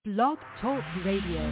Blog Talk Radio.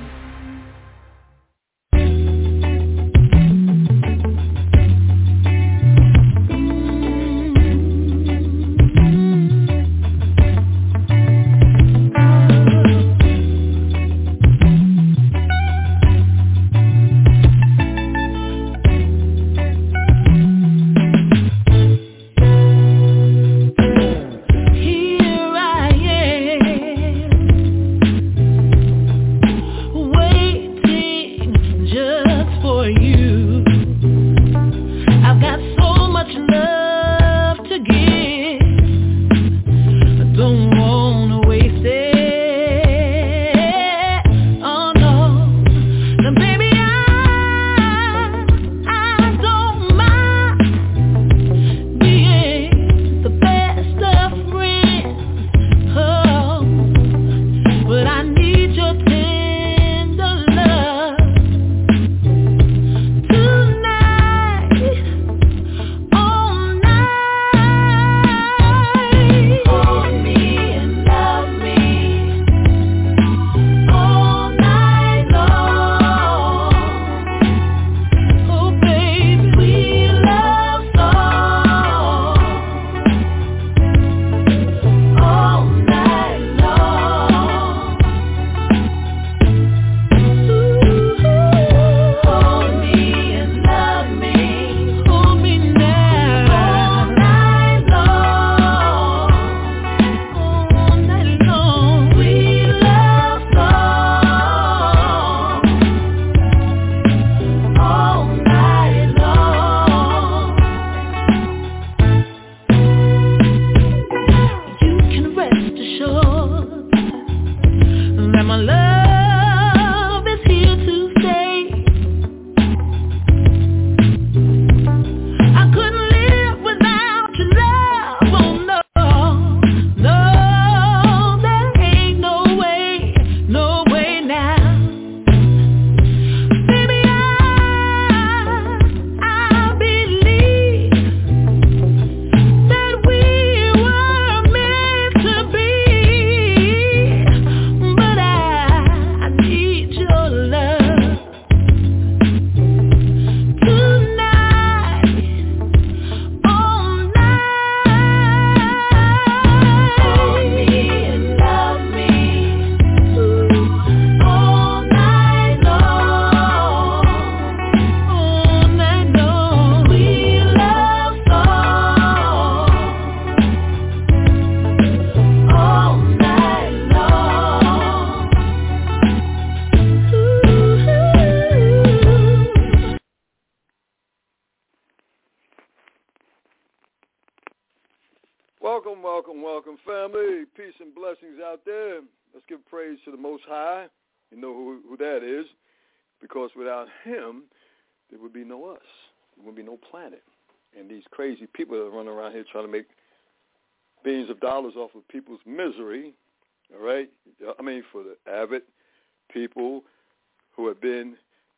Welcome, family. Peace and blessings out there. Let's give praise to the Most High. You know who that is, because without Him, there would be no us. There would be no planet. And these crazy people that run around here trying to make billions of dollars off of people's misery, all right? I mean, for the avid people who have been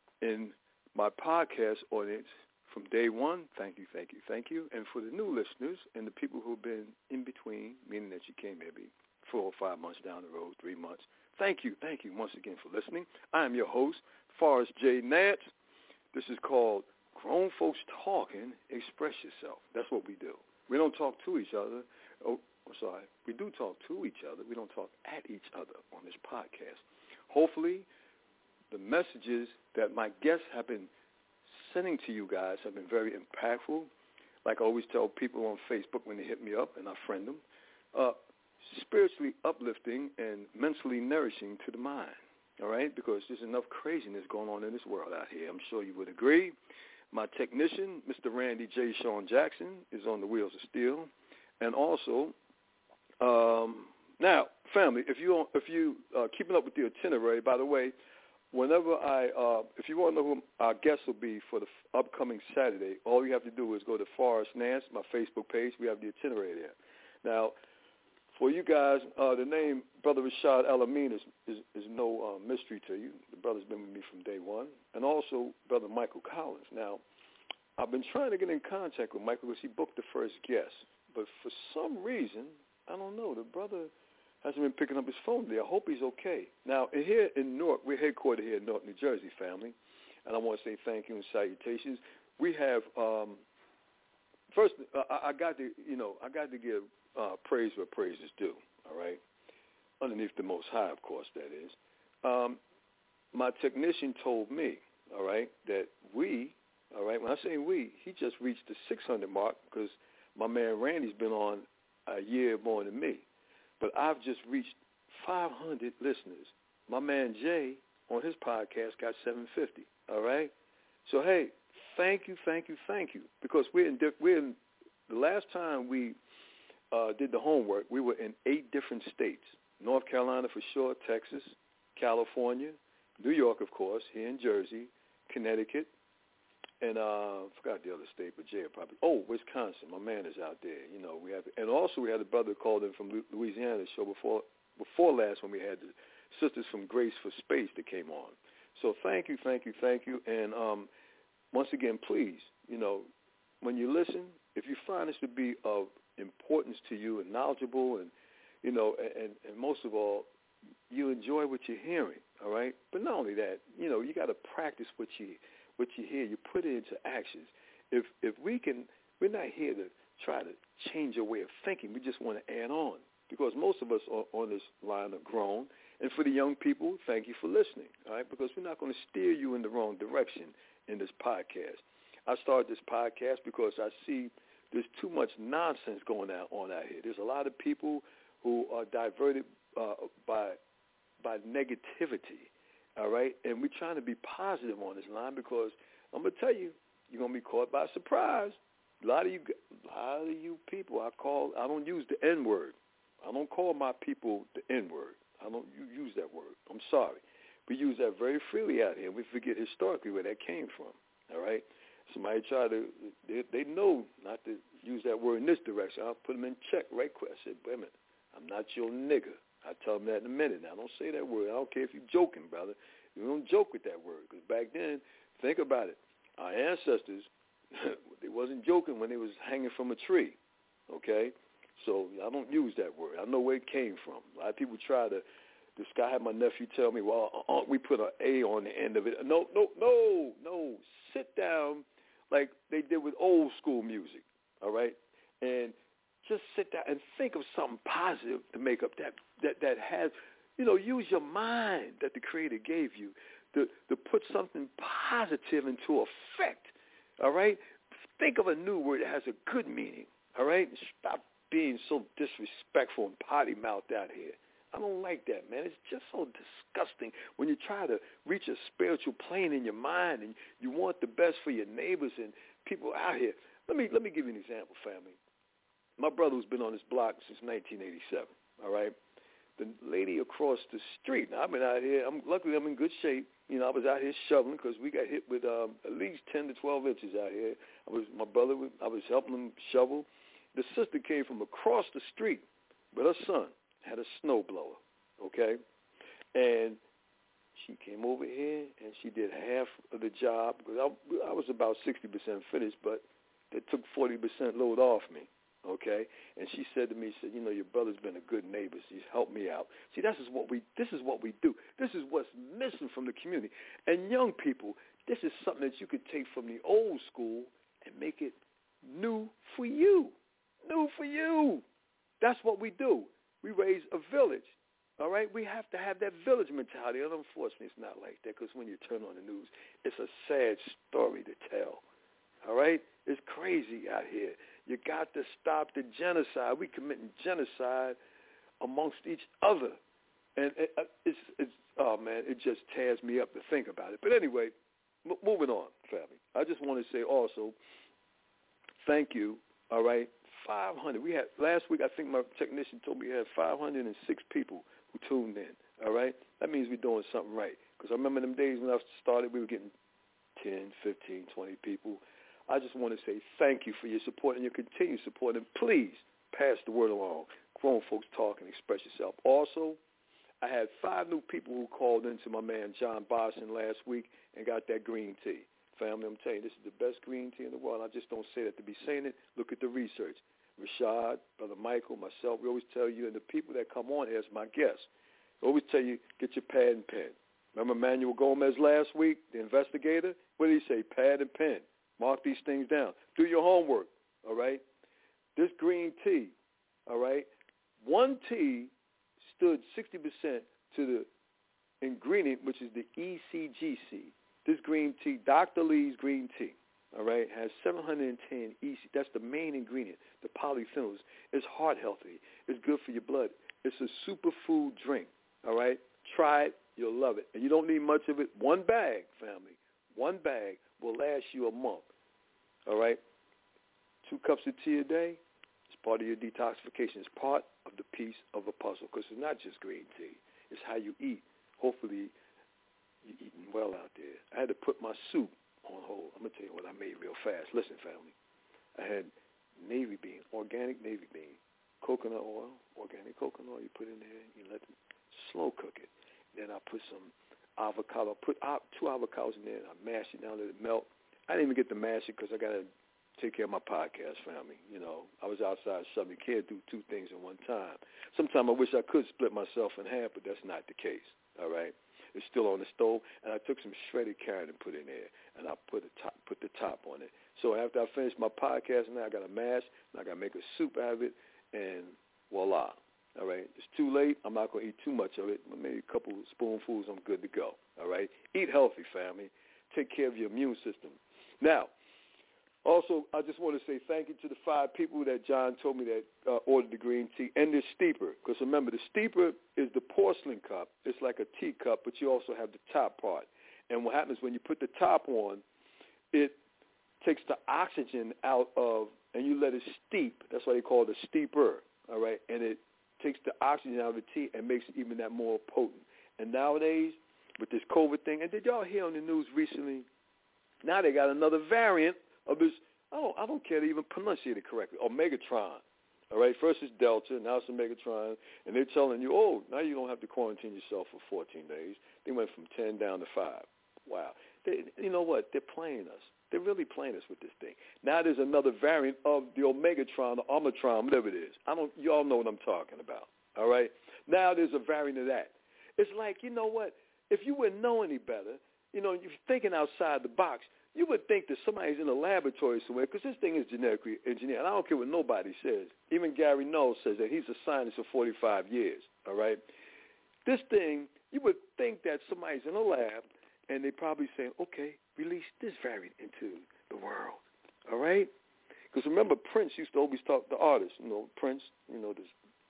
in my podcast audience from day one, thank you. And for the new listeners and the people who have been in between, meaning that you came maybe 4 or 5 months down the road, 3 months, thank you once again for listening. I am your host, Forrest J. Nance. This is called Grown Folks Talking, Express Yourself. That's what we do. We don't talk to each other. We do talk to each other. We don't talk at each other on this podcast. Hopefully, the messages that my guests have been sending to you guys have been very impactful. Like I always tell people on Facebook when they hit me up, and I friend them, spiritually uplifting and mentally nourishing to the mind, all right? Because there's enough craziness going on in this world out here. I'm sure you would agree. My technician, Mr. Randy J. Sean Jackson, is on the wheels of steel. And also, now, family, if you keeping up with the itinerary, by the way, whenever if you want to know who our guests will be for the upcoming Saturday, all you have to do is go to Forrest Nance, my Facebook page. We have the itinerary there. Now, for you guys, the name Brother Rashad Al-Amin is no mystery to you. The brother's been with me from day one. And also Brother Michael Collins. Now, I've been trying to get in contact with Michael because he booked the first guest. But for some reason, I don't know, the brother hasn't been picking up his phone today. I hope he's okay. Now, here in Newark, we're headquartered here in Newark, New Jersey, family, and I want to say thank you and salutations. We have first. I got to give praise where praise is due. All right, underneath the Most High, of course, that is. My technician told me, all right, that we, all right, when I say we, he just reached the 600 mark because my man Randy's been on a year more than me. But I've just reached 500 listeners. My man Jay on his podcast got 750, all right? So, hey, thank you. Because we're in the last time we did the homework, we were in 8 different states. North Carolina for sure, Texas, California, New York, of course, here in Jersey, Connecticut, and I forgot the other state, but Jay probably. Oh, Wisconsin. My man is out there. You know, and also we had a brother called in from Louisiana show before last when we had the sisters from Grace for Space that came on. So thank you. And once again, please, you know, when you listen, if you find this to be of importance to you and knowledgeable and, you know, and most of all, you enjoy what you're hearing, all right? But not only that, you know, you got to practice what you hear. You put it into actions. If we're not here to try to change your way of thinking. We just want to add on because most of us on this line are grown. And for the young people, thank you for listening, all right? Because we're not going to steer you in the wrong direction in this podcast. I started this podcast because I see there's too much nonsense going on out here. There's a lot of people who are diverted by negativity, all right? And we're trying to be positive on this line because I'm going to tell you, you're going to be caught by surprise. A lot of you people, I don't use the N-word. I don't call my people the N-word. I don't use that word. I'm sorry. We use that very freely out here. We forget historically where that came from, all right? Somebody they know not to use that word in this direction. I'll put them in check right quick. I said, wait a minute, I'm not your nigger. I tell them that in a minute. Now, don't say that word. I don't care if you're joking, brother. You don't joke with that word because back then, think about it. Our ancestors, they wasn't joking when they was hanging from a tree, okay? So I don't use that word. I know where it came from. A lot of people try to. This guy had my nephew tell me, well, we put an A on the end of it. No. Sit down like they did with old school music, all right? And just sit down and think of something positive to make up that has, you know, use your mind that the Creator gave you to put something positive into effect, all right? Think of a new word that has a good meaning, all right? Stop being so disrespectful and potty-mouthed out here. I don't like that, man. It's just so disgusting when you try to reach a spiritual plane in your mind and you want the best for your neighbors and people out here. Let me give you an example, family. My brother who's been on this block since 1987, all right? The lady across the street, now I've been out here. Luckily, I'm in good shape. You know, I was out here shoveling because we got hit with at least 10 to 12 inches out here. I was helping him shovel. The sister came from across the street with her son, had a snowblower, okay? And she came over here and she did half of the job because I was about 60% finished, but they took 40% load off me. Okay, and she said to me, you know, your brother's been a good neighbor. He's helped me out. See, this is what we do. This is what's missing from the community. And young people, this is something that you could take from the old school and make it new for you. New for you. That's what we do. We raise a village. All right, we have to have that village mentality. And unfortunately, it's not like that because when you turn on the news, it's a sad story to tell. All right, it's crazy out here. You got to stop the genocide. We committing genocide amongst each other. And oh, man, it just tears me up to think about it. But anyway, moving on, family. I just want to say also thank you, all right, 500. We had last week, I think my technician told me we had 506 people who tuned in, all right? That means we're doing something right. Because I remember them days when I started, we were getting 10, 15, 20 people. I just want to say thank you for your support and your continued support. And please pass the word along. Grown folks talk and express yourself. Also, I had 5 new people who called in to my man John Boston last week and got that green tea. Family, I'm telling you, this is the best green tea in the world. I just don't say that to be saying it. Look at the research. Rashad, Brother Michael, myself, we always tell you, and the people that come on here as my guests, we always tell you, get your pad and pen. Remember Manuel Gomez last week, the investigator? What did he say? Pad and pen. Mark these things down. Do your homework, all right? This green tea, all right, one tea stood 60% to the ingredient, which is the ECGC. This green tea, Dr. Lee's green tea, all right, has 710 EC. That's the main ingredient, the polyphenols. It's heart healthy. It's good for your blood. It's a superfood drink, all right? Try it. You'll love it. And you don't need much of it. One bag, family, one bag will last you a month, all right? 2 cups of tea a day is part of your detoxification. It's part of the piece of a puzzle because it's not just green tea. It's how you eat. Hopefully you're eating well out there. I had to put my soup on hold. I'm going to tell you what I made real fast. Listen, family. I had navy bean, organic navy bean, coconut oil, organic coconut oil. You put in there. You let it slow cook it. Then I put some avocado. I put 2 avocados in there, and I mashed it down, let it melt. I didn't even get to mash it because I got to take care of my podcast family. You know, I was outside something. You can't do 2 things at one time. Sometimes I wish I could split myself in half, but that's not the case, all right? It's still on the stove, and I took some shredded carrot and put in there, and I put the top on it. So after I finish my podcast, now I got to mash, and I got to make a soup out of it, and voila. All right, it's too late. I'm not going to eat too much of it, but maybe a couple of spoonfuls, I'm good to go. All right, eat healthy, family. Take care of your immune system. Now, also, I just want to say thank you to the 5 people that John told me that ordered the green tea and the steeper. Because remember, the steeper is the porcelain cup. It's like a teacup, but you also have the top part. And what happens when you put the top on, it takes the oxygen out of, and you let it steep. That's why they call it a steeper. All right, and it takes the oxygen out of the tea and makes it even that more potent. And nowadays, with this COVID thing, and did y'all hear on the news recently, now they got another variant of this, I don't care to even pronunciate it correctly, Omegatron. All right, first it's Delta, now it's Omegatron, and they're telling you, oh, now you don't have to quarantine yourself for 14 days. They went from 10 down to 5. Wow. You know what? They're playing us. They're really playing us with this thing. Now there's another variant of the Omegatron, the Omicron, whatever it is. Y'all know what I'm talking about, all right? Now there's a variant of that. It's like, you know what? If you wouldn't know any better, you know, you're thinking outside the box, you would think that somebody's in a laboratory somewhere because this thing is genetically engineered. And I don't care what nobody says. Even Gary Knowles says that he's a scientist for 45 years, all right? This thing, you would think that somebody's in a lab and they probably saying, okay, release this variant into the world, all right? Because remember, Prince used to always talk to artists, you know, Prince, you know, this,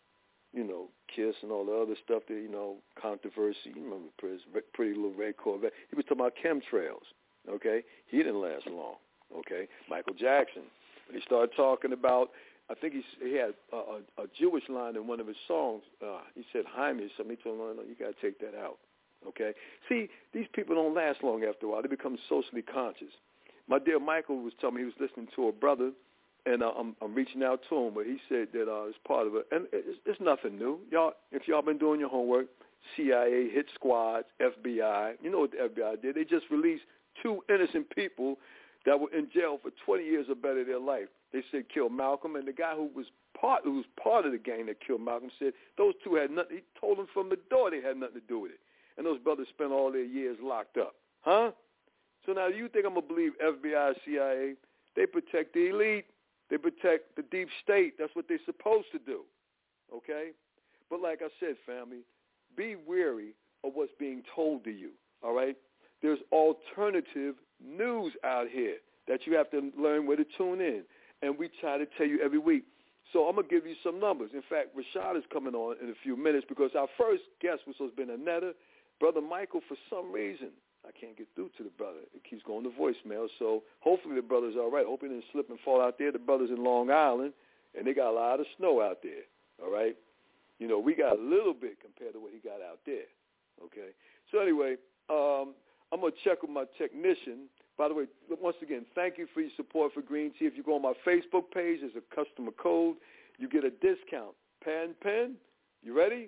you know, Kiss and all the other stuff that, you know, controversy. You remember Prince, Pretty Little Red Corvette. He was talking about chemtrails, okay? He didn't last long, okay? Michael Jackson, when he started talking about, I think he had a Jewish line in one of his songs. He said, Jaime or something. He told him, no, you got to take that out. Okay? See, these people don't last long after a while. They become socially conscious. My dear Michael was telling me he was listening to a brother, and I'm reaching out to him, but he said that it's part of it. And it's nothing new. Y'all, if y'all been doing your homework, CIA, hit squads, FBI, you know what the FBI did? They just released 2 innocent people that were in jail for 20 years or better of their life. They said kill Malcolm, and the guy who was part of the gang that killed Malcolm said those 2 had nothing. He told them from the door they had nothing to do with it. And those brothers spent all their years locked up. Huh? So now you think I'm going to believe FBI, CIA? They protect the elite. They protect the deep state. That's what they're supposed to do. Okay? But like I said, family, be wary of what's being told to you. All right? There's alternative news out here that you have to learn where to tune in. And we try to tell you every week. So I'm going to give you some numbers. In fact, Rashad is coming on in a few minutes because our first guest was supposed to be Annetta. Brother Michael, for some reason, I can't get through to the brother. It keeps going to voicemail. So hopefully the brother's all right. Hope he didn't slip and fall out there. The brother's in Long Island, and they got a lot of snow out there, all right? You know, we got a little bit compared to what he got out there, okay? So anyway, I'm going to check with my technician. By the way, once again, thank you for your support for Green Tea. If you go on my Facebook page, there's a customer code. You get a discount. Pen, you ready?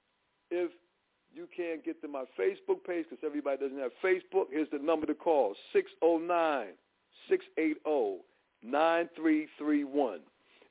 If you can't get to my Facebook page because everybody doesn't have Facebook, here's the number to call, 609-680-9331.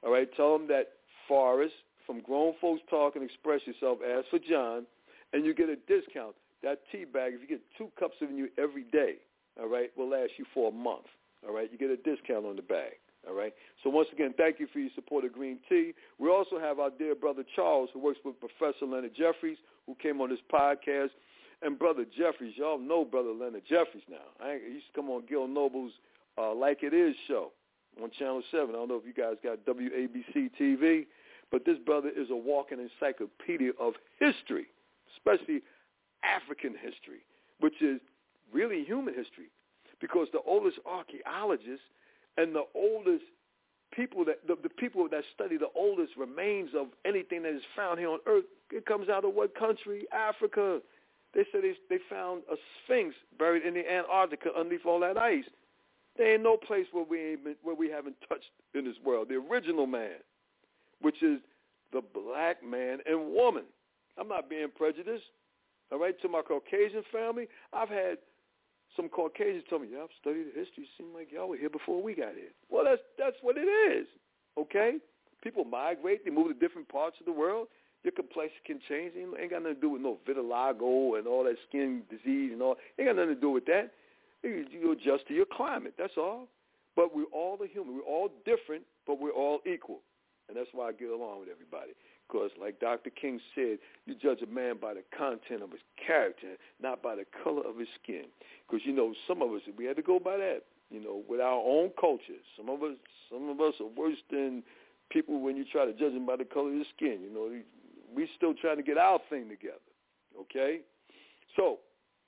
All right, tell them that Forrest from Grown Folks Talk and Express Yourself, ask for John, and you get a discount. That tea bag, if you get 2 cups of it every day, all right, will last you for a month. All right, you get a discount on the bag. All right. So once again, thank you for your support of Green Tea. We also have our dear brother Charles, who works with Professor Leonard Jeffries, who came on this podcast. And Brother Jeffries, y'all know Brother Leonard Jeffries now. He used to come on Gil Noble's Like It Is show on Channel 7. I don't know if you guys got WABC TV, but this brother is a walking encyclopedia of history, especially African history, which is really human history, because the oldest archaeologists and the oldest people that the people that study the oldest remains of anything that is found here on Earth, it comes out of what country? Africa. They said they found a sphinx buried in the Antarctica underneath all that ice. There ain't no place where we haven't touched in this world. The original man, which is the black man and woman. I'm not being prejudiced. All right, to my Caucasian family, I've had some Caucasians tell me, yeah, I've studied the history. It seemed like y'all were here before we got here. Well, that's what it is, okay? People migrate. They move to different parts of the world. Your complexion can change. It ain't got nothing to do with no vitiligo and all that skin disease and all. It ain't got nothing to do with that. You adjust to your climate. That's all. But we're all the human. We're all different, but we're all equal. And that's why I get along with everybody. Because like Dr. King said, you judge a man by the content of his character, not by the color of his skin. Because, some of us, we had to go by that, with our own culture. Some of us are worse than people when you try to judge them by the color of their skin. We still trying to get our thing together, okay? So,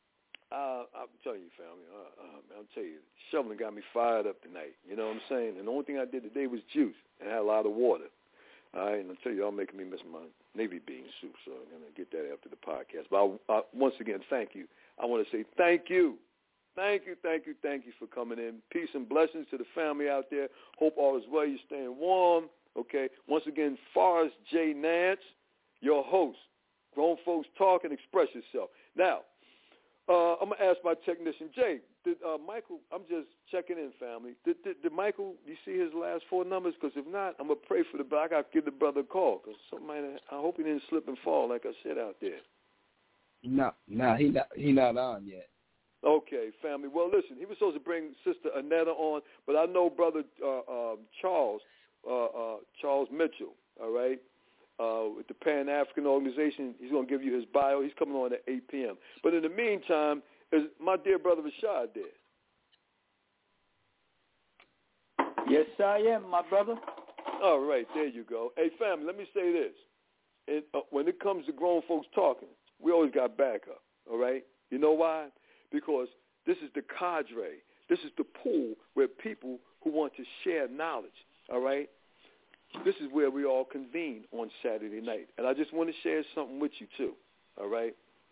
I'm telling you, family, I'll tell you, shoveling got me fired up tonight. You know what I'm saying? And the only thing I did today was juice and had a lot of water. All right, and I'll tell you, y'all making me miss my Navy bean soup, so I'm going to get that after the podcast. But I once again, thank you. I want to say thank you. Thank you for coming in. Peace and blessings to the family out there. Hope all is well. You're staying warm, okay? Once again, Forrest J. Nance, your host. Grown Folks Talk and Express Yourself. Now, I'm going to ask my technician, Jay, did Michael, I'm just checking in, family. Did Michael, you see his last 4 numbers? Because if not, I'm going to pray for I got to give the brother a call. Because I hope he didn't slip and fall like I said out there. No, he not on yet. Okay, family. Well, listen, he was supposed to bring Sister Annetta on, but I know Brother Charles Mitchell, all right, with the Pan-African Organization. He's going to give you his bio. He's coming on at 8 p.m. But in the meantime, is my dear brother Rashad there? Yes, I am, my brother. All right, there you go. Hey, family, let me say this. When it comes to grown folks talking, we always got backup, all right? You know why? Because this is the cadre. This is the pool where people who want to share knowledge, all right? This is where we all convene on Saturday night. And I just want to share something with you, too, all right?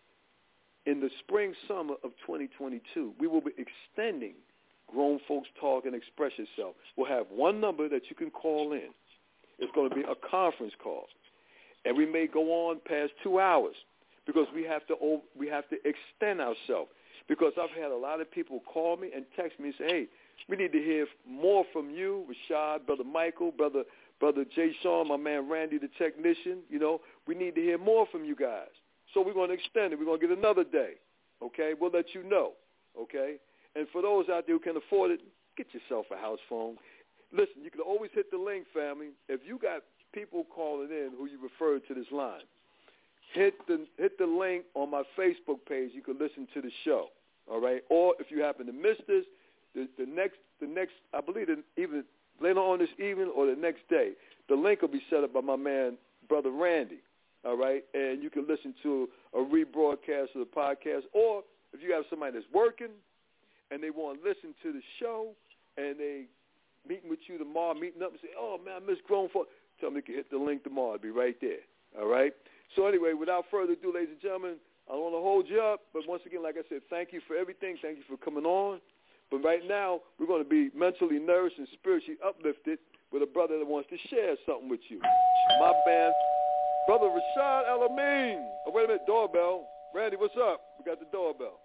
In the spring, summer of 2022, we will be extending Grown Folks Talk and Express Yourself. We'll have one number that you can call in. It's going to be a conference call. And we may go on past 2 hours because we have to extend ourselves. Because I've had a lot of people call me and text me and say, hey, we need to hear more from you, Rashad, Brother Michael, Brother Jay Sean, my man Randy, the technician. We need to hear more from you guys. So we're going to extend it. We're going to get another day, okay? We'll let you know, okay? And for those out there who can afford it, get yourself a house phone. Listen, you can always hit the link, family. If you got people calling in who you referred to this line, hit the link on my Facebook page. You can listen to the show, all right? Or if you happen to miss this, the next, I believe even later on this evening or the next day, the link will be set up by my man, Brother Randy, all right? And you can listen to a rebroadcast of the podcast. Or if you have somebody that's working and they want to listen to the show and they meeting with you tomorrow, meeting up and say, oh, man, I miss Grown Folks, tell them they can hit the link tomorrow. It'll be right there, all right? So anyway, without further ado, ladies and gentlemen, I don't want to hold you up, but once again, like I said, thank you for everything. Thank you for coming on. But right now, we're going to be mentally nourished and spiritually uplifted with a brother that wants to share something with you. My man, Brother Rashad Al-Amin. Oh, wait a minute, doorbell. Randy, what's up? We got the doorbell.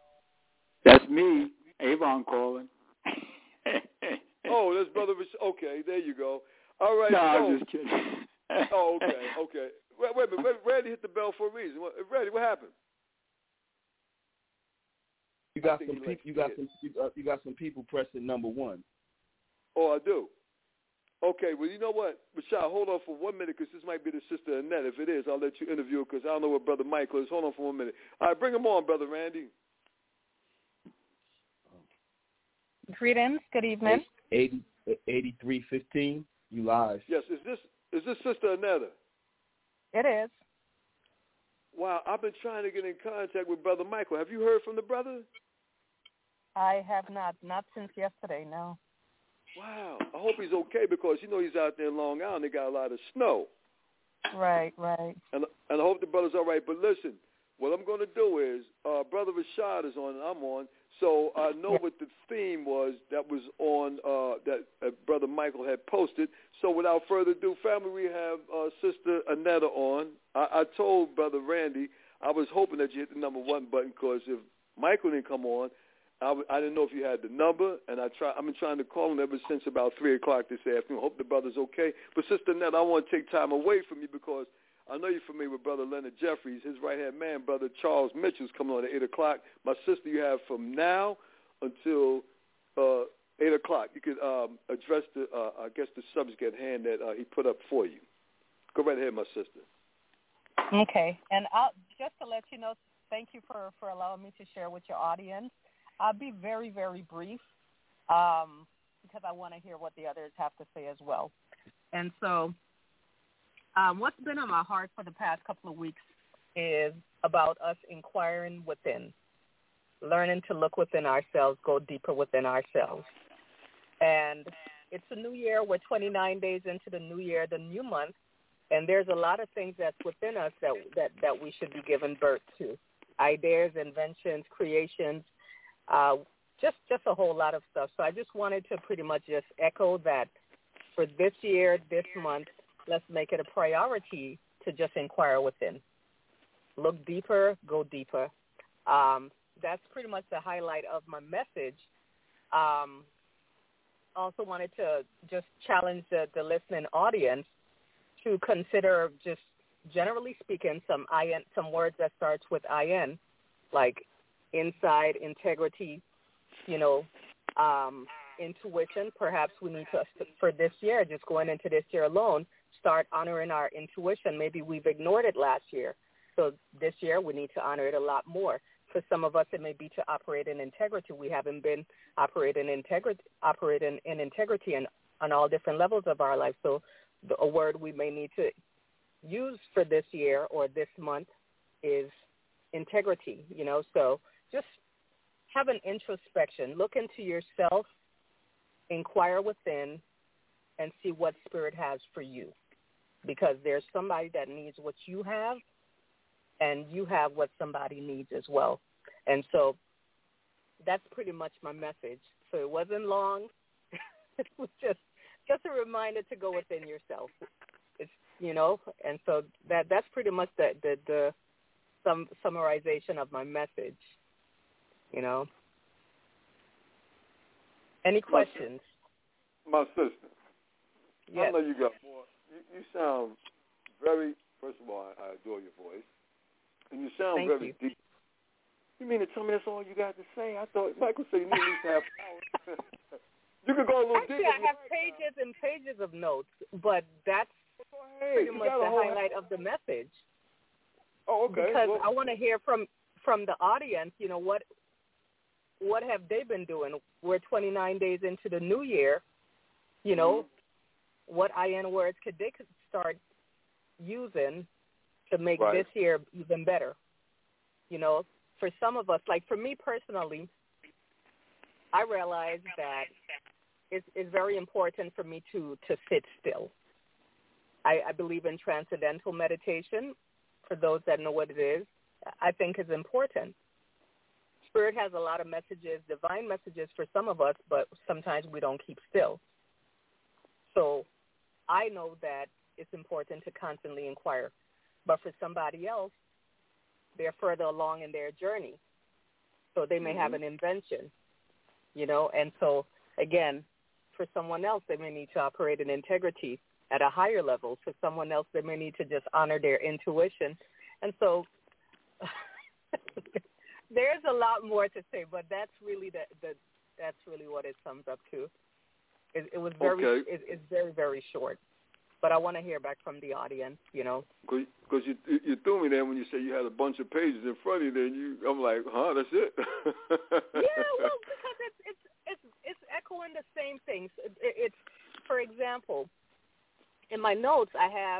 That's me, Avon calling. Oh, that's Brother Rashad. Okay, there you go. All right. No, so, I'm just kidding. Oh, okay. Wait a minute. Randy hit the bell for a reason. Randy, what happened? You got some people. You got some people pressing number 1. Oh, I do. Okay. Well, you know what, Rashad, hold on for 1 minute because this might be the sister Annette. If it is, I'll let you interview her because I don't know where Brother Michael is. Hold on for 1 minute. All right, bring him on, Brother Randy. Greetings. Good evening. 8315. You live. Yes. Is this Sister Annetta? It is. Wow, I've been trying to get in contact with Brother Michael. Have you heard from the brother? I have not since yesterday, no. Wow, I hope he's okay because, he's out there in Long Island. They got a lot of snow. Right. And I hope the brother's all right. But listen, what I'm going to do is, Brother Rashad is on and I'm on, so I know what the theme was that was on that Brother Michael had posted. So without further ado, family, we have Sister Annetta on. I told Brother Randy I was hoping that you hit the number 1 button because if Michael didn't come on, I didn't know if you had the number, and I've been trying to call him ever since about 3 o'clock this afternoon. Hope the brother's okay. But Sister Annetta, I want to take time away from you because I know you're familiar with Brother Leonard Jeffries. His right-hand man, Brother Charles Mitchell's coming on at 8 o'clock. My sister, you have from now until 8 o'clock. You could address the subject at hand that he put up for you. Go right ahead, my sister. Okay. And just to let you know, thank you for allowing me to share with your audience. I'll be very, very brief because I want to hear what the others have to say as well. And so what's been on my heart for the past couple of weeks is about us inquiring within, learning to look within ourselves, go deeper within ourselves. And it's a new year. We're 29 days into the new year, the new month, and there's a lot of things that's within us that we should be giving birth to, ideas, inventions, creations, just a whole lot of stuff. So I just wanted to pretty much just echo that for this year, this month, let's make it a priority to just inquire within. Look deeper, go deeper. That's pretty much the highlight of my message. Also wanted to just challenge the listening audience to consider, just generally speaking, some words that starts with IN, like inside, integrity, intuition. Perhaps we need to, for this year, just going into this year alone, start honoring our intuition. Maybe we've ignored it last year. So this year we need to honor it a lot more. For some of us, it may be to operate in integrity. We haven't been operating in integrity on all different levels of our life. So a word we may need to use for this year or this month is integrity, So just have an introspection. Look into yourself, inquire within, and see what Spirit has for you. Because there's somebody that needs what you have, and you have what somebody needs as well. And so that's pretty much my message. So it wasn't long. It was just a reminder to go within yourself. It's, and so that's pretty much the summarization of my message, Any questions? My sister. Yes. I know you got more. You sound very, first of all, I adore your voice. And you sound very deep. You mean to tell me that's all you got to say? I thought Michael said you need at least half an hour. You could go a little deeper. Actually, I have pages and pages of notes, but that's pretty much the highlight of the message. Oh, okay. Because I want to hear from the audience, what have they been doing? We're 29 days into the new year. What IN words could they start using to make this year even better? For some of us, like for me personally, I realize that it's very important for me to sit still. I believe in transcendental meditation. For those that know what it is, I think is important. Spirit has a lot of messages, divine messages for some of us, but sometimes we don't keep still. So I know that it's important to constantly inquire. But for somebody else, they're further along in their journey. So they may have an invention, and so, again, for someone else, they may need to operate in integrity at a higher level. For someone else, they may need to just honor their intuition. And so there's a lot more to say, but that's really that's really what it sums up to. It was very it's very, very short. But I want to hear back from the audience, you know. Because you threw me there when you said you had a bunch of pages in front of you. I'm like, that's it? Yeah, well, because it's echoing the same things. It's for example, in my notes I have,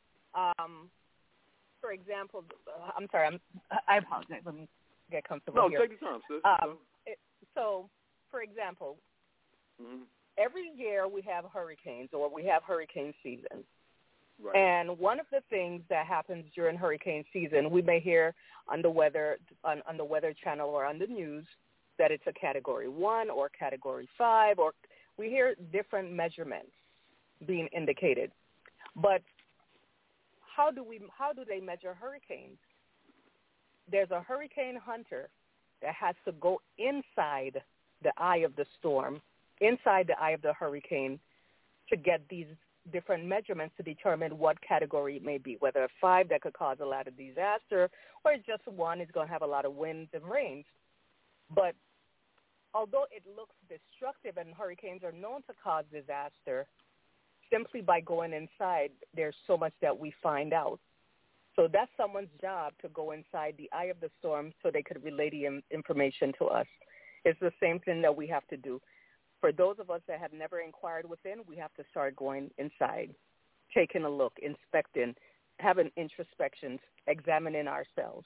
for example, I'm sorry, I apologize. Let me get comfortable here. No, take your time, sis. So, for example, every year we have hurricanes or we have hurricane season. Right. And one of the things that happens during hurricane season, we may hear on the weather on the Weather Channel or on the news that it's a Category 1 or Category 5, or we hear different measurements being indicated. But how do they measure hurricanes? There's a hurricane hunter that has to go inside the eye of the storm, inside the eye of the hurricane, to get these different measurements to determine what category it may be, whether a 5 that could cause a lot of disaster or just 1 is going to have a lot of winds and rains. But although it looks destructive and hurricanes are known to cause disaster, simply by going inside, there's so much that we find out. So that's someone's job, to go inside the eye of the storm so they could relay the information to us. It's the same thing that we have to do. For those of us that have never inquired within, we have to start going inside, taking a look, inspecting, having introspections, examining ourselves.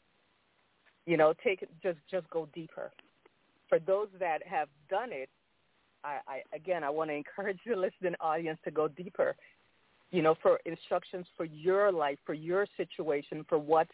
You know, just go deeper. For those that have done it, I want to encourage the listening audience to go deeper. You know, for instructions for your life, for your situation, for what's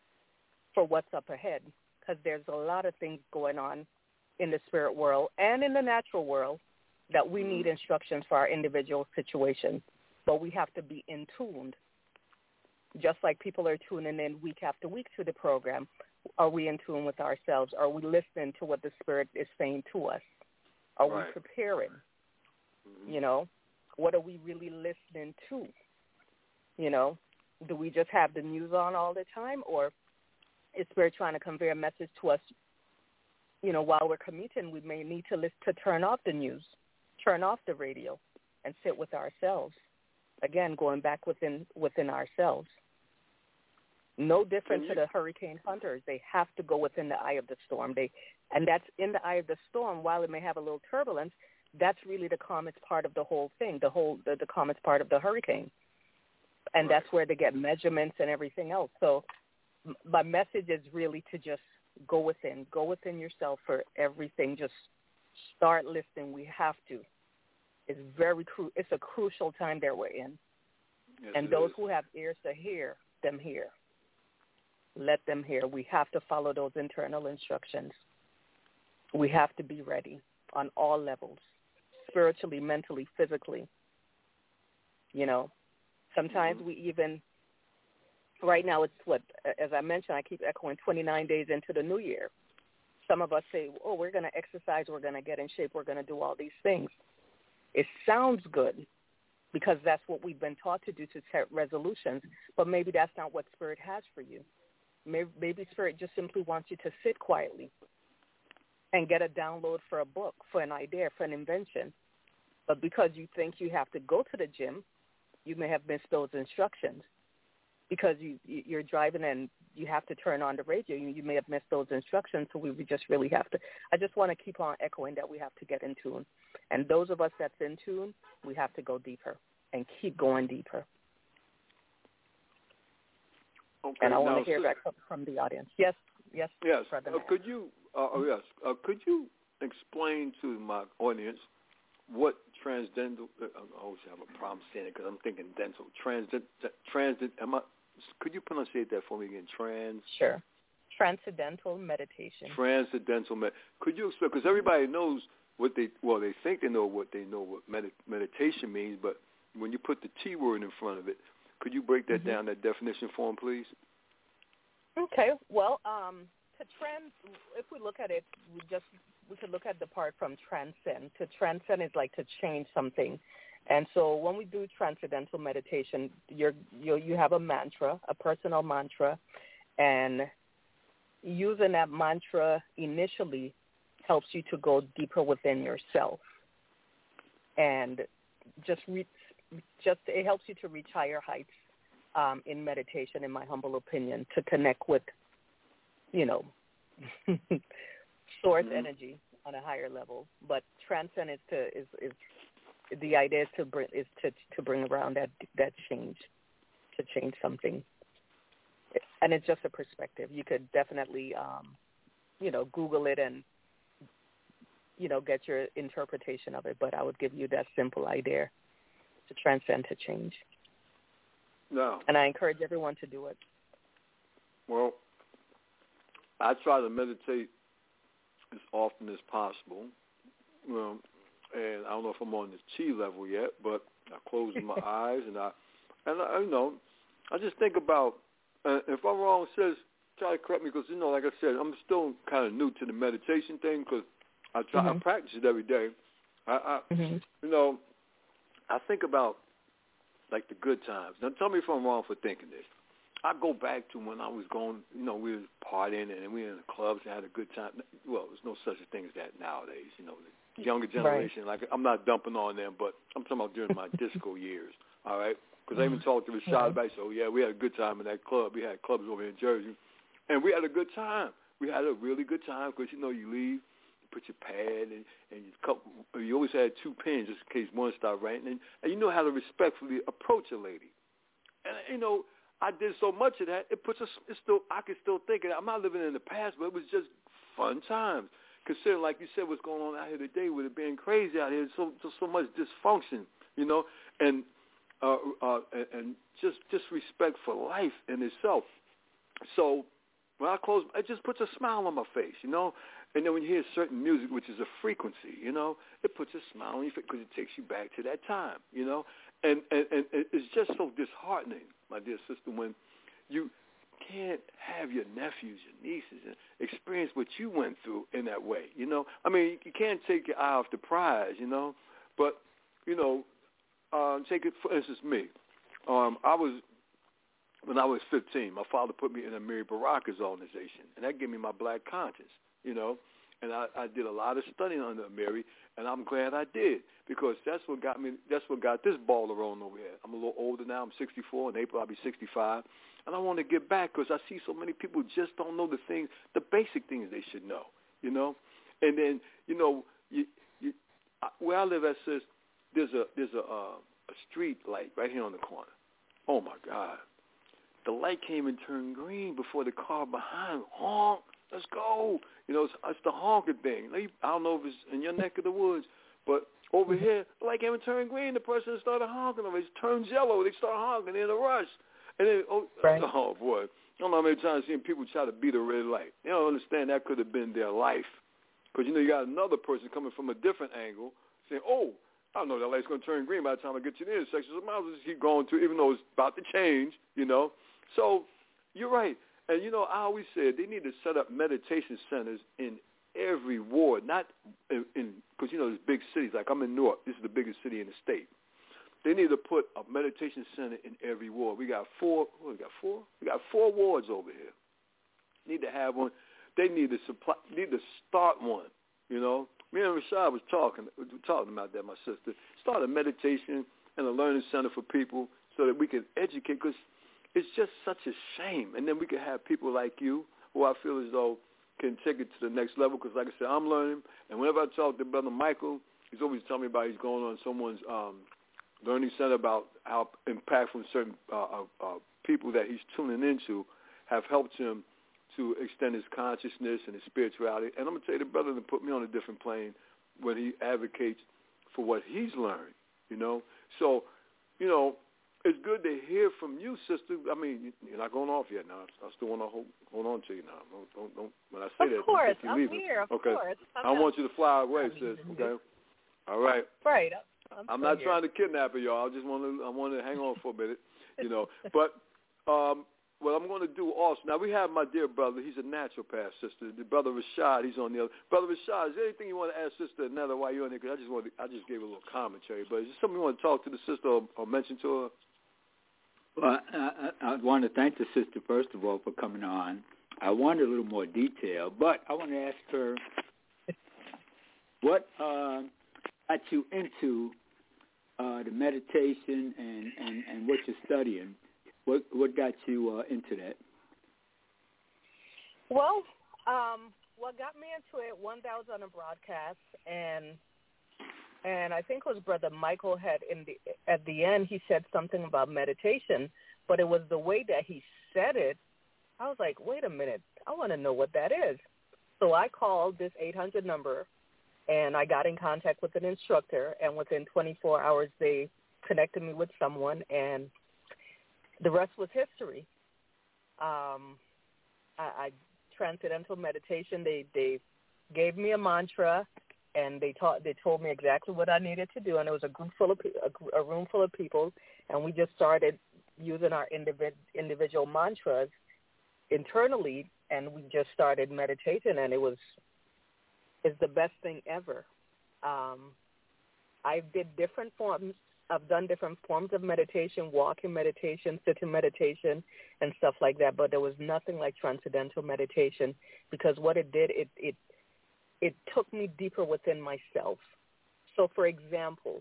up ahead, because there's a lot of things going on in the spirit world and in the natural world that we need instructions for our individual situations. But we have to be in tuned. Just like people are tuning in week after week to the program, are we in tune with ourselves? Are we listening to what the Spirit is saying to us? Are we preparing? You know, what are we really listening to? You know, do we just have the news on all the time, or is Spirit trying to convey a message to us? You know, while we're commuting, we may need to turn off the news, turn off the radio, and sit with ourselves. Again, going back within ourselves. No different to the hurricane hunters. They have to go within the eye of the storm. And that's in the eye of the storm. While it may have a little turbulence, that's really the calmest part of the whole thing, the calmest part of the hurricane. And that's where they get measurements and everything else. So my message is really to just go within yourself for everything. Just start listening. We have to. It's it's a crucial time that we're in. Yes, and those who have ears to hear, them hear. Let them hear. We have to follow those internal instructions. We have to be ready on all levels, spiritually, mentally, physically. You know, sometimes we even, right now it's as I mentioned, I keep echoing 29 days into the new year. Some of us say, oh, we're going to exercise, we're going to get in shape, we're going to do all these things. It sounds good because that's what we've been taught to do, to set resolutions, but maybe that's not what Spirit has for you. Maybe Spirit just simply wants you to sit quietly and get a download for a book, for an idea, for an invention. But because you think you have to go to the gym, you may have missed those instructions. Because you're driving and you have to turn on the radio, you may have missed those instructions, so we just really have to. I just want to keep on echoing that we have to get in tune. And those of us that's in tune, we have to go deeper and keep going deeper. Okay, and I want to hear back from the audience. Yes. Could you explain to my audience what transcendental? I always have a problem saying it because I'm thinking dental. Could you pronounce that for me again? Sure. Transcendental meditation. Could you explain? Because everybody knows what they think they know what meditation means, but when you put the T word in front of it, could you break that down, that definition for them, please? Okay. Well, if we look at it, we could look at the part from transcend. To transcend is like to change something. And so when we do transcendental meditation, you have a mantra, a personal mantra, and using that mantra initially helps you to go deeper within yourself, and it helps you to reach higher heights in meditation, in my humble opinion, to connect with, source energy on a higher level. But transcend is the idea is to bring around that change, to change something, and it's just a perspective. You could definitely, Google it and, get your interpretation of it. But I would give you that simple idea: to transcend, to change. No. And I encourage everyone to do it. Well, I try to meditate as often as possible. And I don't know if I'm on the chi level yet, but I close my eyes and I just think about, if I'm wrong, sis, try to correct me, because, like I said, I'm still kind of new to the meditation thing, because I practice it every day. I think about, like, the good times. Now, tell me if I'm wrong for thinking this. I go back to when I was going, we were partying and we were in the clubs and had a good time. Well, there's no such a thing as that nowadays, the younger generation. Right. Like, I'm not dumping on them, but I'm talking about during my disco years, all right? Because I even talked to Rashad about it. So, yeah, we had a good time in that club. We had clubs over in Jersey, and we had a good time. We had a really good time because, you leave, you put your pad, and you always had 2 pens just in case one started writing, and you know how to respectfully approach a lady. And, I did so much of that, I can still think of it. I'm not living in the past, but it was just fun times. Considering, like you said, what's going on out here today with it being crazy out here, so much dysfunction, and just respect for life in itself. So when I close, it just puts a smile on my face, And then when you hear certain music, which is a frequency, it puts a smile on your face because it takes you back to that time, And it's just so disheartening, my dear sister, when you can't have your nephews, your nieces, and experience what you went through in that way, I mean, you can't take your eye off the prize, But, take it, for instance, me. When I was 15, my father put me in a Mary Baraka's organization, and that gave me my black conscience, And I did a lot of studying under Mary, and I'm glad I did, because that's what got this ball rolling over here. I'm a little older now. I'm 64. In April, I'll be 65. And I want to get back because I see so many people just don't know the basic things they should know, And then, where I live at, sis, there's a street light right here on the corner. Oh, my God. The light came and turned green before the car behind honked. Let's go. It's the honking thing. I don't know if it's in your neck of the woods, but over here, the light came and turned green. The person started honking them. It turned yellow. They start honking in a rush. And then, oh boy. I don't know how many times I've seen people try to beat a red light. They don't understand that could have been their life. Because, you got another person coming from a different angle saying, oh, I don't know, that light's going to turn green by the time I get to the intersection. So I might as well just keep going to, even though it's about to change, So you're right. And, I always said they need to set up meditation centers in every ward, not in because, there's big cities. Like I'm in Newark. This is the biggest city in the state. They need to put a meditation center in every ward. We got 4. We got 4 wards over here. Need to have one. They need to start one, Me and Rashad was talking about that, my sister. Start a meditation and a learning center for people so that we can educate, because it's just such a shame. And then we can have people like you who I feel as though can take it to the next level, because, like I said, I'm learning. And whenever I talk to Brother Michael, he's always telling me about he's going on someone's learning center about how impactful certain people that he's tuning into have helped him to extend his consciousness and his spirituality. And I'm going to tell you, the brother that put me on a different plane when he advocates for what he's learned, So, it's good to hear from you, sister. I mean, you're not going off yet now. I still want to hold on to you now. Don't. When I say of that, course, don't I'm leave here. Of okay. course. I don't want you to fly away, sis. Okay. All right. Right. I'm not trying to kidnap her, y'all. I want to hang on for a minute, But what I'm going to do also, now we have my dear brother, he's a naturopath, sister. The brother Rashad, he's on the other. Brother Rashad, is there anything you want to ask Sister Netta while you're on there? Because I just gave a little commentary, but is there something you want to talk to the sister or mention to her? Well, I want to thank the sister, first of all, for coming on. I wanted a little more detail, but I want to ask her what got you into the meditation and what you're studying. What got you into that? Well, what got me into it, one day I was on a broadcast, and I think it was Brother Michael had at the end, he said something about meditation, but it was the way that he said it. I was like, wait a minute, I want to know what that is. So I called this 800 number, and I got in contact with an instructor, and within 24 hours they connected me with someone, and the rest was history. Transcendental meditation, they gave me a mantra, and they told me exactly what I needed to do, and it was a room full of people, and we just started using our individual mantras internally, and we just started meditating, and it's the best thing ever. I've done different forms of meditation, walking meditation, sitting meditation, and stuff like that, but there was nothing like transcendental meditation, because what it did, it took me deeper within myself. So, for example,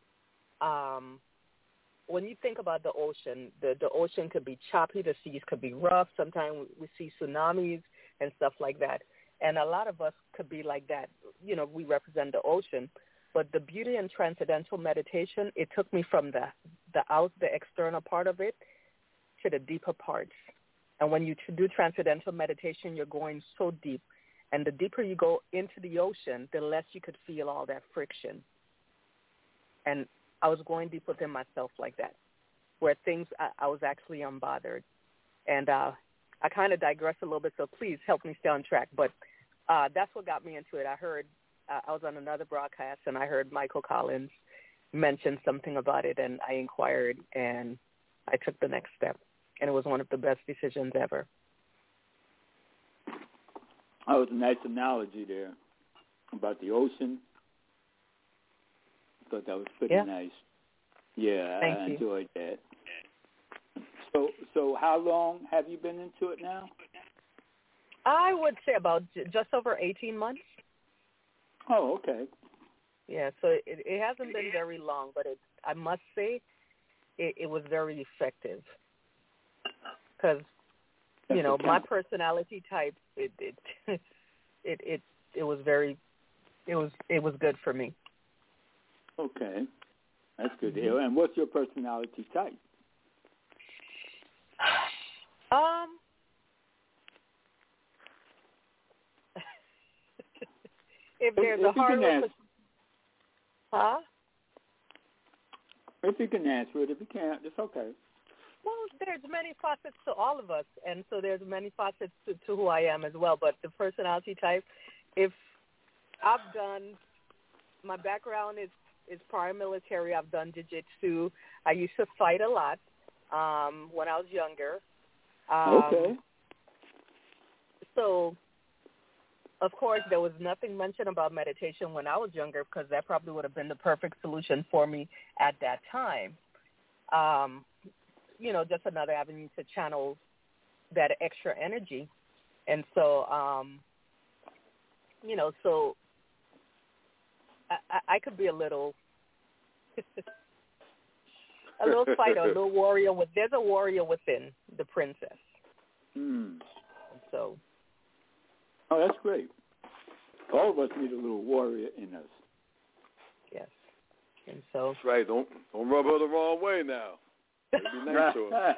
when you think about the ocean, the ocean could be choppy, the seas could be rough. Sometimes we see tsunamis and stuff like that. And a lot of us could be like that. You know, we represent the ocean. But the beauty in transcendental meditation, it took me from the external part of it to the deeper parts. And when you do transcendental meditation, you're going so deep. And the deeper you go into the ocean, the less you could feel all that friction. And I was going deep within myself like that, where things I was actually unbothered. And I kind of digress a little bit, so please help me stay on track. But that's what got me into it. I was on another broadcast, and I heard Michael Collins mention something about it, and I inquired, and I took the next step. And it was one of the best decisions ever. That was a nice analogy there about the ocean. I thought that was pretty nice. Yeah, I enjoyed that. So how long have you been into it now? I would say about just over 18 months. Oh, okay. Yeah, so it hasn't been very long, but I must say it was very effective. Because, you know, my personality type, it was good for me. Okay, that's good to hear. And what's your personality type? If there's a hard one, if you can answer it, if you can't, it's okay. Well, there's many facets to all of us, and so there's many facets to who I am as well. But the personality type, if I've done, my background is prior military. I've done jiu-jitsu. I used to fight a lot when I was younger. Okay. So, of course, there was nothing mentioned about meditation when I was younger, because that probably would have been the perfect solution for me at that time. You know, just another avenue to channel that extra energy. And so, you know, so I could be a little fighter, a little warrior. There's a warrior within the princess. And so. Oh, that's great. All of us need a little warrior in us. Yes. And so. That's right. Don't rub her the wrong way now. It'd be nice to her.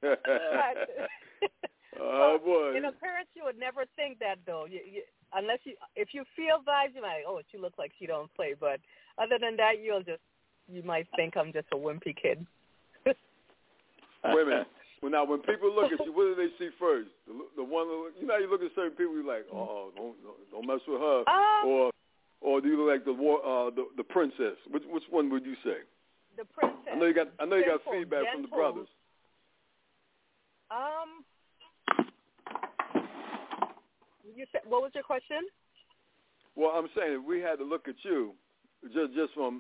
Oh, boy. In appearance, you would never think that, though. Unless if you feel vibes, you're like, oh, she looks like she don't play. But other than that, you might think I'm just a wimpy kid. Wait a minute. Well, now, when people look at you, what do they see first? The one, you know, you look at certain people, you're like, oh, don't mess with her, or do you look like the princess? Which one would you say? The princess. I know you got feedback from the brothers. You said, what was your question? Well, I'm saying if we had to look at you, just from,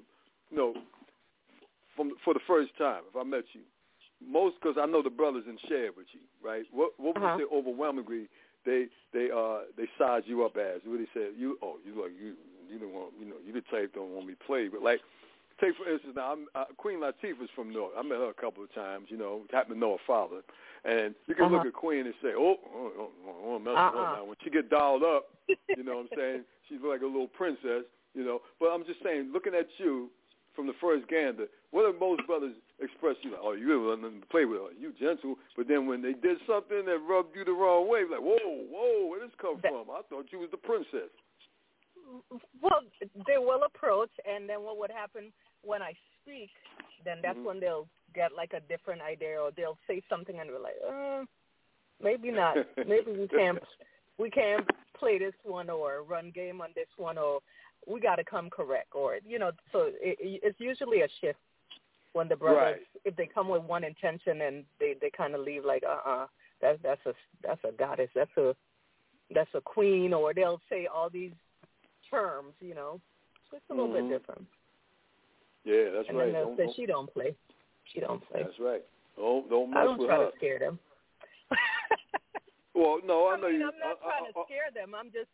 for the first time, if I met you, because I know the brothers and shared with you, right? What would you say overwhelmingly they size you up as? What they say you don't want, you the type don't want me played, but like. Take, for instance, now, Queen Latifah's from North. I met her a couple of times, happen to know her father. And you can look at Queen and say, I want to mess with her now. When she get dialed up, you know what I'm saying, she's like a little princess, But I'm just saying, looking at you from the first gander, what do most brothers express you like, oh, you don't want nothing to play with her, you gentle. But then when they did something that rubbed you the wrong way, like, whoa, where this come from? I thought you was the princess. Well, they will approach, and then what would happen when I speak, then that's when they'll get like a different idea, or they'll say something and we're like, maybe not. Maybe we can't play this one or run game on this one, or we got to come correct, or, so it's usually a shift when the brothers, if they come with one intention and they kind of leave like, that's a goddess, that's a queen, or they'll say all these terms, so it's a little bit different. Yeah, that's and right. And then they'll say, she don't play. That's right. Don't mess I don't with try her. to scare them. Well, no, I know mean, you. I'm not trying to scare them. I'm just,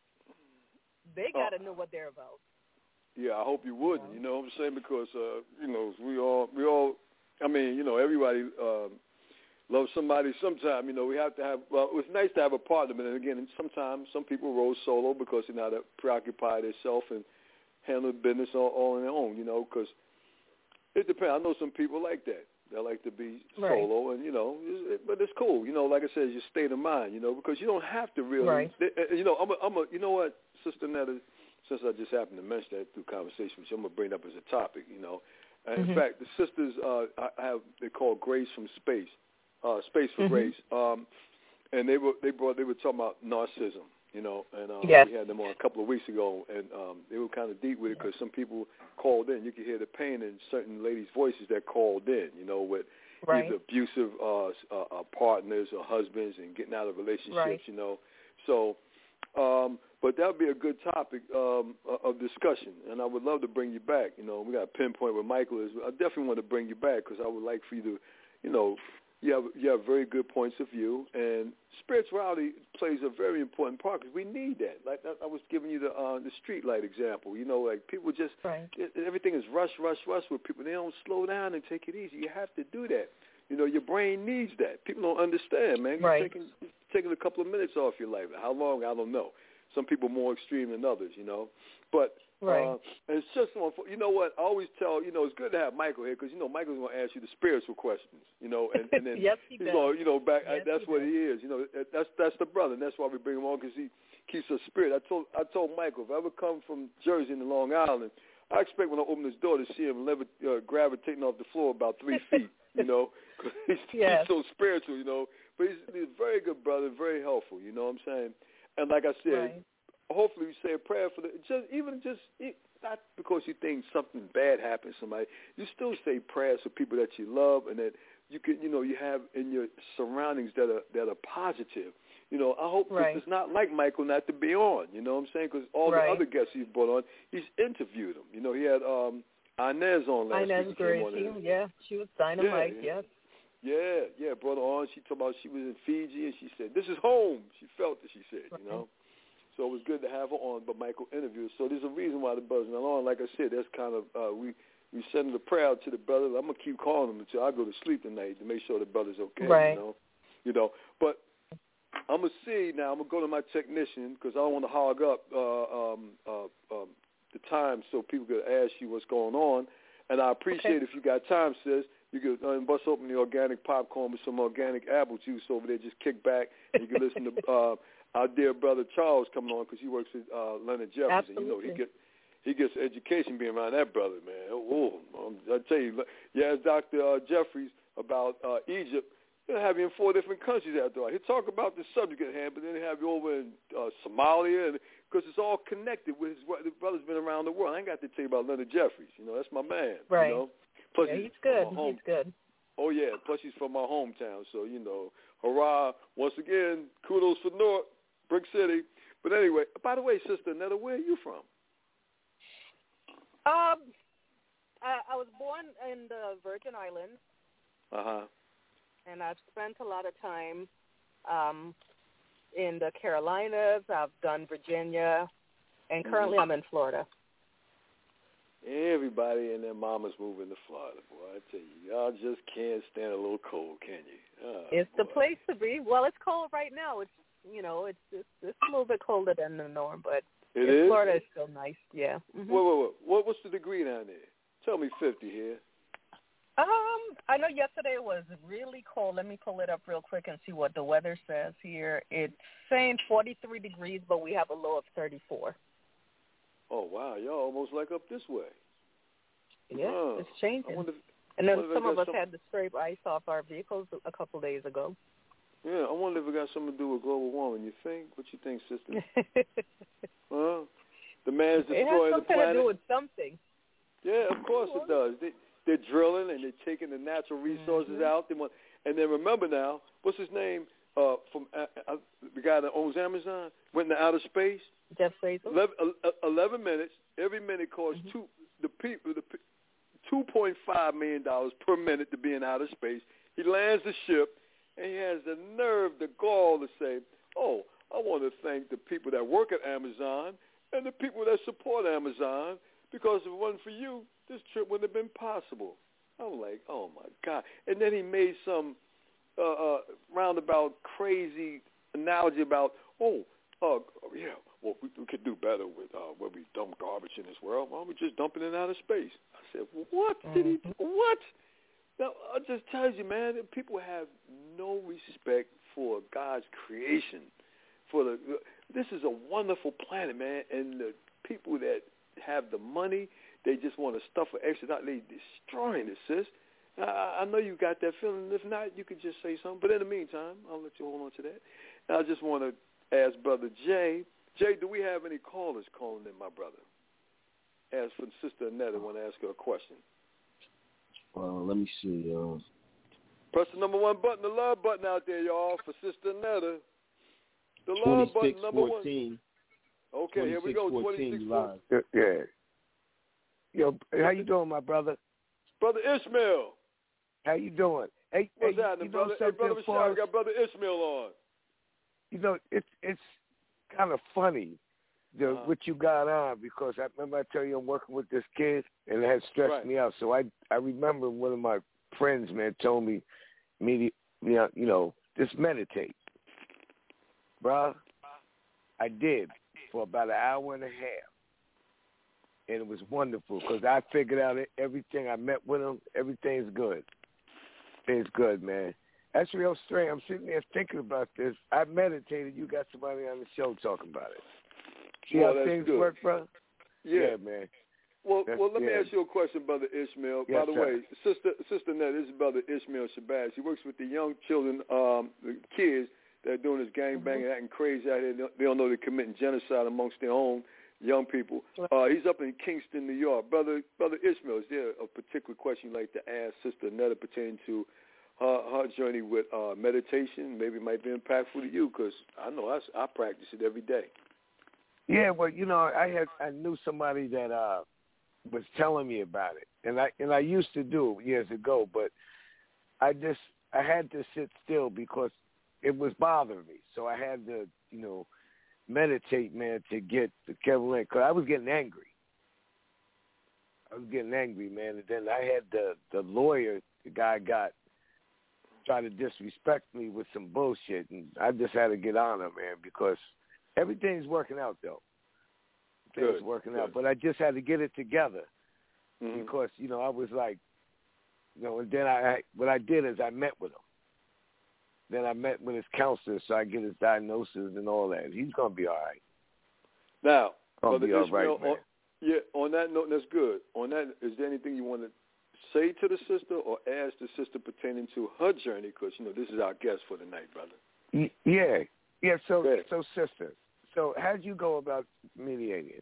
they got to know what they're about. Yeah, I hope you wouldn't. You know what I'm saying? Because, we all, I mean, everybody loves somebody sometime. We have to have, well, it's nice to have a partner, but then again, sometimes some people roll solo because they're not preoccupied themselves and handle business all on their own, because it depends. I know some people like that. They like to be solo, and, but it's cool. Like I said, it's your state of mind, because you don't have to really. Right. You know what, Sister Netta, since I just happened to mention that through conversation, which I'm going to bring up as a topic, And in fact, the sisters they're called Grace from Space, Space for Grace, and they were talking about narcissism. And we had them on a couple of weeks ago, and they were kind of deep with it because some people called in. You could hear the pain in certain ladies' voices that called in, with either abusive partners or husbands and getting out of relationships, So, but that would be a good topic of discussion, and I would love to bring you back. We got to pinpoint where Michael is. I definitely want to bring you back because I would like for you to, you have very good points of view, and spirituality plays a very important part because we need that. Like I was giving you the street light example. Like people just everything is rush with people. They don't slow down and take it easy. You have to do that. Your brain needs that. People don't understand, man. You're taking a couple of minutes off your life. How long? I don't know. Some people more extreme than others, But and it's just you know what? I always tell it's good to have Michael here because Michael's going to ask you the spiritual questions, and then yes, he does. Back. Yes, that's what he is. That's the brother, and that's why we bring him on because he keeps us spirit. I told Michael if I ever come from Jersey to Long Island, I expect when I open his door to see him gravitating off the floor about 3 feet, because he's so spiritual, But he's a very good brother, very helpful. You know what I'm saying? And like I said, hopefully you say a prayer for not because you think something bad happened to somebody. You still say prayers for people that you love and that you can, you have in your surroundings that are positive. I hope it's not like Michael not to be on. You know what I'm saying? Because all the other guests he's brought on, he's interviewed them. He had Inez on last week. Inez, she was dynamite. Yes. Yeah, brought her on. She talked about she was in Fiji, and she said, "This is home." She felt it, she said, So it was good to have her on, but Michael interviewed. So there's a reason why the brother's not on. Like I said, that's kind of, we send the prayer out to the brother. I'm going to keep calling him until I go to sleep tonight to make sure the brother's okay, But I'm going to see now. I'm going to go to my technician because I don't want to hog up the time so people could ask you what's going on. And I appreciate if you got time, sis. You could bust open the organic popcorn with some organic apple juice over there. Just kick back and you can listen to our dear brother Charles coming on because he works with Leonard Jeffries. Absolutely. And, he gets education being around that brother, man. I tell you, ask Dr. Jeffries about Egypt. They'll have you in 4 different countries after all. He'll talk about the subject at hand, but then they have you over in Somalia because it's all connected with the brother's been around the world. I ain't got to tell you about Leonard Jeffries. That's my man. Right. Plus he's good. He's good. Oh, yeah. Plus, he's from my hometown. So, hurrah. Once again, kudos for North. Brick City. But anyway, by the way, Sister Netta, where are you from? I was born in the Virgin Islands. Uh-huh. And I've spent a lot of time in the Carolinas. I've done Virginia, and currently I'm in Florida. Everybody and their mama's moving to Florida, boy. I tell you, y'all just can't stand a little cold, can you? Oh, it's boy. The place to be. Well, it's cold right now. It's it's a little bit colder than the norm, but Florida is still nice. Yeah. Mm-hmm. What's the degree down there? Tell me 50 here. I know yesterday it was really cold. Let me pull it up real quick and see what the weather says here. It's saying 43 degrees, but we have a low of 34. Oh, wow. Y'all almost like up this way. Yeah, it's changing. And then some of us had to scrape ice off our vehicles a couple days ago. Yeah, I wonder if it got something to do with global warming. You think? What you think, sister? The man's destroying the planet. It has something to do with something. Yeah, of course it does. They're drilling and they're taking the natural resources out. And then remember now, what's his name from the guy that owns Amazon? Went into outer space. Jeff Bezos. 11 minutes. Every minute costs $2.5 million per minute to be in outer space. He lands the ship, and he has the nerve, the gall to say, oh, I want to thank the people that work at Amazon and the people that support Amazon, because if it wasn't for you, this trip wouldn't have been possible. I'm like, oh, my God. And then he made some roundabout crazy analogy about, yeah, well, we could do better with where we dump garbage in this world. Why don't we just dump it in outer space? I said, what did he do? What? Now, I just tell you, man, that people have no respect for God's creation. This is a wonderful planet, man, and the people that have the money, they just want to stuff an extra. They're destroying it, sis. I know you got that feeling. If not, you could just say something. But in the meantime, I'll let you hold on to that. And I just want to ask Brother Jay. Jay, do we have any callers calling in, my brother? As for Sister Annette, I want to ask her a question. Let me see. Press the number 1 button, the love button out there, y'all, for Sister Annette. The love button, number 1. Okay, here we go. 2614. Yeah. Yo, how you doing, my brother? Brother Ishmael. How you doing? Hey, what's happening, brother? Hey, Brother Rashad, we got Brother Ishmael on. You know, it's kind of funny what you got on, because I remember I tell you I'm working with this kid, and it had stressed me out. So I remember one of my friends, man, told me, just meditate. Bruh, I did for about an hour and a half. And it was wonderful, because I figured out everything. I met with him. Everything's good. It's good, man. That's real strange. I'm sitting there thinking about this. I meditated. You got somebody on the show talking about it. See how things work, bro? Yeah, man. Well, let me ask you a question, Brother Ishmael. Yes, by the way, Sister Nett, this is Brother Ishmael Shabazz. He works with the young children, the kids that are doing this gangbanging, acting crazy out here. They don't know they're committing genocide amongst their own young people. He's up in Kingston, New York. Brother Ishmael, is there a particular question you'd like to ask Sister Netta pertaining to her journey with meditation? Maybe it might be impactful to you, because I know I practice it every day. Yeah, well, I knew somebody that was telling me about it, and I used to do it years ago, but I had to sit still because it was bothering me. So I had to, meditate, man, to get the Kevin, because I was getting angry. Man, and then I had the lawyer, the guy tried to disrespect me with some bullshit, and I just had to get on him, man, because everything's working out, though. Things working out, but I just had to get it together because I was like, and then what I did is I met with him. Then I met with his counselor, so I get his diagnosis and all that. He's gonna be all right. Now, Brother Ishmael, on that note, that's good. On that, is there anything you want to say to the sister or ask the sister pertaining to her journey? Because this is our guest for the night, brother. Yeah. So sister. So how did you go about mediating?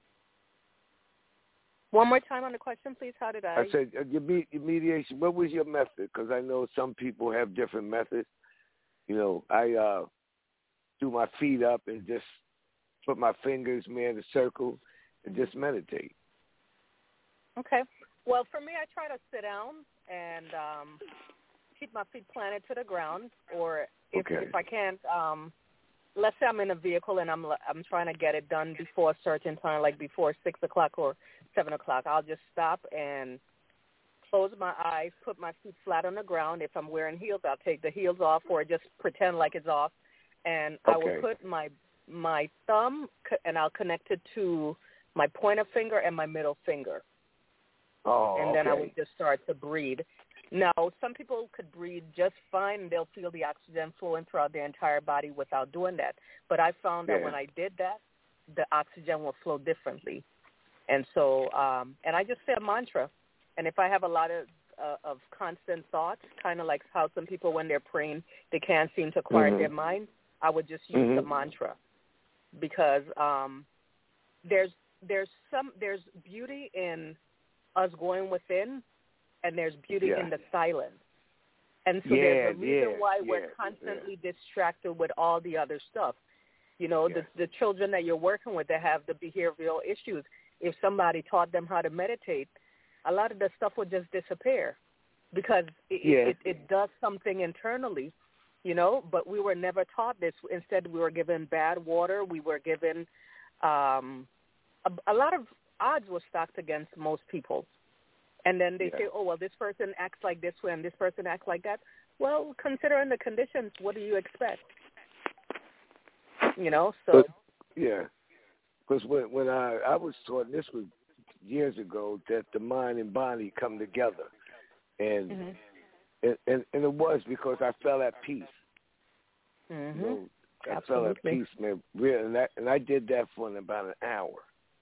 One more time on the question, please. How did I? I said your mediation. What was your method? Because I know some people have different methods. I do my feet up and just put my fingers, man, in a circle and just meditate. Okay. Well, for me, I try to sit down and keep my feet planted to the ground, or if I can't, let's say I'm in a vehicle and I'm trying to get it done before a certain time, like before 6 o'clock or 7 o'clock, I'll just stop and close my eyes, put my feet flat on the ground. If I'm wearing heels, I'll take the heels off or just pretend like it's off, and I will put my thumb and I'll connect it to my pointer finger and my middle finger. Oh, and then I would just start to breathe. Now, some people could breathe just fine, and they'll feel the oxygen flowing throughout their entire body without doing that. But I found that when I did that, the oxygen will flow differently. And so, and I just say a mantra. And if I have a lot of constant thoughts, kind of like how some people, when they're praying, they can't seem to quiet their mind, I would just use the mantra. Because there's beauty in us going within, and there's beauty in the silence. And so there's a reason why we're constantly distracted with all the other stuff. You know, the children that you're working with that have the behavioral issues, if somebody taught them how to meditate, a lot of the stuff would just disappear because it does something internally, you know, but we were never taught this. Instead, we were given bad water. We were given a lot of odds were stacked against most people. And then they say, oh, well, this person acts like this way and this person acts like that. Well, considering the conditions, what do you expect? You know, so. Because when I was taught, this was years ago, that the mind and body come together. And and it was because I felt at peace. You know, I felt at peace, man. Really, and I did that for about an hour.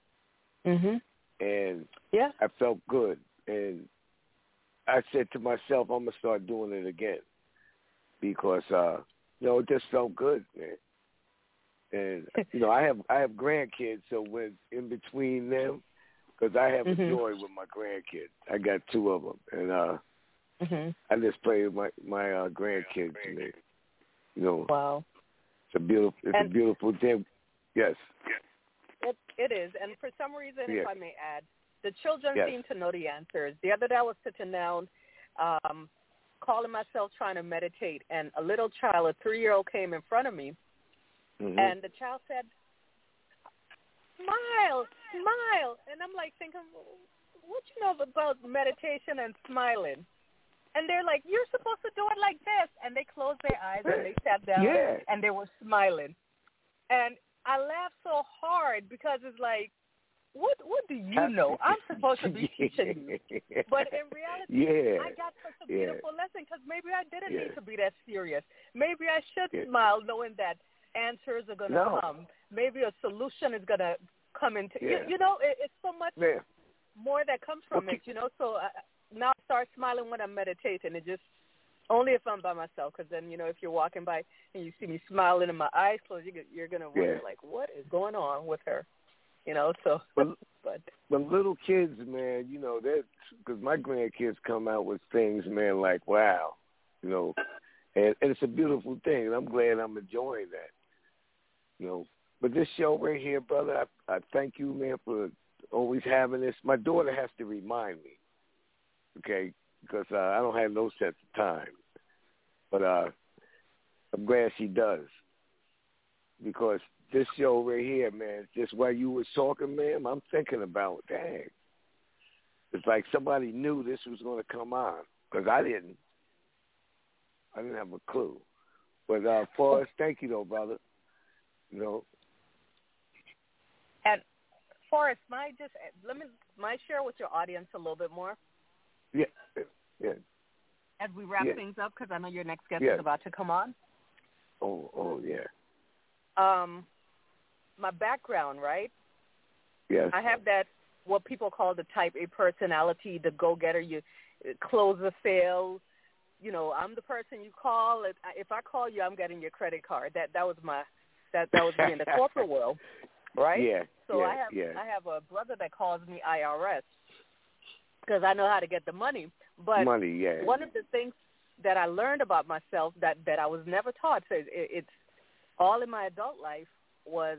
And I felt good. And I said to myself, I'm going to start doing it again because, you know, it just felt good, man. And, you know, I have grandkids, so when in between them, because I have a joy with my grandkids. I got 2 of them. And I just play with my grandkids. Man. You know, wow. It's a beautiful thing. Yes. It is. And for some reason, if I may add, the children seem to know the answers. The other day I was sitting down, calling myself trying to meditate, and a little child, a 3-year-old, came in front of me, and the child said, smile, smile. And I'm like thinking, what you know about meditation and smiling? And they're like, you're supposed to do it like this. And they closed their eyes and they sat down and they were smiling. And I laughed so hard because it's like, what do you know? I'm supposed to be teaching you. But in reality, I got such a beautiful lesson because maybe I didn't need to be that serious. Maybe I should smile knowing that answers are going to come. Maybe a solution is going to come into you know, it's so much more that comes from it, you know. So now I start smiling when I'm meditating. It just only if I'm by myself, because then, you know, if you're walking by and you see me smiling and my eyes closed, you're going to wonder, like, what is going on with her? You know, so. But little kids, man, you know, because my grandkids come out with things, man, like, wow, you know, and it's a beautiful thing, and I'm glad I'm enjoying that, you know. But this show right here, brother, I thank you, man, for always having this. My daughter has to remind me, okay, because I don't have no sense of time. But I'm glad she does, because this show right here, man, just while you were talking, man, I'm thinking about, dang, it's like somebody knew this was going to come on, because I didn't have a clue. But Forrest, thank you, though, brother. You know. And Forrest, might share with your audience a little bit more. Yeah. As we wrap things up, because I know your next guest is about to come on. Oh, yeah. My background, right? Yes. I have that, what people call the type A personality, the go-getter. You close the sale. You know, I'm the person you call. If I call you, I'm getting your credit card. That was me in the corporate world, right? Yeah. So I have a brother that calls me IRS because I know how to get the money. But one of the things that I learned about myself that I was never taught, so it's all in my adult life was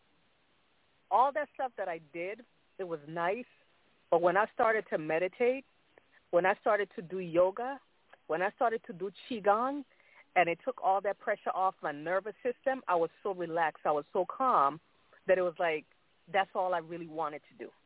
all that stuff that I did. It was nice, but when I started to meditate, when I started to do yoga, when I started to do qigong, and it took all that pressure off my nervous system, I was so relaxed, I was so calm that it was like that's all I really wanted to do.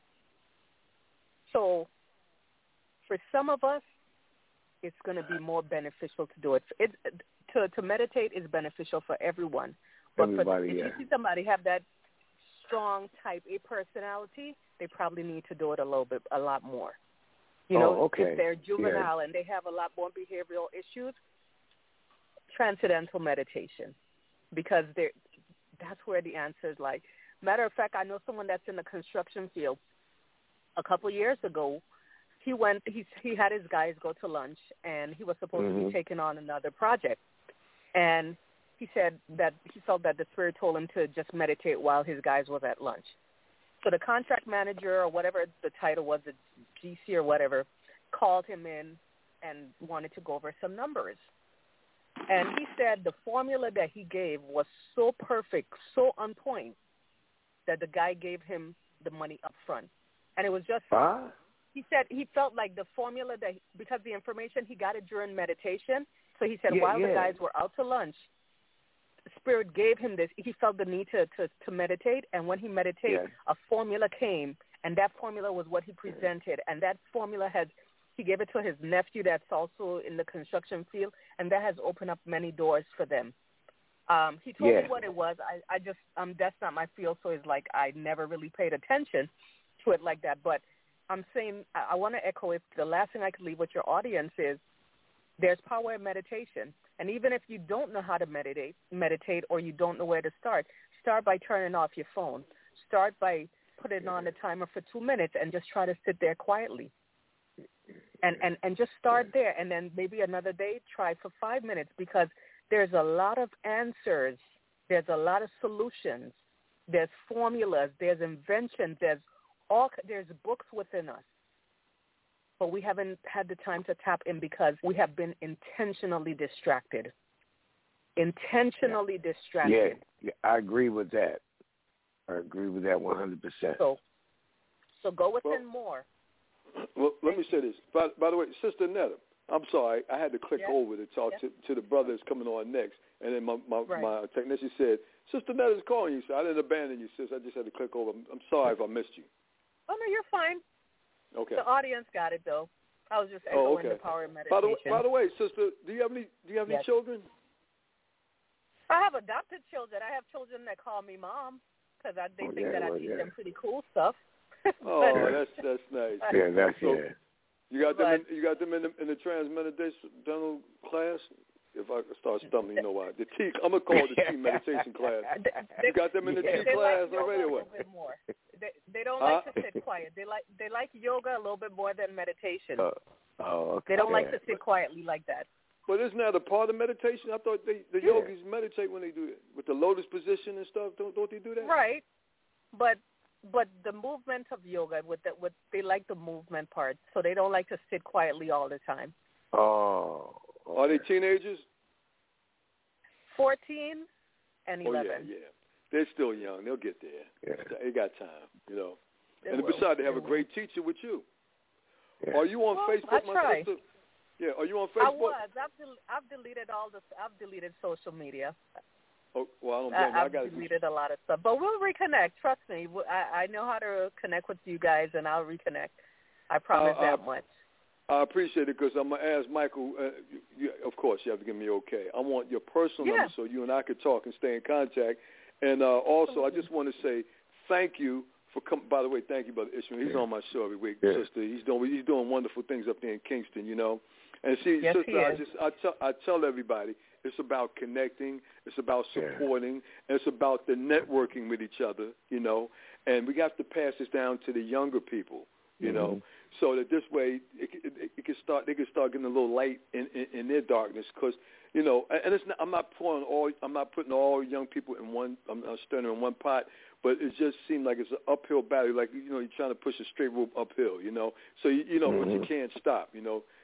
So for some of us, it's going to be more beneficial to do it. To meditate is beneficial for everyone. But if you see somebody have that strong type A personality, they probably need to do it a lot more. If they're juvenile and they have a lot more behavioral issues, transcendental meditation, because that's where the answers lie. Matter of fact, I know someone that's in the construction field. A couple years ago, he had his guys go to lunch, and he was supposed to be taking on another project. And he said that he felt that the Spirit told him to just meditate while his guys was at lunch. So the contract manager or whatever the title was, the GC or whatever, called him in and wanted to go over some numbers. And he said the formula that he gave was so perfect, so on point, that the guy gave him the money up front. And it was just, he said he felt like the formula because the information, he got it during meditation. So he said while the guys were out to lunch, the Spirit gave him this. He felt the need to meditate. And when he meditated, a formula came, and that formula was what he presented. And that formula he gave it to his nephew that's also in the construction field, and that has opened up many doors for them. He told me what it was. I just, that's not my field, so it's like I never really paid attention to it like that. But I'm saying I want to echo it. The last thing I could leave with your audience is there's power in meditation. And even if you don't know how to meditate or you don't know where to start by turning off your phone. Start by putting on a timer for 2 minutes and just try to sit there quietly. And just start there, and then maybe another day try for 5 minutes, because there's a lot of answers. There's a lot of solutions. There's formulas. There's inventions. There's books within us. But we haven't had the time to tap in because we have been intentionally distracted. Distracted. Yeah, I agree with that. I agree with that 100%. So go within more. Well, let me say this. By the way, Sister Netta, I'm sorry. I had to click over to talk to the brothers coming on next. And then my technician said, Sister Netta's calling you. So I didn't abandon you, sis. I just had to click over. I'm sorry if I missed you. Oh, no, you're fine. Okay. The audience got it, though. I was just echoing the power of meditation. By the way, sister, do you have any children? I have adopted children. I have children that call me mom because they think that I teach them pretty cool stuff. That's nice. Yeah, that's You got them in the transcendental class. If I start stumbling, you know why. I'm gonna call it the T meditation class. You got them in the T class already, or what? They don't like to sit quiet. They like yoga a little bit more than meditation. Okay. They don't like to sit quietly like that. But isn't that a part of meditation? I thought the yogis meditate when they do it with the lotus position and stuff. Don't they do that? Right, but the movement of yoga, they like the movement part, so they don't like to sit quietly all the time. Oh. Okay. Are they teenagers? 14 and 11. Oh, yeah. They're still young. They'll get there. Yeah. They got time, And besides, they have a great teacher with you. Yeah. Are you on Facebook, my sister? Yeah. Are you on Facebook? I was. I've deleted social media. Oh, well, I don't blame you. I've deleted a lot of stuff. But we'll reconnect. Trust me. I know how to connect with you guys, and I'll reconnect. I promise that much. I appreciate it, because I'm going to ask Michael, of course, you have to give me okay. I want your personal number so you and I could talk and stay in contact. And also, I just want to say thank you for coming. By the way, thank you, Brother Ishmael. He's on my show every week, sister. He's doing wonderful things up there in Kingston, And see, sister, I tell everybody, it's about connecting, it's about supporting, and it's about the networking with each other, And we have to pass this down to the younger people, so that this way it can start. They can start getting a little light in their darkness, because and it's not, I'm not putting all young people in one. I'm not stirring in one pot, but it just seemed like it's an uphill battle. Like you're trying to push a straight rope uphill. So but you can't stop.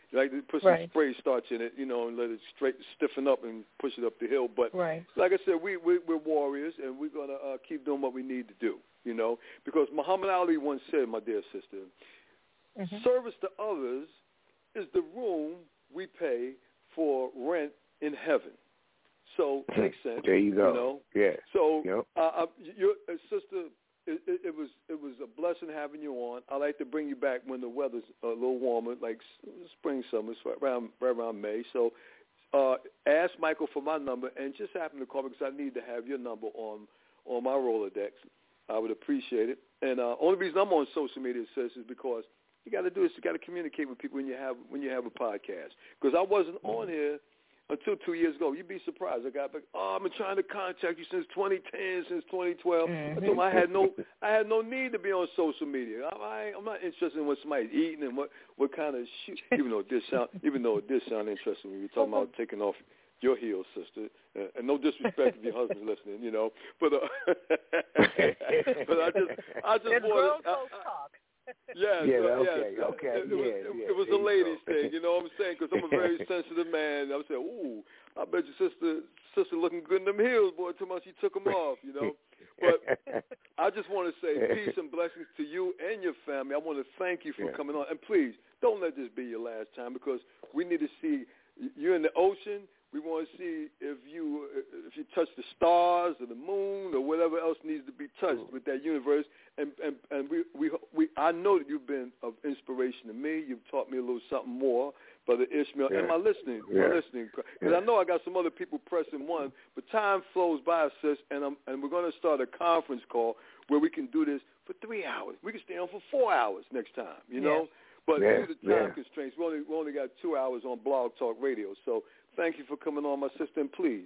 You like to put some spray starch in it, and let it stiffen up and push it up the hill. But like I said, we're warriors, and we're going to keep doing what we need to do, because Muhammad Ali once said, my dear sister, service to others is the room we pay for rent in heaven. So it makes sense. There you go. Yeah. So your sister, it was a blessing having you on. I like to bring you back when the weather's a little warmer, like spring, summer, so right around May. So ask Michael for my number and just happen to call me because I need to have your number on my Rolodex. I would appreciate it. And only reason I'm on social media, sis, is because you got to do is you got to communicate with people when you have a podcast. Because I wasn't on here until 2 years ago. You'd be surprised. I got back, I've been trying to contact you since 2010, since 2012. I told them I had no need to be on social media. I'm not interested in what somebody's eating and what kind of shoe. Even though it did sound interesting when you were talking about taking off your heels, sister. And no disrespect if your husband's listening, But but I just wanted. Okay. It was a ladies thing, you know what I'm saying? Because I'm a very sensitive man. I was saying, ooh, I bet your sister looking good in them heels, boy, too much she took them off, But I just want to say peace and blessings to you and your family. I want to thank you for coming on. And please, don't let this be your last time because we need to see you in the ocean. We want to see if you touch the stars or the moon or whatever else needs to be touched with that universe. And we I know that you've been of inspiration to me. You've taught me a little something more, Brother Ishmael. And my listening, because I know I got some other people pressing one, but time flows by, sis, and we're going to start a conference call where we can do this for 3 hours. We can stay on for 4 hours next time, But due to time constraints, we only got 2 hours on Blog Talk Radio. So thank you for coming on, my sister, and please,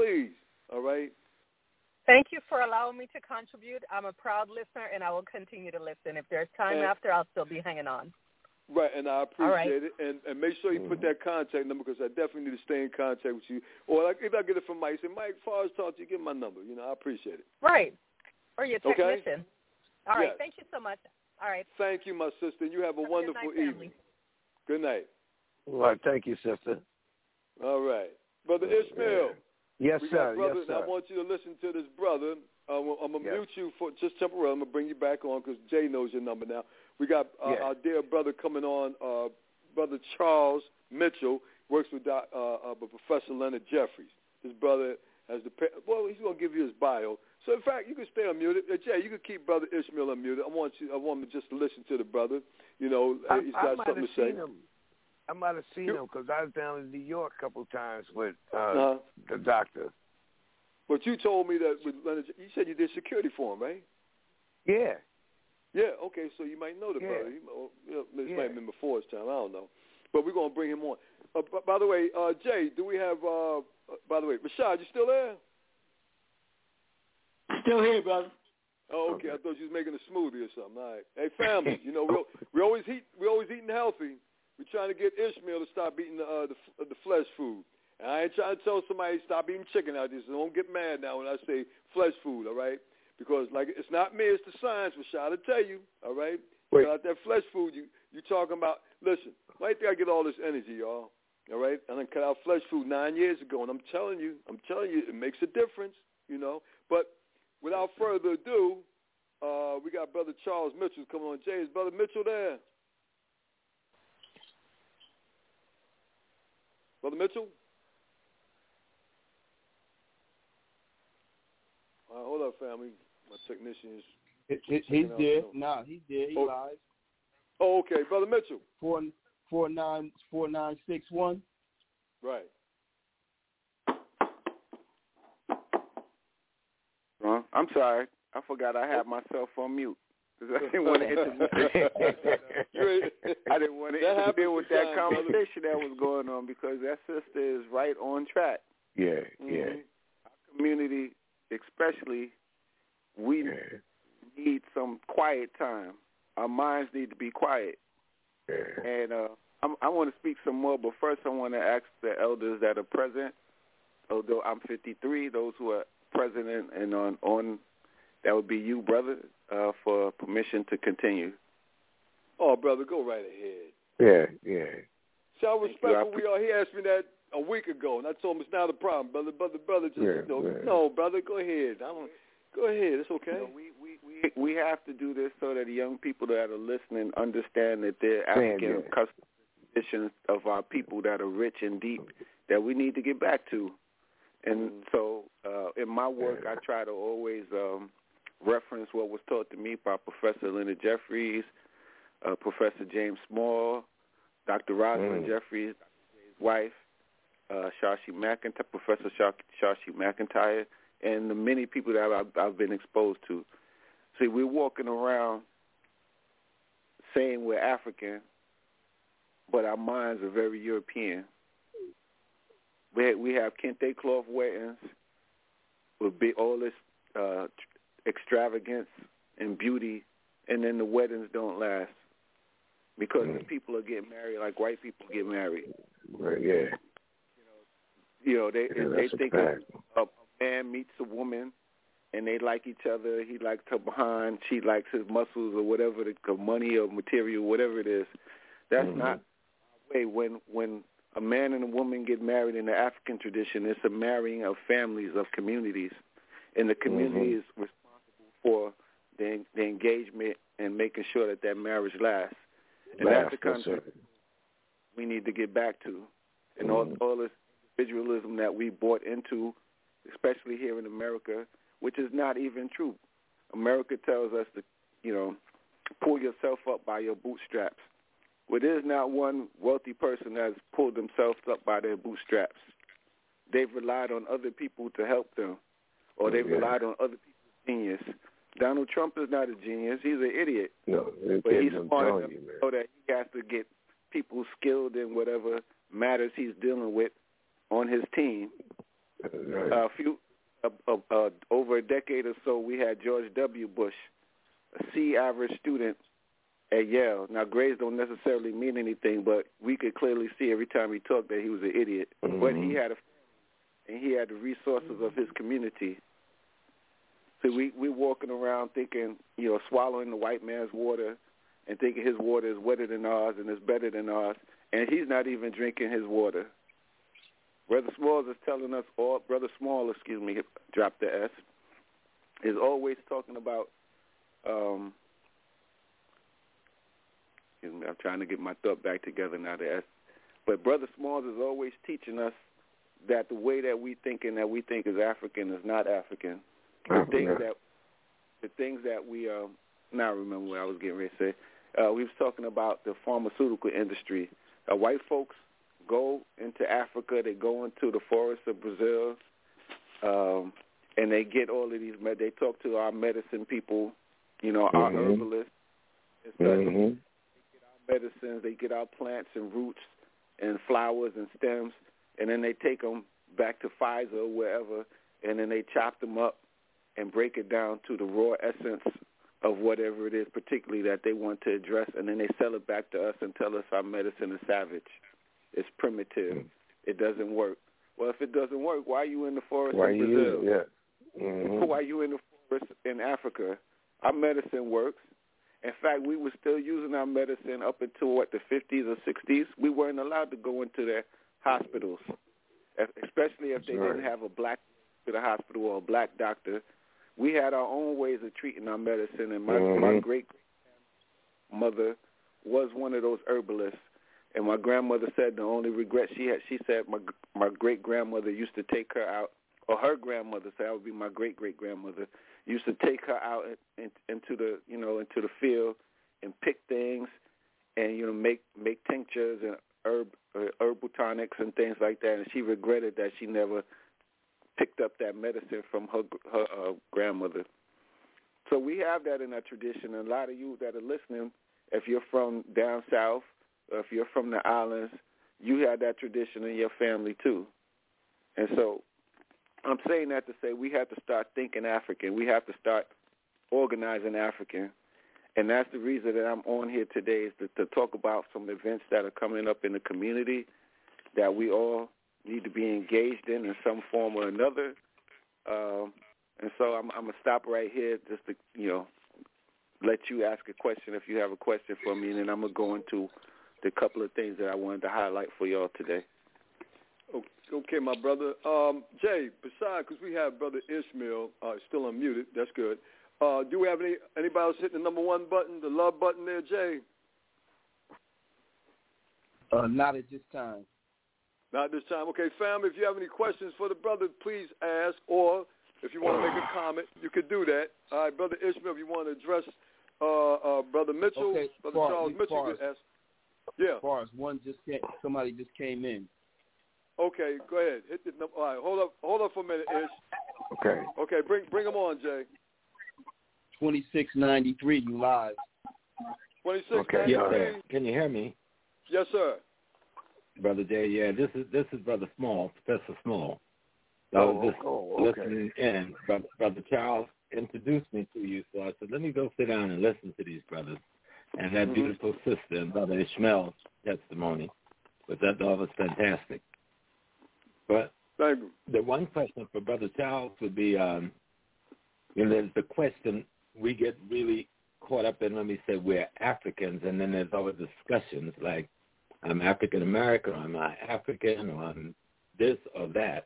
all right? Thank you for allowing me to contribute. I'm a proud listener, and I will continue to listen. If there's time after, I'll still be hanging on. Right, and I appreciate it. And make sure you put that contact number because I definitely need to stay in contact with you. Or if I get it from Mike, say, Mike, as far as talk to you, give my number. I appreciate it. Right, or your technician. Okay? All right, thank you so much. All right. Thank you, my sister. You have a wonderful evening. Good night. Well, thank you, sister. All right. Brother Ishmael. Yes, sir. Brother, yes, sir. I want you to listen to this brother. I'm going to mute you for just temporarily. I'm going to bring you back on because Jay knows your number now. We got our dear brother coming on, Brother Charles Mitchell, works with Professor Leonard Jeffries. His brother has he's going to give you his bio. So, in fact, you can stay unmuted. Jay, you can keep Brother Ishmael unmuted. I want him just to listen to the brother. He's got something to say. I might have seen him because I was down in New York a couple of times with the doctor. But you told me that with Leonard, you said you did security for him, right? Yeah. Yeah, okay, so you might know the brother. This might have been before his time. I don't know. But we're going to bring him on. By the way, Jay, do we have, by the way, Rashad, you still there? Still here, brother. Oh, okay. I thought you was making a smoothie or something. All right. Hey, family, we always eating healthy. We're trying to get Ishmael to stop eating the flesh food. And I ain't trying to tell somebody to stop eating chicken out there, so don't get mad now when I say flesh food, all right? Because, it's not me, it's the science, Rashad, I tell you, all right? About that flesh food you talking about. Listen, right there I get all this energy, y'all, all right? And I cut out flesh food 9 years ago, and I'm telling you, it makes a difference, But without further ado, we got Brother Charles Mitchell coming on. Jay, is Brother Mitchell there? Brother Mitchell? All right, hold up, family. My technician is... He's there. Nah, he's there. He live. Oh, okay. Brother Mitchell. 4961. Right. I'm sorry. I forgot I had myself on mute. I didn't want to interview. I didn't want to interfere with that conversation that was going on because that sister is right on track. Yeah. Our community, especially, we need some quiet time. Our minds need to be quiet. And I want to speak some more, but first I want to ask the elders that are present, although I'm 53, those who are present and on that would be you, brother, for permission to continue. Oh, brother, go right ahead. Yeah. See how respectful we are. He asked me that a week ago, and I told him it's not a problem, brother. Just no, brother, go ahead. Go ahead. It's okay. We have to do this so that the young people that are listening understand that they're African custom traditions of our people that are rich and deep that we need to get back to. And so in my work, I try to always reference what was taught to me by Professor Leonard Jeffries, Professor James Small, Dr. Rosalind Jeffries, his wife, Shashi McIntyre, Professor Shashi McIntyre, and the many people that I've been exposed to. See, we're walking around saying we're African, but our minds are very European. We have kente cloth weddings with all this extravagance and beauty, and then the weddings don't last because the people are getting married like white people get married. Right, yeah. They think a man meets a woman, and they like each other. He likes her behind, she likes his muscles, or whatever, the money or material, whatever it is. That's not the way. When a man and a woman get married in the African tradition, it's a marrying of families, of communities, and the community is responsible for the engagement and making sure that marriage lasts. And that's the concept we need to get back to. And all this individualism that we bought into, especially here in America, which is not even true. America tells us to, pull yourself up by your bootstraps. Well, there's not one wealthy person that's pulled themselves up by their bootstraps. They've relied on other people to help them, or they've relied on other people's genius. Donald Trump is not a genius. He's an idiot. No, but he's smart enough to know that he has to get people skilled in whatever matters he's dealing with on his team. Right. Over a decade or so, we had George W. Bush, a C average student at Yale. Now, grades don't necessarily mean anything, but we could clearly see every time he talked that he was an idiot. But he had a family, and he had the resources of his community. So we're walking around thinking, swallowing the white man's water and thinking his water is wetter than ours and is better than ours, and he's not even drinking his water. Brother Small, drop the S, is always talking about, I'm trying to get my thought back together now, the S. But Brother Smalls is always teaching us that the way that we think is African is not African. The things that we, now I remember what I was getting ready to say. We was talking about the pharmaceutical industry. White folks go into Africa, they go into the forests of Brazil, and they get all of these, they talk to our medicine people, our herbalists and such. They get our medicines, they get our plants and roots and flowers and stems, and then they take them back to Pfizer or wherever, and then they chop them up and break it down to the raw essence of whatever it is particularly that they want to address, and then they sell it back to us and tell us our medicine is savage. It's primitive. It doesn't work. Well, if it doesn't work, why are you in the forest in Brazil? Why are you in the forest in Africa? Our medicine works. In fact, we were still using our medicine up until, the 50s or 60s. We weren't allowed to go into their hospitals, especially if they didn't have a black to the hospital or a black doctor. We had our own ways of treating our medicine, and my great-grandmother was one of those herbalists. And my grandmother said the only regret she had, she said my great-grandmother used to take her out, or her grandmother, so that would be my great-great-grandmother, used to take her out into the field and pick things and, make tinctures and herbal tonics and things like that. And she regretted that she never picked up that medicine from her grandmother. So we have that in our tradition. And a lot of you that are listening, if you're from down south, or if you're from the islands, you have that tradition in your family too. And so I'm saying that to say we have to start thinking African. We have to start organizing African. And that's the reason that I'm on here today, is to talk about some events that are coming up in the community that we all need to be engaged in some form or another. And so I'm going to stop right here just to, let you ask a question if you have a question for me, and then I'm going to go into the couple of things that I wanted to highlight for y'all today. Okay, my brother. Jay, besides, because we have Brother Ishmael still unmuted. That's good. Do we have anybody else hitting the number one button, the love button there, Jay? Not at this time. Not this time. Okay, family, if you have any questions for the brother, please ask. Or if you want to make a comment, you could do that. All right, Brother Ishmael, if you want to address Brother Mitchell, okay, Brother Charles Mitchell, you could ask. Yeah. As far as somebody just came in. Okay, go ahead. Hit the number. All right, hold up for a minute, Ish. Okay. Okay, bring them on, Jay. 2693, you live. 2693. Okay. Yeah. Can you hear me? Yes, sir. Brother Jay, yeah, this is Brother Small, Professor Small. I was just listening in. Brother Charles introduced me to you, so I said, let me go sit down and listen to these brothers. And that beautiful sister and Brother Ishmael's testimony, but that was fantastic. But the one question for Brother Charles would be, there's the question we get really caught up in when we say we're Africans, and then there's always discussions like, I'm African American, or I'm not African, or I'm this or that.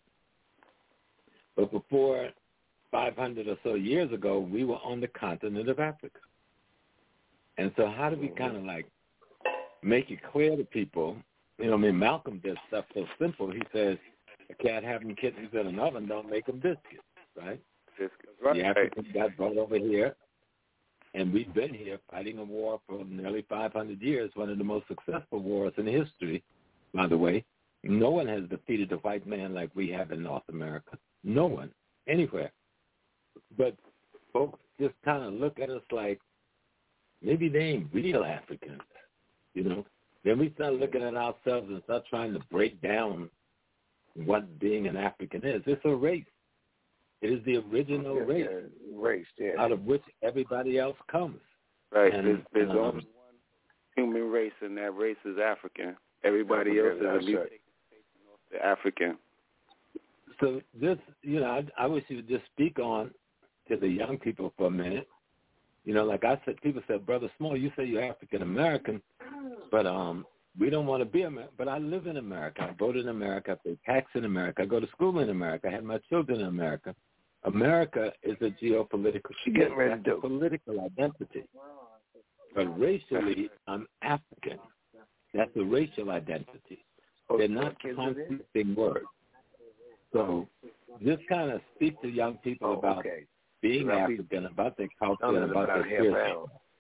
But before 500 or so years ago, we were on the continent of Africa. And so how do we kind of like make it clear to people? Malcolm did stuff so simple. He says, a cat having kittens in an oven don't make them biscuits, right? Right. The Africans got brought over here, and we've been here fighting a war for nearly 500 years, one of the most successful wars in history, by the way. No one has defeated the white man like we have in North America. No one, anywhere. But folks just kind of look at us like maybe they ain't real Africans, Then we start looking at ourselves and start trying to break down what being an African is. It's a race. It is the original race out of which everybody else comes. Right. And, there's only one human race, and that race is African. Everybody else is a mutation of the African. So this, I wish you would just speak on to the young people for a minute. Like I said, people said, Brother Small, you say you're African American, but we don't want to be American. But I live in America. I vote in America. I pay tax in America. I go to school in America. I had my children in America. America is a geopolitical political identity. But racially, I'm African. That's a racial identity. They're not conflicting words. So just kind of speak to young people about being African, about their culture, and about their spirit.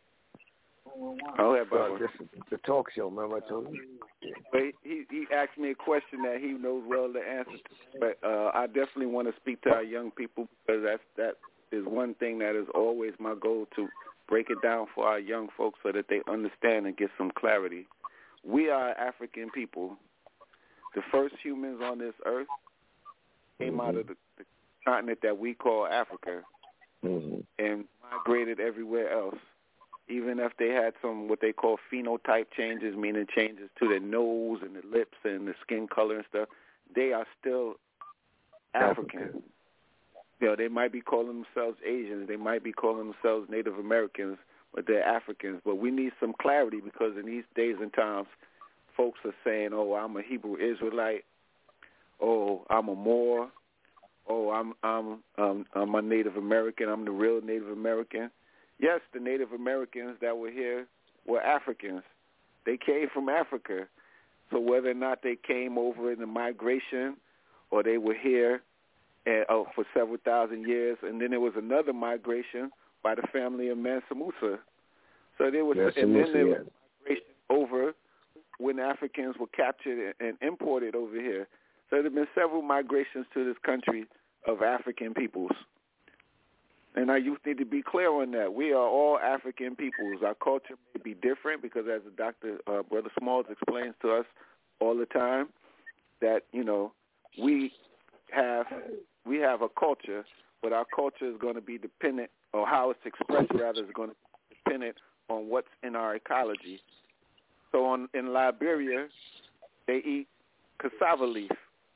This is the talk show, remember I told you? But he asked me a question that he knows well the answer to. But I definitely want to speak to our young people, because that is one thing that is always my goal, to break it down for our young folks so that they understand and get some clarity. We are African people. The first humans on this earth came out of the continent that we call Africa and migrated everywhere else. Even if they had some what they call phenotype changes, meaning changes to the nose and the lips and the skin color and stuff, they are still African. They might be calling themselves Asians, they might be calling themselves Native Americans, but they're Africans. But we need some clarity, because in these days and times, folks are saying, oh, I'm a Hebrew Israelite, oh, I'm a Moor, oh, I'm a Native American, I'm the real Native American. Yes, the Native Americans that were here were Africans. They came from Africa. So whether or not they came over in the migration or they were here for several thousand years, and then there was another migration by the family of Mansa Musa. So there was, and then there was migration over when Africans were captured and imported over here. So there have been several migrations to this country of African peoples. And our youth need to be clear on that. We are all African peoples. Our culture may be different, because as the Dr. Brother Smalls explains to us all the time, that, we have a culture, but our culture is going to be dependent, or how it's expressed rather, is going to be dependent on what's in our ecology. So in Liberia, they eat cassava leaf.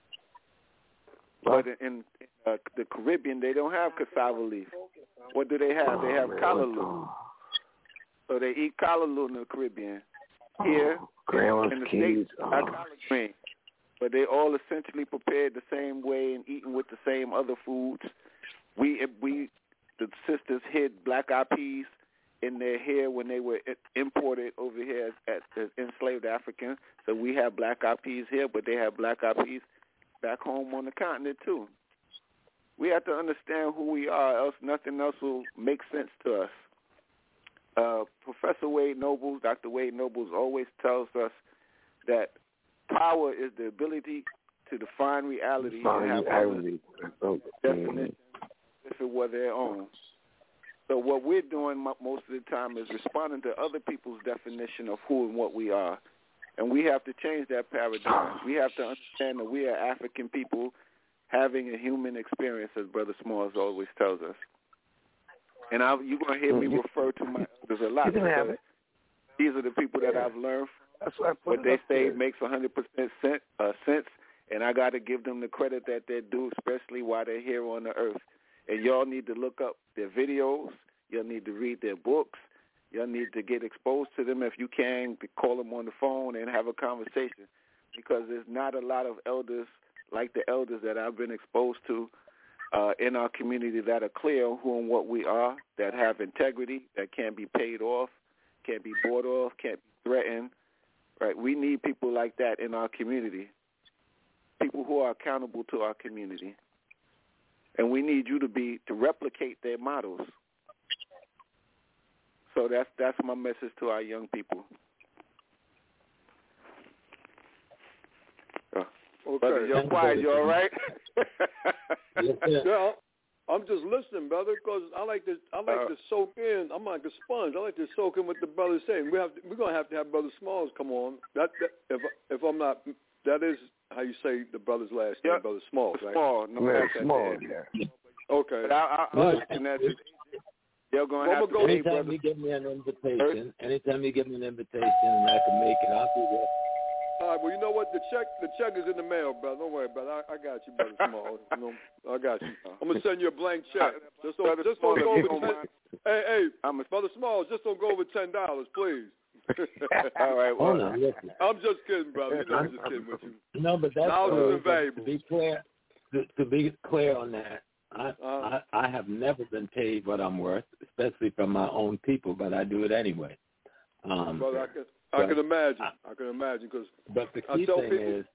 But in the Caribbean, they don't have cassava leaf. What do they have? They have callaloo. So they eat callaloo in the Caribbean. here grandma's in the kids. States are collard greens. But they all essentially prepared the same way and eaten with the same other foods. We the sisters hid black-eyed peas in their hair when they were imported over here as enslaved Africans. So we have black-eyed peas here, but they have black-eyed peas back home on the continent too. We have to understand who we are, else nothing else will make sense to us. Professor Wade Nobles, Dr. Wade Nobles always tells us that power is the ability to define reality and have definition if it were their own. So what we're doing most of the time is responding to other people's definition of who and what we are. And we have to change that paradigm. We have to understand that we are African people having a human experience, as Brother Smalls always tells us. And you're going to hear me refer to my elders a lot because these are the people that I've learned from. That's what they say makes 100% sense, and I got to give them the credit that they do, especially while they're here on the earth. And y'all need to look up their videos. Y'all need to read their books. Y'all need to get exposed to them if you can, to call them on the phone and have a conversation, because there's not a lot of elders like the elders that I've been exposed to in our community that are clear on who and what we are, that have integrity, that can't be paid off, can't be bought off, can't be threatened. Right, we need people like that in our community, people who are accountable to our community, and we need you to replicate their models. So that's my message to our young people. Okay, brother, you're quiet. You all right? Yeah, I'm just listening, brother, because I like to soak in. I'm like a sponge. I like to soak in what the brother's saying. We're gonna have to have Brother Smalls come on. That if I'm not, that is how you say the brother's last name, Brother Smalls, right? Small, yeah. Okay. But I'll you're gonna have to. Anytime you give me an invitation, and I can make it, I'll do that. All right, well, you know what? The check is in the mail, brother. Don't worry about it. I got you, Brother Small. I got you. I'm going to send you a blank check. Just don't go over Hey, Brother Small, just don't go over $10, please. All right, well. I'm just kidding, brother. You know I'm just kidding with you. No, but that's invaluable. To be clear on that, I have never been paid what I'm worth, especially from my own people, but I do it anyway. Brother, I can imagine. I can imagine because. But the key thing is,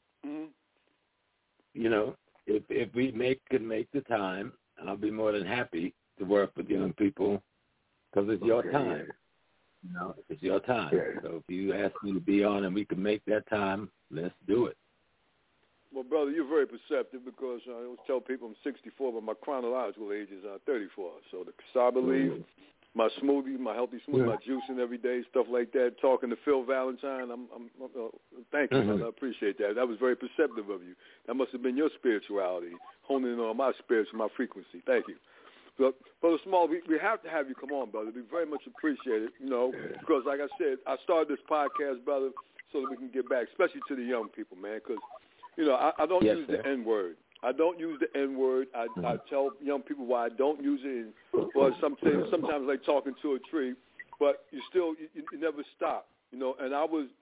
you know, if we can make the time, I'll be more than happy to work with young people because it's your time. You know, it's your time. Yeah. So if you ask me to be on and we can make that time, let's do it. Well, brother, you're very perceptive because I always tell people I'm 64, but my chronological age is 34. So the cassava leaf. My smoothie, my healthy smoothie, my juicing every day, stuff like that. Talking to Phil Valentine, thank you, brother. I appreciate that. That was very perceptive of you. That must have been your spirituality, honing in on my spiritual, my frequency. Thank you. But Brother Small, we have to have you come on, brother. We very much appreciate it, you know, because like I said, I started this podcast, brother, so that we can get back, especially to the young people, man, because, you know, I don't use the N-word. I don't use the N-word. I tell young people why I don't use it. Well, sometimes like talking to a tree, but you never stop, you know. And I was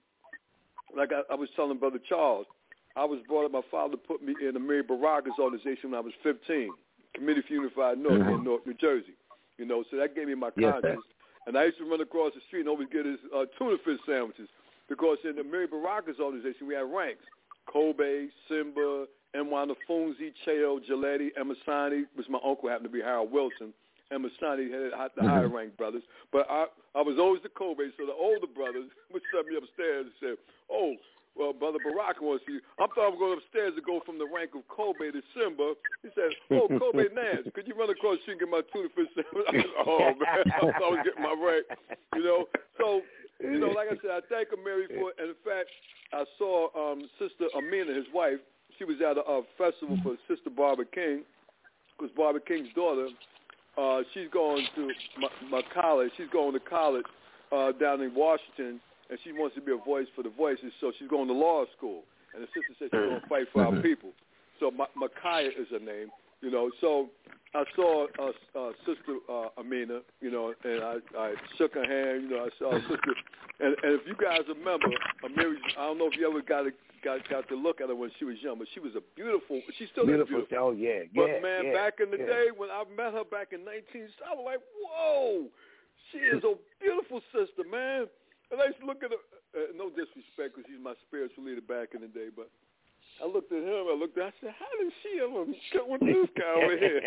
telling Brother Charles, I was brought up, my father put me in the Mary Baracus organization when I was 15, Committee for Unified North in North New Jersey, you know. So that gave me my conscience. And I used to run across the street and always get his tuna fish sandwiches because in the Mary Baracus organization we had ranks: Kobe, Simba, Mwana-Funzi, Cheo, Gilletti, Emasani, which my uncle happened to be Harold Wilson. Emasani had the higher ranked brothers. But I was always the Kobe, so the older brothers would set me upstairs and say, oh, well, Brother Barack wants you. I thought I was going upstairs to go from the rank of Kobe to Simba. He said, oh, Kobe Nance, could you run across the street and get my tuna fish sandwich? I said, oh, man, I thought I was getting my rank, you know. So, you know, like I said, I thank Mary for it. And, in fact, I saw Sister Amina, his wife. She was at a festival for Sister Barbara King, because Barbara King's daughter, she's going to my college. She's going to college down in Washington, and she wants to be a voice for the voices, so she's going to law school. And the sister said she's going to fight for our people. So Micaiah is her name. You know, so I saw Sister Amina, you know, and I shook her hand. You know, I saw Sister, and if you guys remember, Amiri, I don't know if you ever got to look at her when she was young, but she was a beautiful. She still is beautiful. Oh yeah, But man, back in the day when I met her back in 19, I was like, whoa, she is a beautiful sister, man. And I used to look at her. No disrespect, because she's my spiritual leader back in the day, but I looked at him. I said, how did she ever come with this guy over here?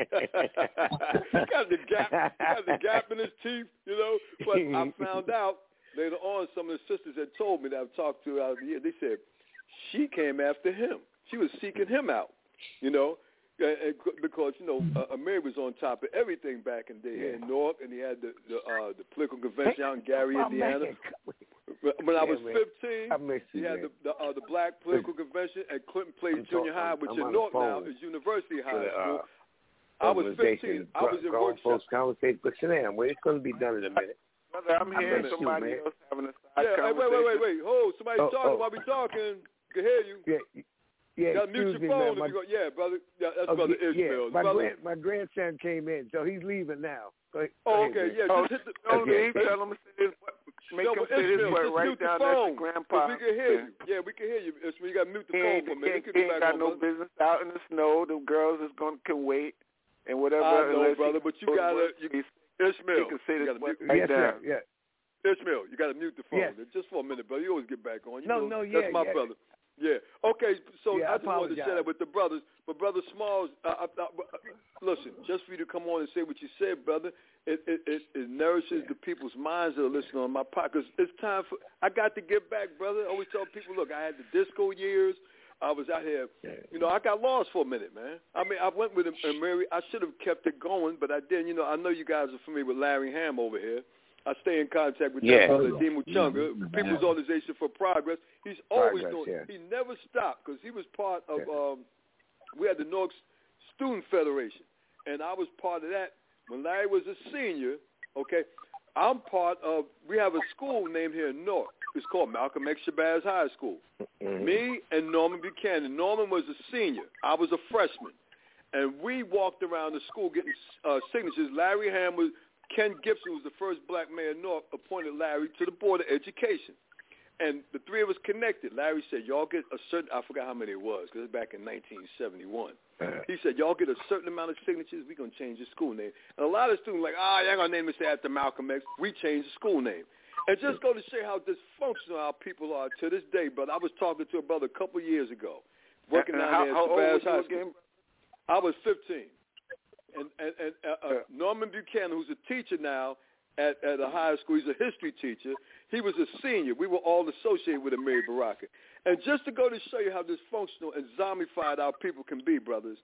He got the gap in his teeth, you know. But I found out later on, some of the sisters had told me that I've talked to out of the year. They said she came after him. She was seeking him out, you know, because you know Amir was on top of everything back in the day here in Newark, and he had the political convention out in Gary, Indiana. When I was 15, he had the Black Political Convention at Clinton Place Junior High, which in North now is University High School. I was 15. I was in workshop. Conversation, but sit down. Well, it's going to be done in a minute. Brother, I'm hearing somebody else having a side conversation. Wait. Hold, somebody's talking while we talking. Can hear you. Yeah, you got to mute your phone. Yeah, brother. Yeah, that's Brother Ishmael. Yeah. My grandson came in, so he's leaving now. Okay. Just hit the phone. Tell him to say his make him say his word right down there to Grandpa. We can hear you. Yeah, we can hear you. Ishmael, you got to mute the phone for a minute. He ain't got no business out in the snow. The girls can wait and whatever. I know, brother, but you got to... Ishmael, you can say this right down. Yeah. Ishmael, you got to mute the phone just for a minute, brother. You always get back on. That's my brother. Yeah. Okay, so I just wanted to share that with the brothers. But Brother Smalls, listen, just for you to come on and say what you said, brother, it nourishes the people's minds that are listening on my podcast. It's time for, I got to get back, brother. I always tell people, look, I had the disco years. I was out here, you know, I got lost for a minute, man. I mean, I went with him and Mary. I should have kept it going, but I didn't. You know, I know you guys are familiar with Larry Ham over here. I stay in contact with Dimu Chunga, People's Organization for Progress. He's always doing. He never stopped because he was part of. We had the Newark Student Federation, and I was part of that when Larry was a senior. Okay, I'm part of. We have a school named here in Newark. It's called Malcolm X Shabazz High School. Me and Norman Buchanan. Norman was a senior. I was a freshman, and we walked around the school getting signatures. Larry Ham was. Ken Gibson, who was the first black mayor of North, appointed Larry to the Board of Education. And the three of us connected. Larry said, y'all get a certain, I forgot how many it was, because it was back in 1971. He said, y'all get a certain amount of signatures, we're going to change the school name. And a lot of students were like, y'all going to name it after Malcolm X. We changed the school name. And just go to show how dysfunctional our people are to this day, brother. I was talking to a brother a couple of years ago, working down there at Shabazz High School. I was 15. And Norman Buchanan, who's a teacher now at a high school, he's a history teacher. He was a senior. We were all associated with Amiri Baraka. And just to go to show you how dysfunctional and zombified our people can be, brothers,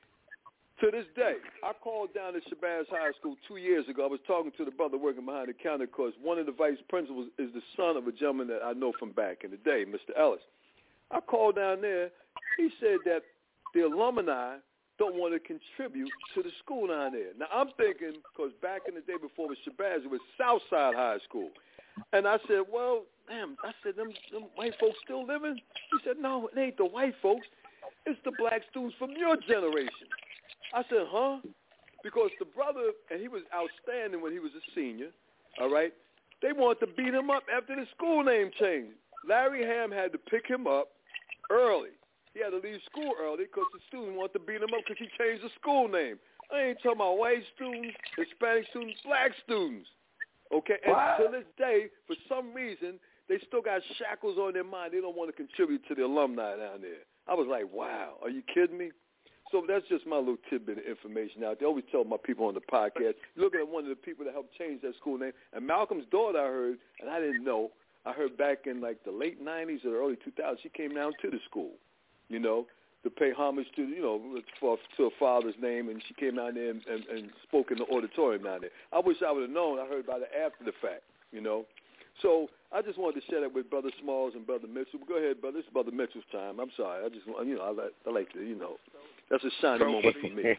to this day, I called down to Shabazz High School 2 years ago. I was talking to the brother working behind the counter because one of the vice principals is the son of a gentleman that I know from back in the day, Mr. Ellis. I called down there. He said that the alumni don't want to contribute to the school down there. Now, I'm thinking, because back in the day before it was Shabazz, it was Southside High School. And I said, well, damn, them white folks still living? He said, no, it ain't the white folks. It's the black students from your generation. I said, huh? Because the brother, and he was outstanding when he was a senior, all right? They wanted to beat him up after the school name changed. Larry Ham had to pick him up early. He had to leave school early because the students wanted to beat him up because he changed the school name. I ain't talking about white students, Hispanic students, black students. Okay? And to this day, for some reason, they still got shackles on their mind. They don't want to contribute to the alumni down there. I was like, wow, are you kidding me? So that's just my little tidbit of information out there. I always tell my people on the podcast, looking at one of the people that helped change that school name. And Malcolm's daughter, I heard, and I didn't know, I heard back in like the late 90s or the early 2000s, she came down to the school. You know, to pay homage to, you know, to her father's name, and she came down there and spoke in the auditorium down there. I wish I would have known. I heard about it after the fact, you know. So I just wanted to share that with Brother Smalls and Brother Mitchell. Go ahead, brother. This is Brother Mitchell's time. I'm sorry. I just, you know, I like to, you know, that's a shiny moment for me.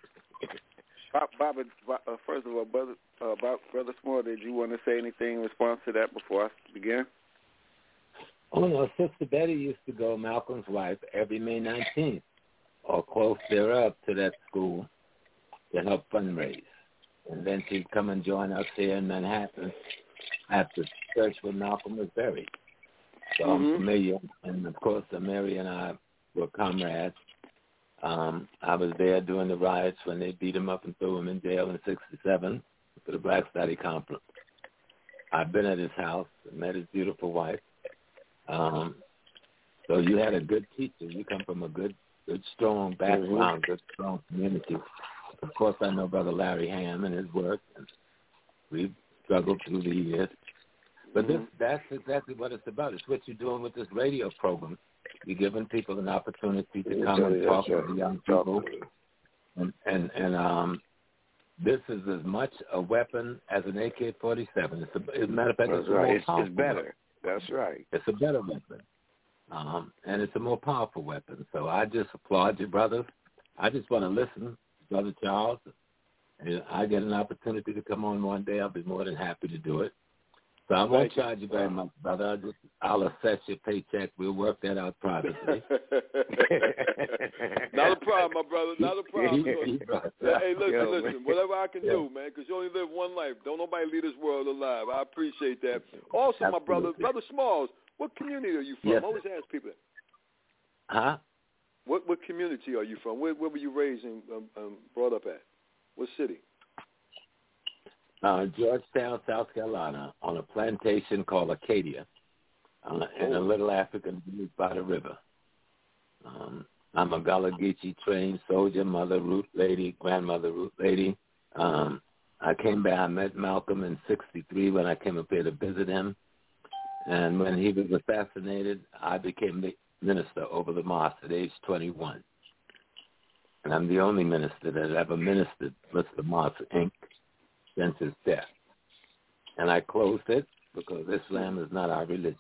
Bobby, first of all, Brother Smalls, did you want to say anything in response to that before I begin? Oh, no, Sister Betty used to go, Malcolm's wife, every May 19th or close thereof to that school to help fundraise. And then she'd come and join us here in Manhattan at the church where Malcolm was buried. So I'm familiar. And, of course, Mary and I were comrades. I was there during the riots when they beat him up and threw him in jail in 1967 for the Black Study Conference. I've been at his house and met his beautiful wife. So you had a good teacher. You come from a good, strong background, good, strong community. Of course, I know Brother Larry Ham and his work, and we've struggled through the years. But that's exactly what it's about. It's what you're doing with this radio program. You're giving people an opportunity to come and talk to the young people. And this is as much a weapon as an AK-47. As a matter of fact, it's right. more It's better. That's right. It's a better weapon. And it's a more powerful weapon. So I just applaud you, brothers. I just want to listen, Brother Charles. And I get an opportunity to come on one day, I'll be more than happy to do it. So I won't charge you very much, brother. I'll assess your paycheck. We'll work that out privately. Not a problem, my brother. Not a problem. Hey, listen. Whatever I can do, man, because you only live one life. Don't nobody leave this world alive. I appreciate that. Also, my brother Smalls, what community are you from? I always ask people that. Huh? What community are you from? Where were you raised and brought up at? What city? Georgetown, South Carolina, on a plantation called Acadia, in a little African village by the river. I'm a Gullah Geechee trained soldier, mother root lady, grandmother root lady. I came back, I met Malcolm in 1963 when I came up here to visit him. And when he was assassinated, I became the minister over the mosque at age 21. And I'm the only minister that ever ministered with the Mosque, Inc. since his death. And I closed it because Islam is not our religion.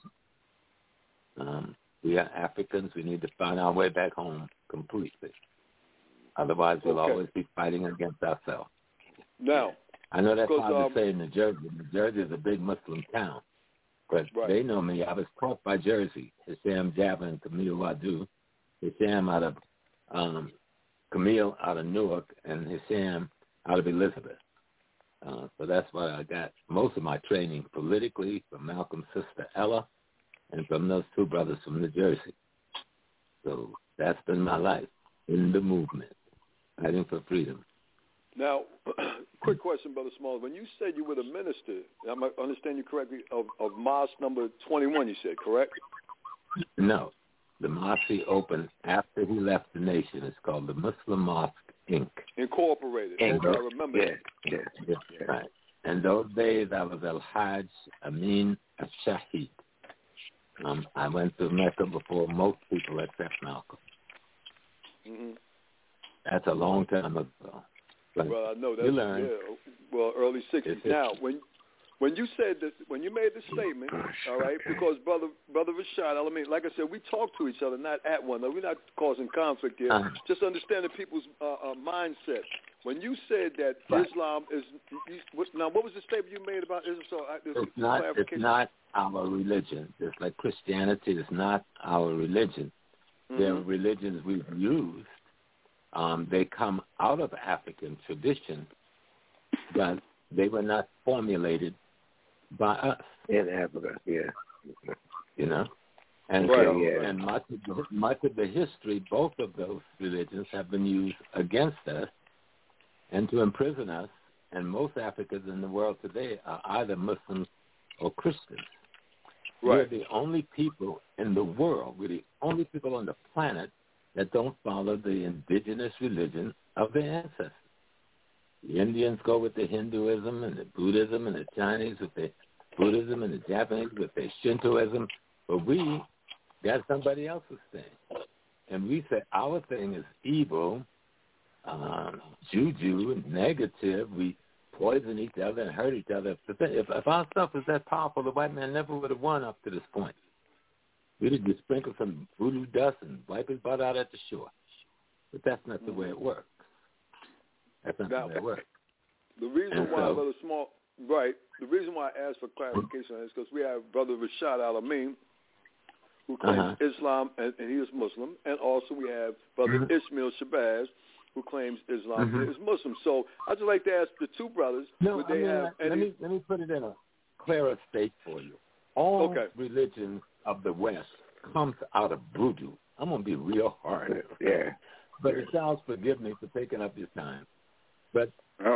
We are Africans. We need to find our way back home completely. Otherwise, we'll always be fighting against ourselves. Now, I know that's hard to say in New Jersey. New Jersey is a big Muslim town. But they know me. I was taught by Jersey. Hisham Javan and Camille Wadu. Hisham out of Camille out of Newark and Hisham out of Elizabeth. So that's why I got most of my training politically from Malcolm's sister Ella and from those two brothers from New Jersey. So that's been my life in the movement, fighting for freedom. Now, quick question, Brother Small. When you said you were the minister, I understand you correctly, of Mosque number 21, you said, correct? No. The mosque he opened after he left the nation is called the Muslim Mosque, Inc. Incorporated. I remember that. Yeah. Right. In those days, I was Al-Hajj Amin Al-Shahid. I went to Mecca before most people except Malcolm. Mm-hmm. That's a long time ago. But well, I know that's early 60s. Now, when you said that, when you made the statement, all right, because brother Rashad, I mean, like I said, we talk to each other, not at one another. We're not causing conflict here. Just understanding people's mindset. When you said that Islam is now, what was the statement you made about Islam? So it's not our religion. It's like Christianity is not our religion. Mm-hmm. They're religions we've used. They come out of African tradition, but they were not formulated by us in Africa. Yeah, you know, and and much of the history, both of those religions have been used against us and to imprison us. And most Africans in the world today are either Muslims or Christians. We're the only people in the world. We're the only people on the planet that don't follow the indigenous religion of their ancestors. The Indians go with the Hinduism and the Buddhism, and the Chinese with the Buddhism, and the Japanese with their Shintoism. But we got somebody else's thing. And we say our thing is evil, juju, negative. We poison each other and hurt each other. If our stuff is that powerful, the white man never would have won up to this point. We'd have just sprinkled some voodoo dust and wipe his butt out at the shore. But that's not the way it works. That's not the way it works. The reason why, Brother Small, the reason why I asked for clarification is because we have Brother Rashad Al-Amin, who claims Islam, and he is Muslim. And also we have Brother Ishmael Shabazz, who claims Islam and is Muslim. So I'd just like to ask the two brothers, would they have any... Let me put it in a clearer state for you. All religions of the West comes out of Voodoo. I'm going to be real hard. Yeah. But it sounds, forgive me for taking up your time. But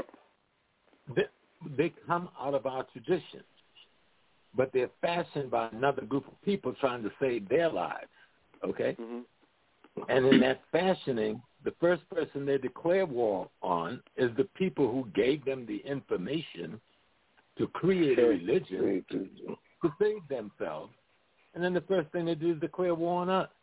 they come out of our tradition. But they're fashioned by another group of people trying to save their lives. Okay? And in that fashioning, the first person they declare war on is the people who gave them the information to create a religion to save themselves. And then the first thing they do is declare war on us.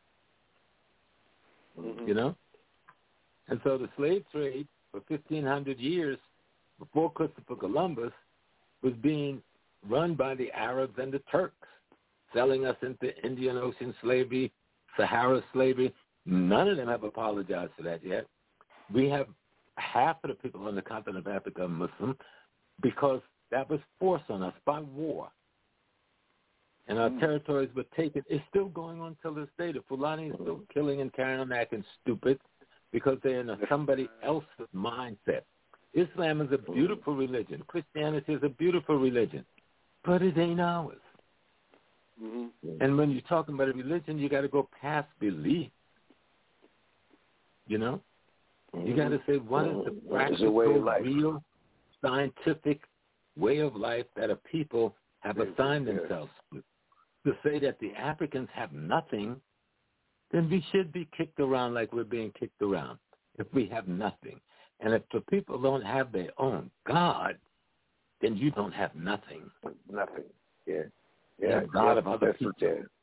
You know? And so the slave trade for 1,500 years before Christopher Columbus was being run by the Arabs and the Turks, selling us into Indian Ocean slavery, Sahara slavery. None of them have apologized for that yet. We have half of the people on the continent of Africa are Muslim because that was forced on us by war. And our territories were taken. It's still going on till this day. The Fulani is still killing and carrying on acting stupid because they're in somebody else's mindset. Islam is a beautiful religion. Christianity is a beautiful religion. But it ain't ours. And when you're talking about a religion, you got to go past belief. You know? You got to say, what is the practical, real, scientific way of life that a people have assigned themselves to? To say that the Africans have nothing, then we should be kicked around like we're being kicked around if we have nothing. And if the people don't have their own God, then you don't have nothing. Nothing. Yeah. Yeah. God of other people.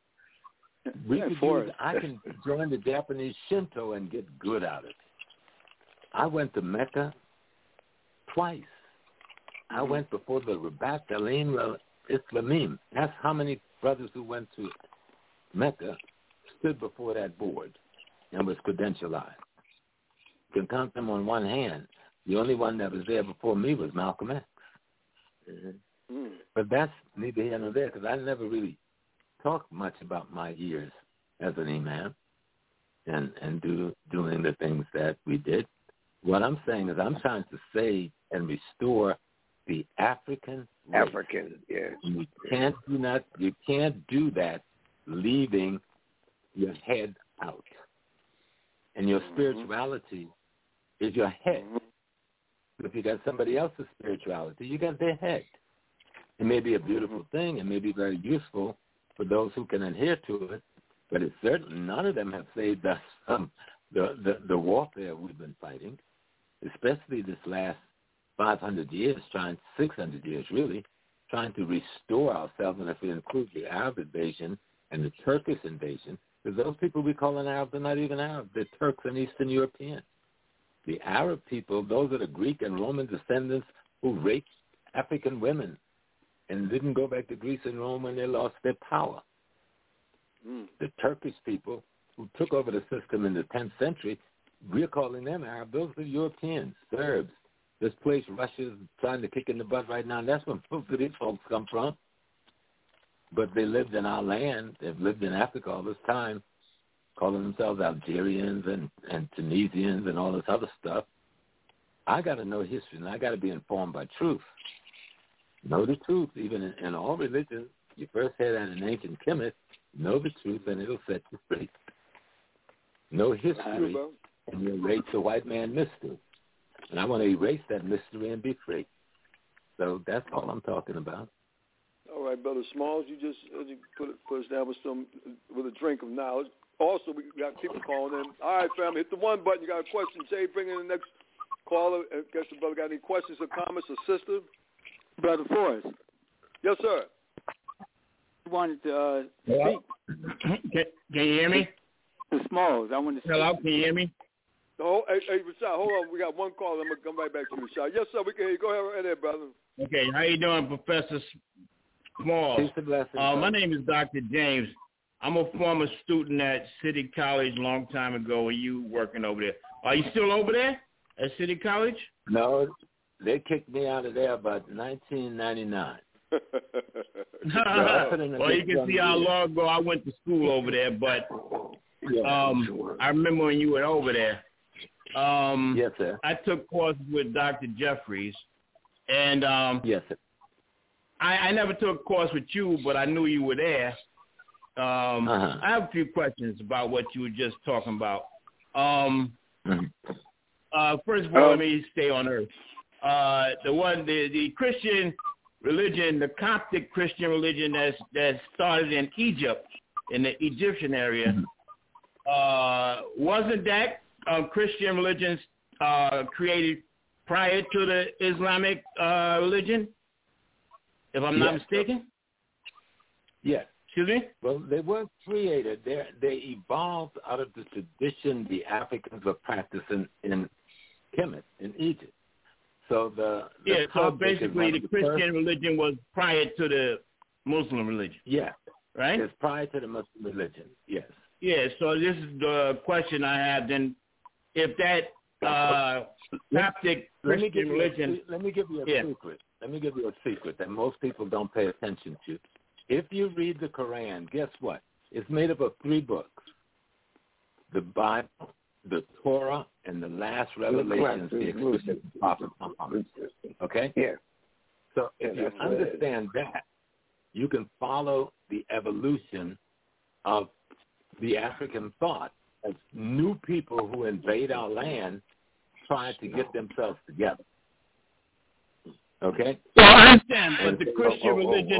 I can join the Japanese Shinto and get good out of it. I went to Mecca twice. I went before the Rabat Alim Islamim. That's how many brothers who went to Mecca stood before that board and was credentialized. You can count them on one hand. The only one that was there before me was Malcolm X. But that's neither here nor there because I never really talked much about my years as an imam and doing the things that we did. What I'm saying is I'm trying to save and restore the African race. You can't do that leaving your head out. And your spirituality is your head. If you got somebody else's spirituality, you got their head. It may be a beautiful thing. It may be very useful for those who can adhere to it, but it's certain none of them have saved us from the warfare we've been fighting, especially this last 500 years, 600 years really, trying to restore ourselves. And if we include the Arab invasion and the Turkish invasion, because those people we call an Arab, they're not even Arab. They're Turks and Eastern Europeans. The Arab people, those are the Greek and Roman descendants who raped African women and didn't go back to Greece and Rome when they lost their power. The Turkish people who took over the system in the 10th century, we're calling them Arab. Those are Europeans, Serbs. This place Russia's trying to kick in the butt right now, and that's where most of these folks come from. But they lived in our land. They've lived in Africa all this time, calling themselves Algerians and Tunisians and all this other stuff. I got to know history, and I got to be informed by truth. Know the truth. Even in all religions, you first hear that in ancient Kemet, know the truth, and it'll set you free. Know history, and you erase the white man mystery. And I want to erase that mystery and be free. So that's all I'm talking about. All right, Brother Smalls, you just put us down with a drink of knowledge. Also, we got people calling in. All right, family, hit the one button. You got a question. Jay, bring in the next caller. In case the brother got any questions or comments or sister. Brother Forrest. Yes, sir. I wanted to speak. Can you hear me? The Smalls. I want to. Hello, can you hear me? Oh, hey, Rashad, hold on. We got one call. I'm going to come right back to you, Rashad. Yes, sir. We can hear you. Go ahead right there, brother. Okay. How you doing, Professor Smalls? My name is Dr. James. I'm a former student at City College a long time ago when you working over there. Are you still over there at City College? No, they kicked me out of there about 1999. Well, you can see how long ago I went to school over there, but I remember when you were over there. Yes, sir. I took courses with Dr. Jeffries, and yes, sir. I never took a course with you, but I knew you were there. I have a few questions about what you were just talking about. First of all, let me stay on earth. The Christian religion, the Coptic Christian religion that started in Egypt, in the Egyptian area, wasn't that Christian religion created prior to the Islamic religion, if I'm not mistaken? Yes. Excuse me? Well, they weren't created. They evolved out of the tradition the Africans were practicing in Kemet, in Egypt. So so basically the Christian religion was prior to the Muslim religion. Yeah. Right? It's prior to the Muslim religion, yes. Yeah, so this is the question I have then. If that Coptic Christian religion... Let me give you a secret. Let me give you a secret that most people don't pay attention to. If you read the Quran, guess what? It's made up of 3 books. The Bible, the Torah, and the last revelations, the explicit Prophet Muhammad. Okay? Yeah. So if you understand that, you can follow the evolution of the African thought as new people who invade our land try to get themselves together. Okay? Well, I understand, but the Christian religion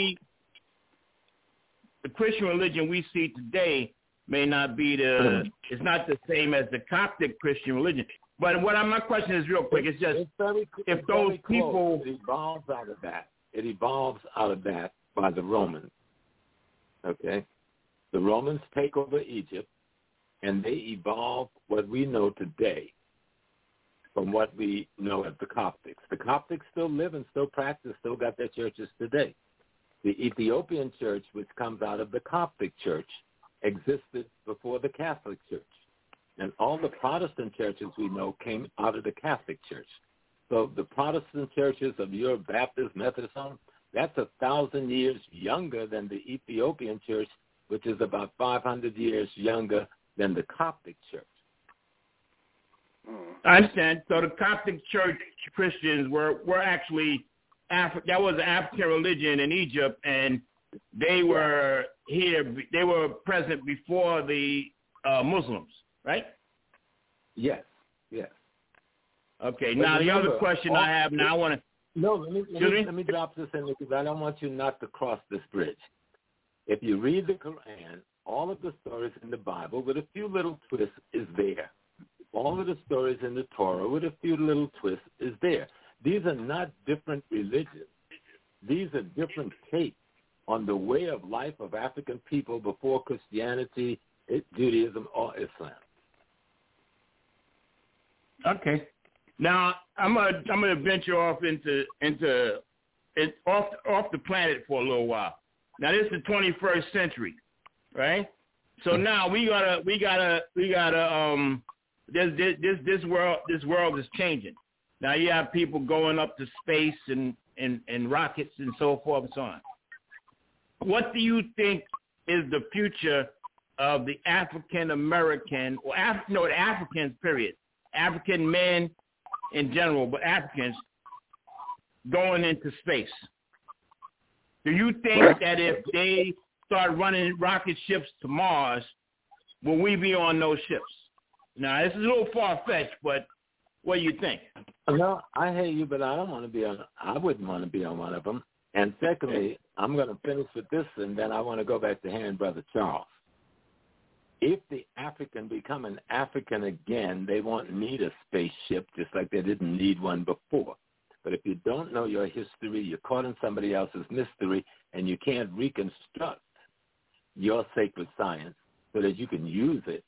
the Christian religion we see today may not be it's not the same as the Coptic Christian religion. But my question is real quick. It's just if those people... It evolves out of that. It evolves out of that by the Romans. Okay? The Romans take over Egypt, and they evolve what we know today from what we know as the Coptics. The Coptics still live and still practice, still got their churches today. The Ethiopian church, which comes out of the Coptic church, existed before the Catholic church. And all the Protestant churches we know came out of the Catholic church. So the Protestant churches of Europe, Baptist, Methodist, that's 1,000 years younger than the Ethiopian church, which is about 500 years younger than the Coptic church. I understand. So the Coptic church Christians were actually that was an African religion in Egypt, and they were here. They were present before the Muslims, right? Yes. Yes. Okay. But now the other question I have now, I want to. No, let me drop this in because I don't want you not to cross this bridge. If you read the Quran, all of the stories in the Bible with a few little twists is there. All of the stories in the Torah with a few little twists is there. These are not different religions. These are different takes on the way of life of African people before Christianity, Judaism, or Islam. Okay. Now I'm gonna venture off off the planet for a little while. Now this is the 21st century, right? So now we gotta this world is changing. Now you have people going up to space and rockets and so forth and so on. What do you think is the future of the African American or the Africans period, African men in general, but Africans going into space? Do you think that if they start running rocket ships to Mars, will we be on those ships? Now, this is a little far-fetched, but what do you think? No, I hear you, but I wouldn't want to be on one of them. And secondly, I'm going to finish with this, and then I want to go back to hearing Brother Charles. If the African become an African again, they won't need a spaceship just like they didn't need one before. But if you don't know your history, you're caught in somebody else's mystery, and you can't reconstruct your sacred science so that you can use it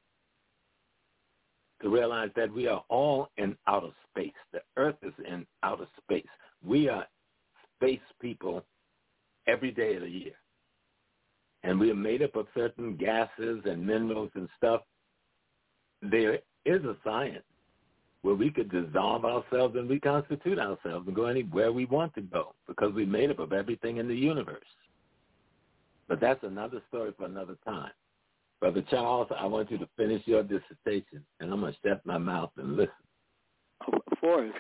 to realize that we are all in outer space. The earth is in outer space. We are space people every day of the year. And we are made up of certain gases and minerals and stuff. There is a science where we could dissolve ourselves and reconstitute ourselves and go anywhere we want to go because we're made up of everything in the universe. But that's another story for another time. Brother Charles, I want you to finish your dissertation, and I'm going to shut my mouth and listen. Of course.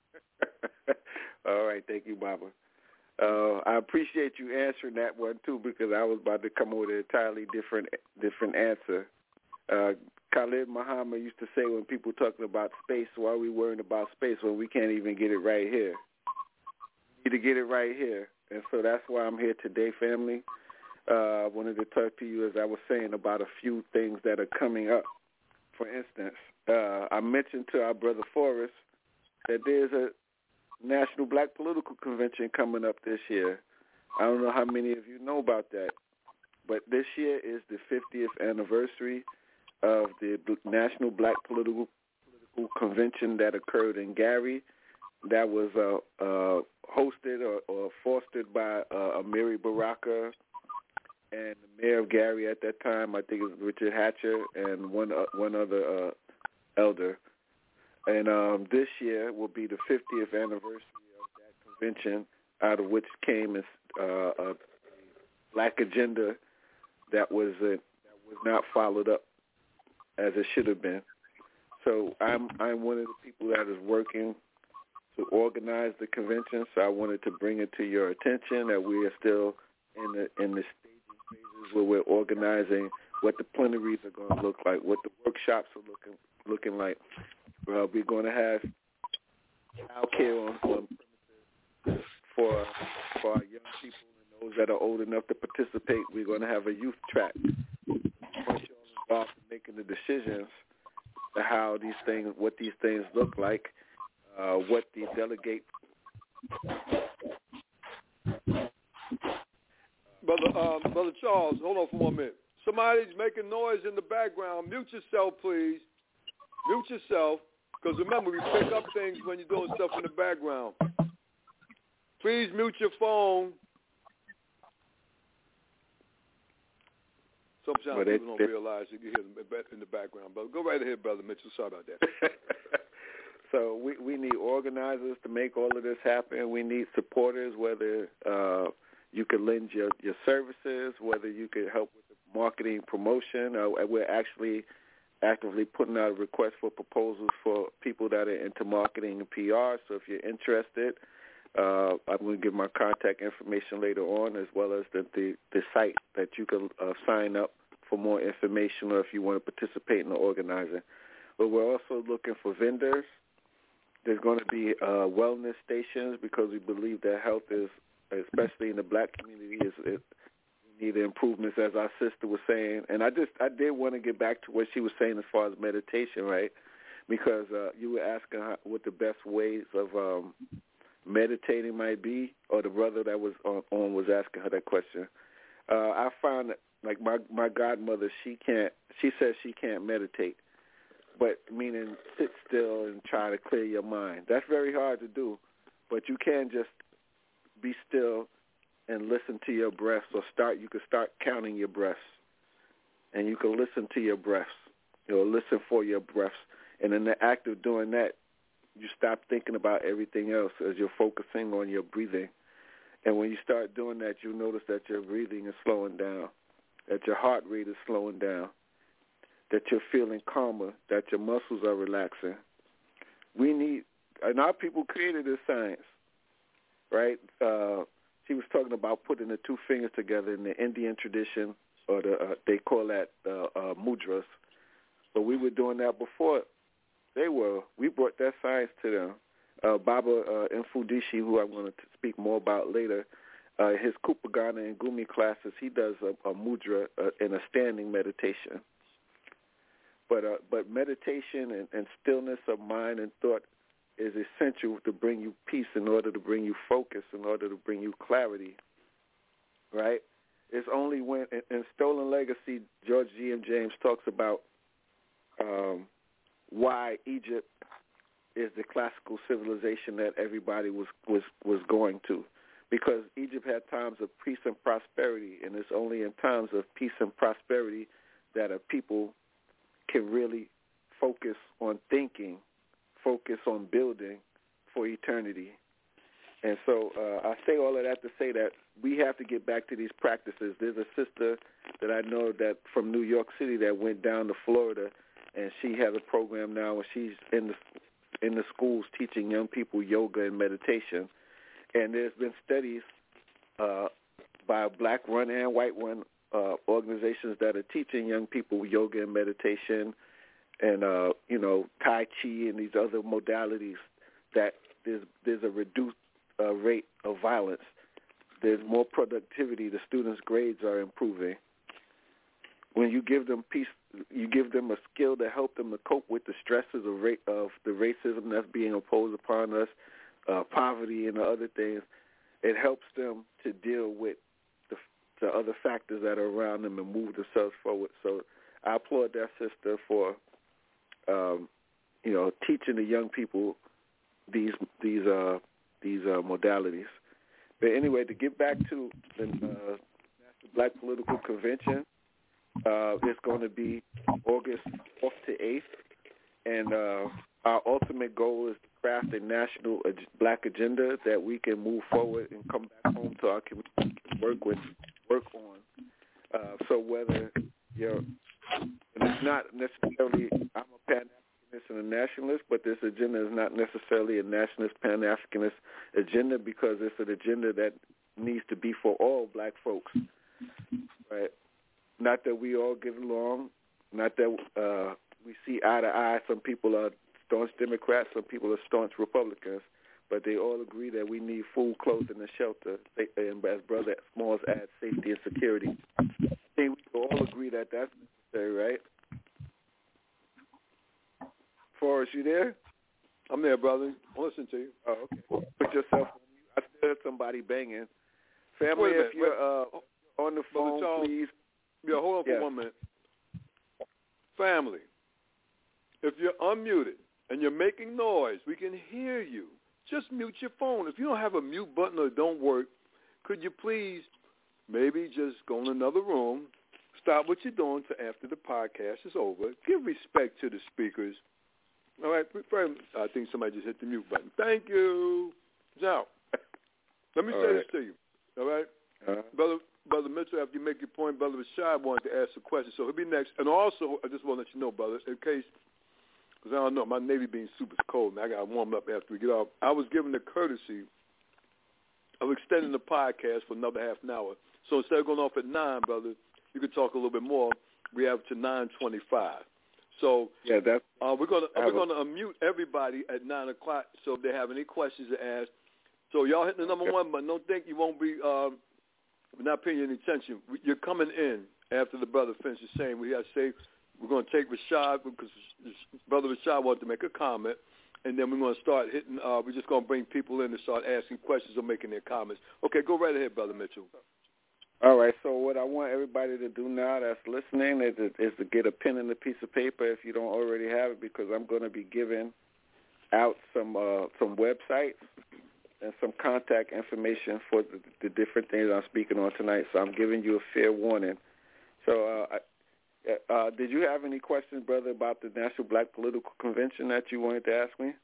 All right. Thank you, Baba. I appreciate you answering that one, too, because I was about to come up with an entirely different answer. Khalid Muhammad used to say when people talking about space, why are we worrying about space when we can't even get it right here? We need to get it right here. And so that's why I'm here today, family. I wanted to talk to you, as I was saying, about a few things that are coming up. For instance, I mentioned to our brother Forrest that there's a National Black Political Convention coming up this year. I don't know how many of you know about that, but this year is the 50th anniversary of the National Black Political Convention that occurred in Gary. That was hosted or fostered by Amiri Baraka and the mayor of Gary at that time. I think it was Richard Hatcher and one other elder. And this year will be the 50th anniversary of that convention, out of which came a black agenda that was not followed up as it should have been. So I'm one of the people that is working to organize the convention. So I wanted to bring it to your attention that we are still in the staging phases where we're organizing what the plenaries are going to look like, what the workshops are looking like. We're going to have child care on premises for our young people and those that are old enough to participate. We're going to have a youth track. Once you're involved in making the decisions to how these things, what these things look like, what the delegate. Brother Charles, hold on for 1 minute. Somebody's making noise in the background. Mute yourself, please. Mute yourself, because remember, we pick up things when you're doing stuff in the background. Please mute your phone. Sometimes people don't realize you can hear them in the background. But go right ahead, Brother Mitchell. Sorry about that. So we need organizers to make all of this happen. We need supporters, whether you could lend your services, whether you could help with the marketing promotion. We're actually actively putting out a request for proposals for people that are into marketing and PR. So if you're interested, I'm going to give my contact information later on, as well as the site that you can sign up for more information, or if you want to participate in the organizing. But we're also looking for vendors. There's going to be wellness stations, because we believe that health is, especially in the black community, we need improvements, as our sister was saying. And I did want to get back to what she was saying as far as meditation, right? Because you were asking what the best ways of meditating might be, or the brother that was on was asking her that question. I found that, like, my godmother, she says she can't meditate, but meaning sit still and try to clear your mind. That's very hard to do, but you can just be still and listen to your breaths, or you can start counting your breaths, and you can listen to your breaths, listen for your breaths. And in the act of doing that, you stop thinking about everything else as you're focusing on your breathing. And when you start doing that, you notice that your breathing is slowing down, that your heart rate is slowing down, that you're feeling calmer, that your muscles are relaxing. And our people created this science, right? She was talking about putting the two fingers together in the Indian tradition, or they call that mudras. But we were doing that before they were. We brought that science to them. Baba Mfudishi, who I'm going to speak more about later, his Kupagana and Gumi classes, he does a mudra in a standing meditation. But meditation and stillness of mind and thought is essential to bring you peace, in order to bring you focus, in order to bring you clarity, right? It's only when, in Stolen Legacy, George G.M. James talks about why Egypt is the classical civilization that everybody was going to, because Egypt had times of peace and prosperity, and it's only in times of peace and prosperity that a people can really focus on thinking, focus on building for eternity. And so I say all of that to say that we have to get back to these practices. There's a sister that I know that from New York City that went down to Florida, and she has a program now where she's in the schools teaching young people yoga and meditation. And there's been studies by black-run and white-run organizations that are teaching young people yoga and meditation and, Tai Chi and these other modalities, that there's a reduced rate of violence. There's more productivity. The students' grades are improving. When you give them peace, you give them a skill to help them to cope with the stresses of the racism that's being imposed upon us, poverty and the other things. It helps them to deal with the other factors that are around them and move themselves forward. So I applaud that sister for, teaching the young people these modalities. But anyway, to get back to the National Black Political Convention, it's going to be August 4th to 8th, and our ultimate goal is to craft a national black agenda that we can move forward and come back home to our community and work on. So whether and it's not necessarily, I'm a Pan-Africanist and a nationalist, but this agenda is not necessarily a nationalist, Pan-Africanist agenda, because it's an agenda that needs to be for all black folks, right? Not that we all get along, not that we see eye to eye. Some people are staunch Democrats, some people are staunch Republicans, but they all agree that we need food, clothing, and shelter, and as Brother Smalls adds, safety and security. I think we all agree that that's necessary, right? Forrest, you there? I'm there, brother. I'm listening to you. Oh, okay. Put yourself on mute. I still heard somebody banging. Family, if you're on the phone, please. Yeah, hold on for 1 minute. Family, if you're unmuted and you're making noise, we can hear you. Just mute your phone. If you don't have a mute button or it don't work, could you please maybe just go in another room, stop what you're doing till after the podcast is over. Give respect to the speakers. All right? I think somebody just hit the mute button. Thank you. Now, let me say this to you. All right? Brother Mitchell, after you make your point, Brother Rashad wanted to ask a question, so he'll be next. And also, I just want to let you know, brother, in case, because I don't know, my Navy being super cold, man, I got to warm up after we get off. I was given the courtesy of extending the podcast for another half an hour. So instead of going off at 9, brother, you could talk a little bit more. We have to 9:25. So we're going to unmute everybody at 9 o'clock so if they have any questions to ask. So y'all hitting the number 1, but don't think you won't be we're not paying any attention. You're coming in after the brother finishes saying we have to say we're going to take Rashad because Brother Rashad wanted to make a comment, and then we're going to start hitting. We're just going to bring people in to start asking questions or making their comments. Okay, go right ahead, Brother Mitchell. All right. So what I want everybody to do now that's listening is to get a pen and a piece of paper if you don't already have it, because I'm going to be giving out some websites and some contact information for the different things I'm speaking on tonight. So I'm giving you a fair warning. So did you have any questions, brother, about the National Black Political Convention that you wanted to ask me?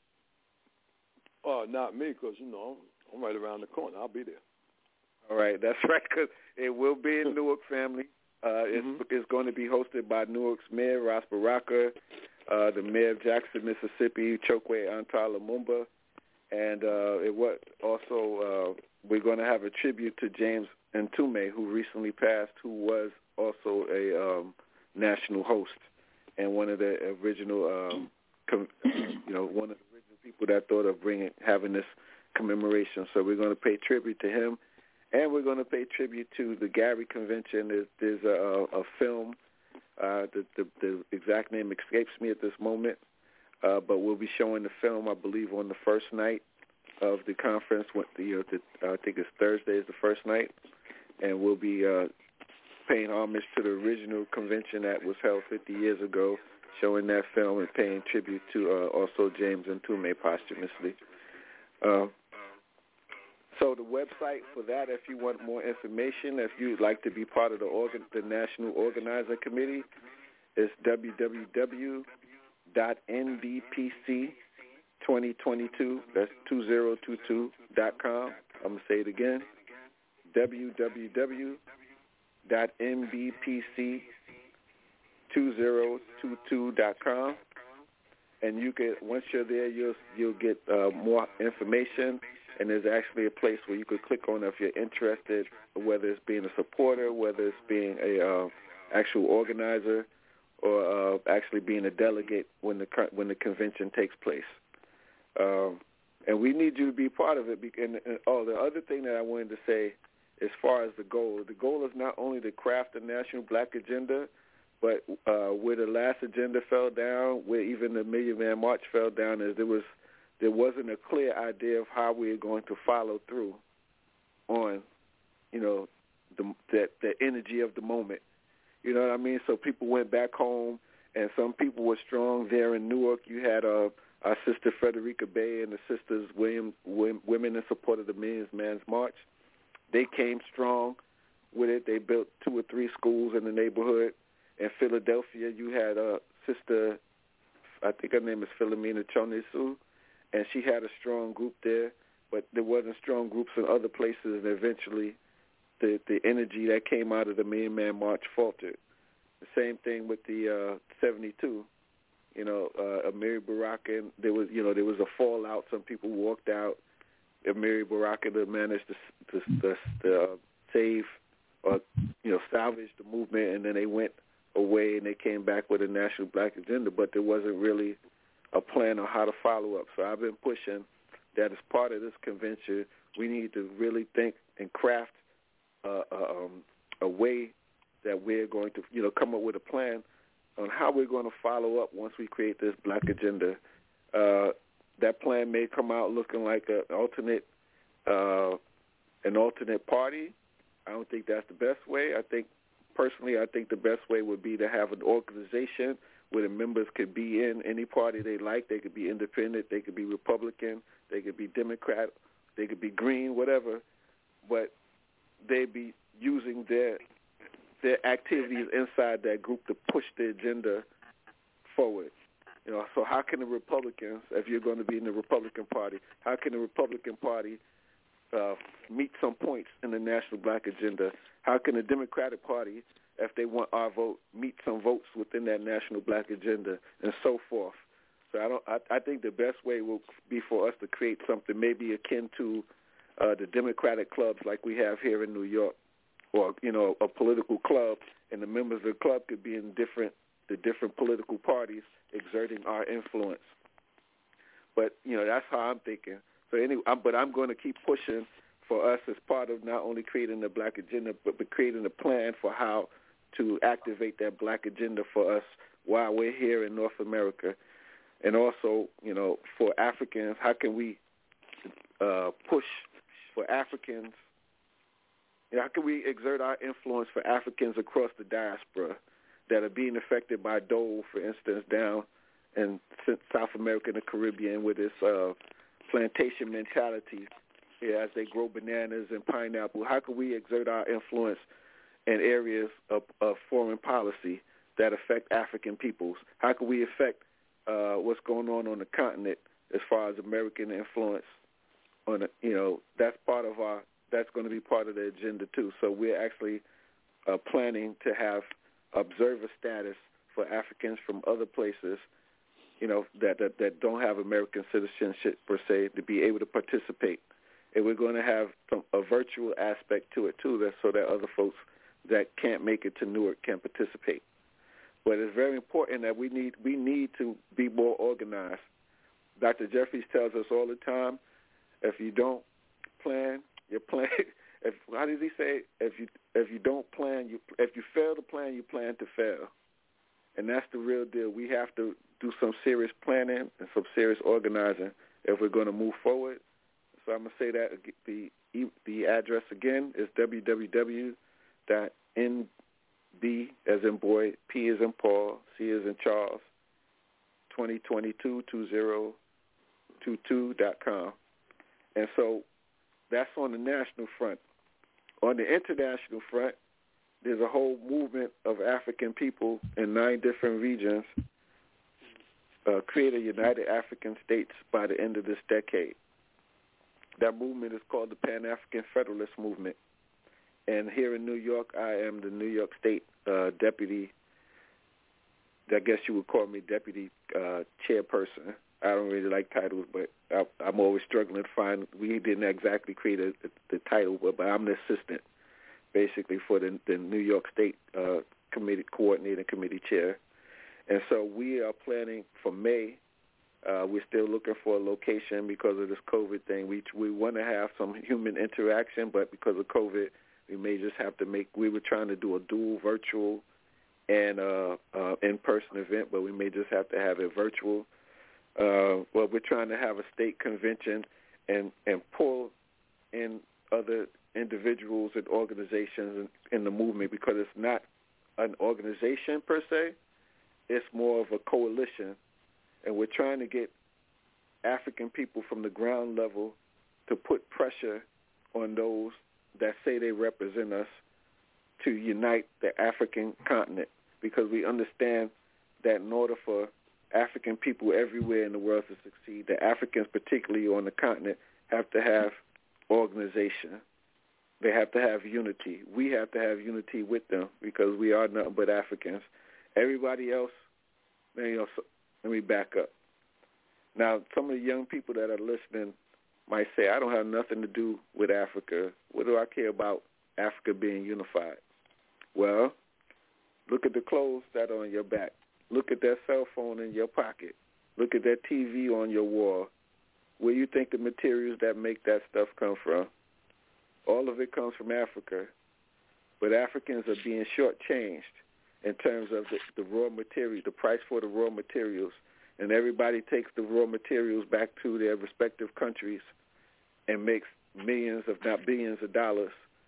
Not me, because, I'm right around the corner. I'll be there. All right. That's right, because it will be in Newark, family. It's going to be hosted by Newark's Mayor, Ras Baraka, the Mayor of Jackson, Mississippi, Chokwe Antar Lumumba. And we're going to have a tribute to James Ntume, who recently passed, who was also a national host and one of the original, one of the original people that thought of having this commemoration. So we're going to pay tribute to him, and we're going to pay tribute to the Gary Convention. There's a film. The exact name escapes me at this moment. But we'll be showing the film, I believe, on the first night of the conference. I think it's Thursday is the first night, and we'll be paying homage to the original convention that was held 50 years ago, showing that film and paying tribute to also James Ntume posthumously. So the website for that, if you want more information, if you'd like to be part of the National Organizing Committee, is www.nbpc 2022. That's 2022.com. I'm going to say it again. www.mbpc2022.com. And you can, once you're there, you'll get more information. And there's actually a place where you could click on if you're interested, whether it's being a supporter, whether it's being a actual organizer, or actually being a delegate when the convention takes place. And we need you to be part of it. And the other thing that I wanted to say, as far as the goal is not only to craft a national black agenda, but where the last agenda fell down, where even the Million Man March fell down, is there wasn't a clear idea of how we were going to follow through on, the energy of the moment. You know what I mean? So people went back home, and some people were strong there in Newark. You had our sister Frederica Bay and the sisters Women in Support of the Million Man's March. They came strong with it. They built 2 or 3 schools in the neighborhood. In Philadelphia, you had a sister, I think her name is Philomena Chonesu, and she had a strong group there, but there wasn't strong groups in other places, and eventually the energy that came out of the Million Man March faltered. The same thing with the 72. Amiri Baraka, there was a fallout. Some people walked out. Amiri Baraka managed to save or salvage the movement, and then they went away and they came back with a national black agenda, but there wasn't really a plan on how to follow up. So I've been pushing that as part of this convention, we need to really think and craft a way that we're going to, come up with a plan on how we're going to follow up once we create this black agenda. That plan may come out looking like an alternate party. I don't think that's the best way. I think the best way would be to have an organization where the members could be in any party they like. They could be independent. They could be Republican. They could be Democrat. They could be Green, whatever. But they'd be using their activities inside that group to push the agenda forward. So how can the Republicans, if you're going to be in the Republican Party, how can the Republican Party meet some points in the national black agenda? How can the Democratic Party, if they want our vote, meet some votes within that national black agenda, and so forth? So I think the best way will be for us to create something maybe akin to the Democratic clubs like we have here in New York, or a political club, and the members of the club could be in the different political parties exerting our influence. But that's how I'm thinking. So anyway, but I'm going to keep pushing for us as part of not only creating the black agenda, but creating a plan for how to activate that black agenda for us while we're here in North America. And also, for Africans, how can we push for Africans? How can we exert our influence for Africans across the diaspora that are being affected by dole, for instance, down in South America and the Caribbean with this plantation mentality as they grow bananas and pineapple? How can we exert our influence in areas of foreign policy that affect African peoples? How can we affect what's going on the continent as far as American influence on that's part of that's going to be part of the agenda too. So we're actually planning to have observer status for Africans from other places, that don't have American citizenship per se, to be able to participate. And we're going to have a virtual aspect to it too, so that other folks that can't make it to Newark can participate. But it's very important that we need to be more organized. Dr. Jeffries tells us all the time, if you don't plan, you plan. How does he say? If you don't plan, if you fail to plan, you plan to fail. And that's the real deal. We have to do some serious planning and some serious organizing if we're going to move forward. So I'm going to say that the address again is www.nb, as in boy, P as in Paul, C as in Charles, 2022.com. And so that's on the national front. On the international front, there's a whole movement of African people in 9 different regions create a United African States by the end of this decade. That movement is called the Pan-African Federalist Movement. And here in New York, I am the New York State deputy, I guess you would call me deputy chairperson. I don't really like titles, but I'm always struggling to find. We didn't exactly create the title, but I'm the assistant, basically, for the New York State Committee Coordinating Committee Chair. And so we are planning for May. We're still looking for a location because of this COVID thing. We want to have some human interaction, but because of COVID, we may just have to we were trying to do a dual virtual and in-person event, but we may just have to have it virtual. Well, we're trying to have a state convention and pull in other individuals and organizations in the movement, because it's not an organization per se. It's more of a coalition, and we're trying to get African people from the ground level to put pressure on those that say they represent us to unite the African continent, because we understand that in order for African people everywhere in the world to succeed, the Africans, particularly on the continent, have to have organization. They have to have unity. We have to have unity with them, because we are nothing but Africans. Everybody else, let me back up. Now, some of the young people that are listening might say, I don't have nothing to do with Africa. What do I care about Africa being unified? Well, look at the clothes that are on your back. Look at that cell phone in your pocket. Look at that TV on your wall. Where you think the materials that make that stuff come from? All of it comes from Africa. But Africans are being shortchanged in terms of the raw materials, the price for the raw materials. And everybody takes the raw materials back to their respective countries and makes millions, if not billions of dollars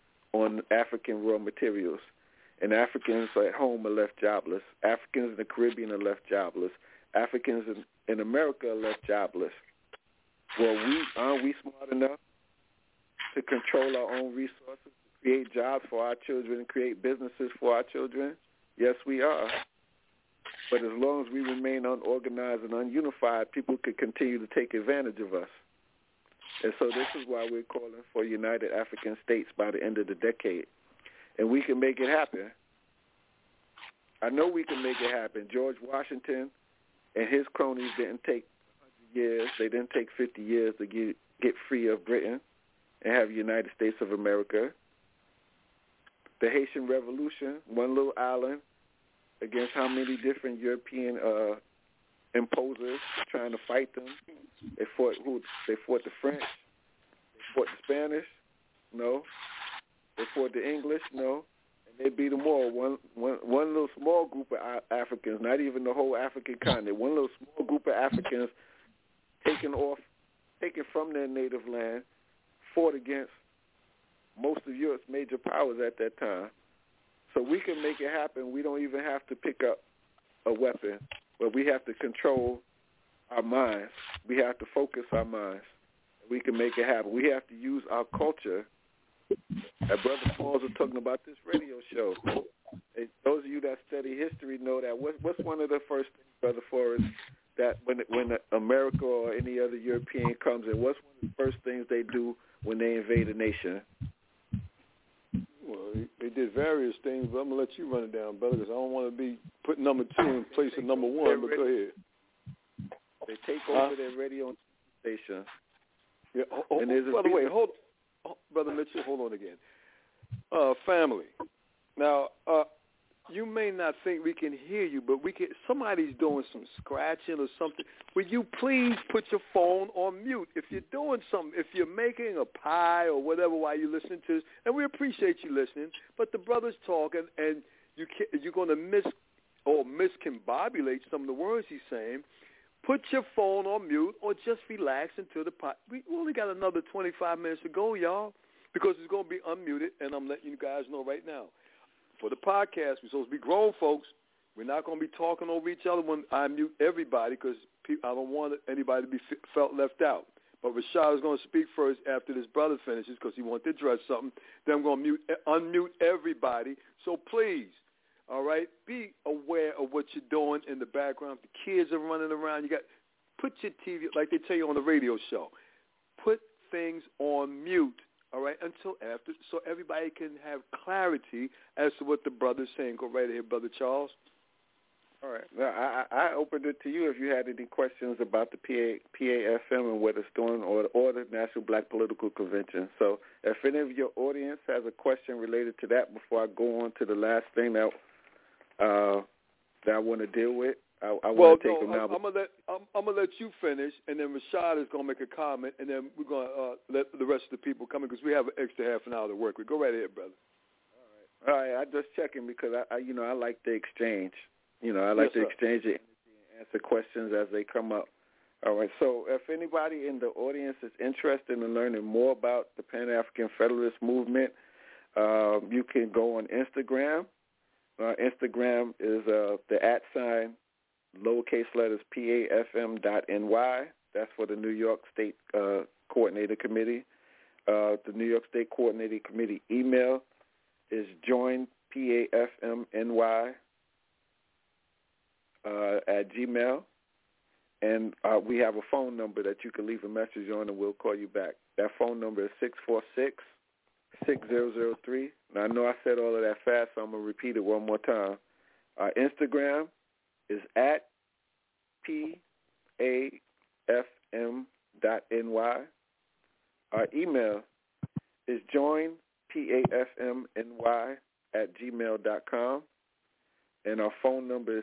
on African raw materials. And Africans at home are left jobless. Africans in the Caribbean are left jobless. Africans in America are left jobless. Well, aren't we smart enough to control our own resources, to create jobs for our children and create businesses for our children? Yes, we are. But as long as we remain unorganized and ununified, people could continue to take advantage of us. And so this is why we're calling for United African States by the end of the decade. And we can make it happen. I know we can make it happen. George Washington and his cronies didn't take 100 years. They didn't take 50 years to get free of Britain and have United States of America. The Haitian Revolution, one little island against how many different European imposers trying to fight them. They fought the French. They fought the Spanish. No. They fought the English. No. And they beat them all. One little small group of Africans, not even the whole African continent, one little small group of Africans taken from their native land, fought against most of Europe's major powers at that time. So we can make it happen. We don't even have to pick up a weapon, but we have to control our minds. We have to focus our minds. We can make it happen. We have to use our culture. Brother Smalls was talking about this radio show. Those of you that study history know that what's one of the first things, Brother Forrest, that when America or any other European comes in, what's one of the first things they do when they invade a nation? Well, they did various things, but I'm going to let you run it down, brother, because I don't want to be putting number 2 in place of number 1, but go ahead. They take over their radio station. Yeah, by the way, Brother Mitchell, hold on again. Family. Now, you may not think we can hear you, but somebody's doing some scratching or something. Will you please put your phone on mute? If you're doing something, if you're making a pie or whatever while you're listening to this, and we appreciate you listening, but the brother's talking, and you're going to miscombobulate some of the words he's saying, put your phone on mute or just relax until the pie. We only got another 25 minutes to go, y'all, because it's going to be unmuted, and I'm letting you guys know right now. For the podcast, we're supposed to be grown folks. We're not going to be talking over each other when I mute everybody, because I don't want anybody to be felt left out. But Rashad is going to speak first after this brother finishes, because he wants to address something. Then I'm going to unmute everybody. So please, All right? Be aware of what you're doing in the background. If the kids are running around, put your TV, like they tell you on the radio show, put things on mute, all right, until after, so everybody can have clarity as to what the brother's saying. Go right ahead, Brother Charles. All right. Now, I opened it to you if you had any questions about the PAFM and what it's doing or the National Black Political Convention. So if any of your audience has a question related to that before I go on to the last thing that I want to deal with, I want to take them now. I'm gonna let you finish, and then Rashad is gonna make a comment, and then we're gonna let the rest of the people come in because we have an extra half an hour to work with. Go right ahead, brother. All right. I just checking because I like the exchange. I like to exchange the energy and answer questions as they come up. All right. So if anybody in the audience is interested in learning more about the Pan-African Federalist Movement, you can go on Instagram. Instagram is the @ lowercase letters PAFM.NY. That's for the New York State Coordinator Committee. The New York State Coordinating Committee email is joinpafmny at Gmail. And we have a phone number that you can leave a message on and we'll call you back. That phone number is 646-6003. Now, I know I said all of that fast, so I'm going to repeat it one more time. Our Instagram is at PAFM.NY. Our email is joinpafmny at gmail.com. And our phone number is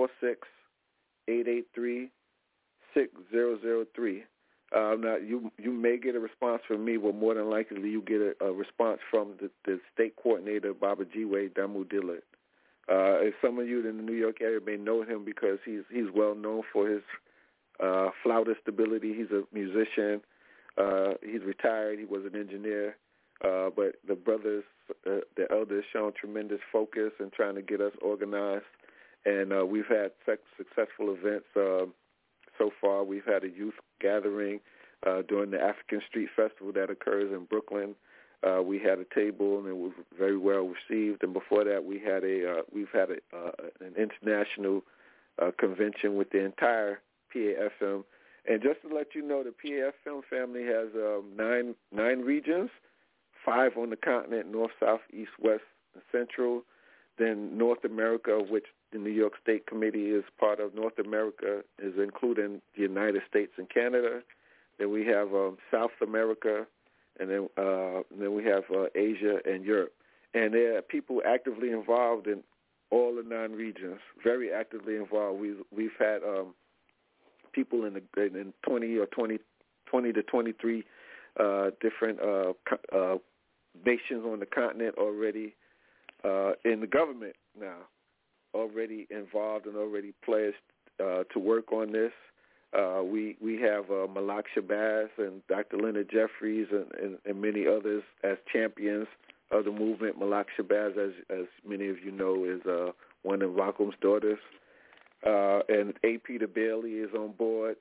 646-883-6003. Now, you may get a response from me, but more than likely you get a response from the state coordinator, Baba G-Way Damu Dillard. Some of you in the New York area may know him because he's well known for his flautist ability. He's a musician. He's retired. He was an engineer. But the brothers, the elders, shown tremendous focus in trying to get us organized. And we've had successful events so far. We've had a youth gathering during the African Street Festival that occurs in Brooklyn. We had a table and it was very well received. And before that, we've had an international convention with the entire PAFM. And just to let you know, the PAFM family has 9 regions, 5 on the continent: North, South, East, West, and Central. Then North America, which the New York State Committee is part of. North America is including the United States and Canada. Then we have South America, and then we have Asia and Europe. And there are people actively involved in all the 9 regions, very actively involved. We've had people in 20 to 23 different nations on the continent already in the government now, already involved and already pledged to work on this. We have Malak Shabazz and Dr. Leonard Jeffries and many others as champions of the movement. Malak Shabazz, as many of you know, is one of Malcolm's daughters. And A.P. Bailey is on board.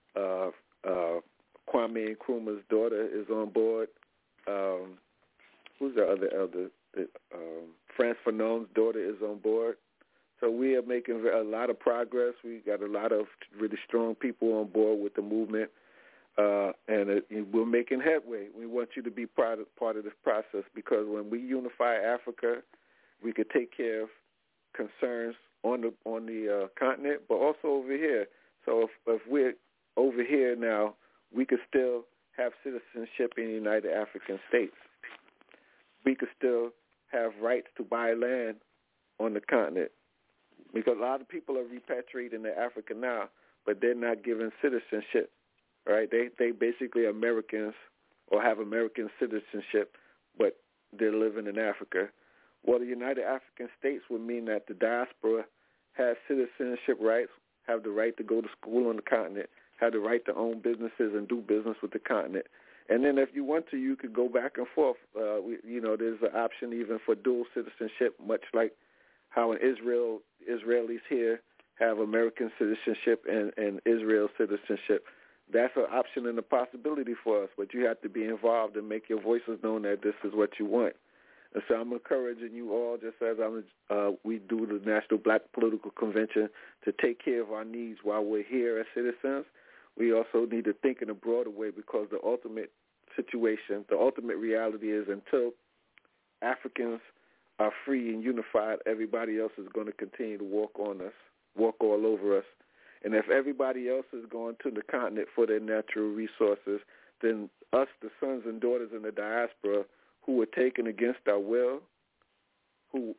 Kwame Nkrumah's daughter is on board. Who's the other elder? Frantz Fanon's daughter is on board. So we are making a lot of progress. We got a lot of really strong people on board with the movement, and we're making headway. We want you to be part of this process because when we unify Africa, we could take care of concerns on the continent, but also over here. So if we're over here now, we could still have citizenship in the United African States. We could still have rights to buy land on the continent because a lot of people are repatriating to Africa now, but they're not given citizenship, right? They basically are Americans or have American citizenship, but they're living in Africa. Well, the United African States would mean that the diaspora has citizenship rights, have the right to go to school on the continent, have the right to own businesses and do business with the continent. And then if you want to, you could go back and forth. There's an option even for dual citizenship, much like how in Israelis here have American citizenship and Israel citizenship. That's an option and a possibility for us, but you have to be involved and make your voices known that this is what you want. And so I'm encouraging you all, just as we do the National Black Political Convention, to take care of our needs while we're here as citizens. We also need to think in a broader way, because the ultimate situation, the ultimate reality is, until Africans are free and unified, everybody else is going to continue to walk on us, walk all over us. And if everybody else is going to the continent for their natural resources, then us, the sons and daughters in the diaspora, who were taken against our will, who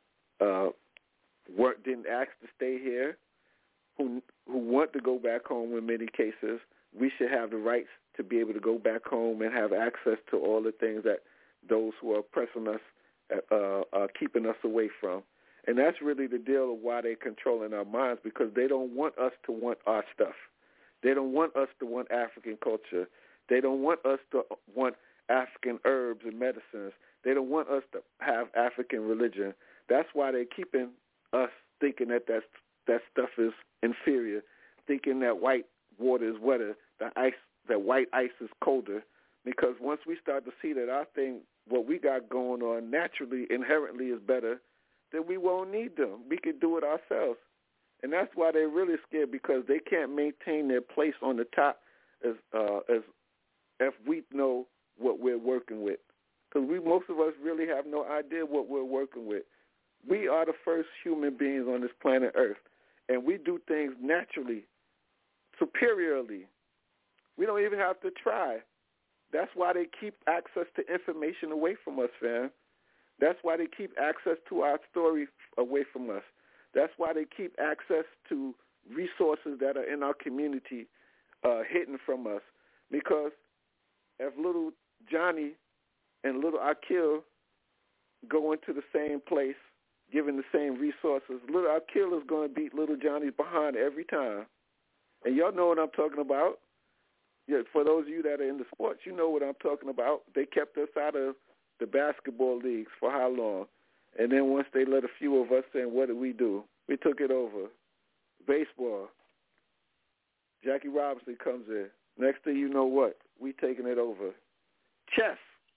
didn't ask to stay here, who want to go back home in many cases, we should have the rights to be able to go back home and have access to all the things that those who are oppressing us are keeping us away from. And that's really the deal of why they're controlling our minds, because they don't want us to want our stuff. They don't want us to want African culture. They don't want us to want African herbs and medicines. They don't want us to have African religion. That's why they're keeping us thinking that stuff is inferior, thinking that white water is wetter, that white ice is colder. Because once we start to see that our thing, what we got going on naturally, inherently is better, then we won't need them. We can do it ourselves. And that's why they're really scared, because they can't maintain their place on the top as if we know what we're working with. Because most of us really have no idea what we're working with. We are the first human beings on this planet Earth, and we do things naturally, superiorly. We don't even have to try. That's why they keep access to information away from us, fam. That's why they keep access to our story away from us. That's why they keep access to resources that are in our community hidden from us. Because if little Johnny and little Akil go into the same place, given the same resources, little Akil is going to beat little Johnny behind every time. And y'all know what I'm talking about. Yeah, for those of you that are in the sports, you know what I'm talking about. They kept us out of the basketball leagues for how long? And then once they let a few of us in, what did we do? We took it over. Baseball. Jackie Robinson comes in. Next thing you know what? We taking it over. Chess.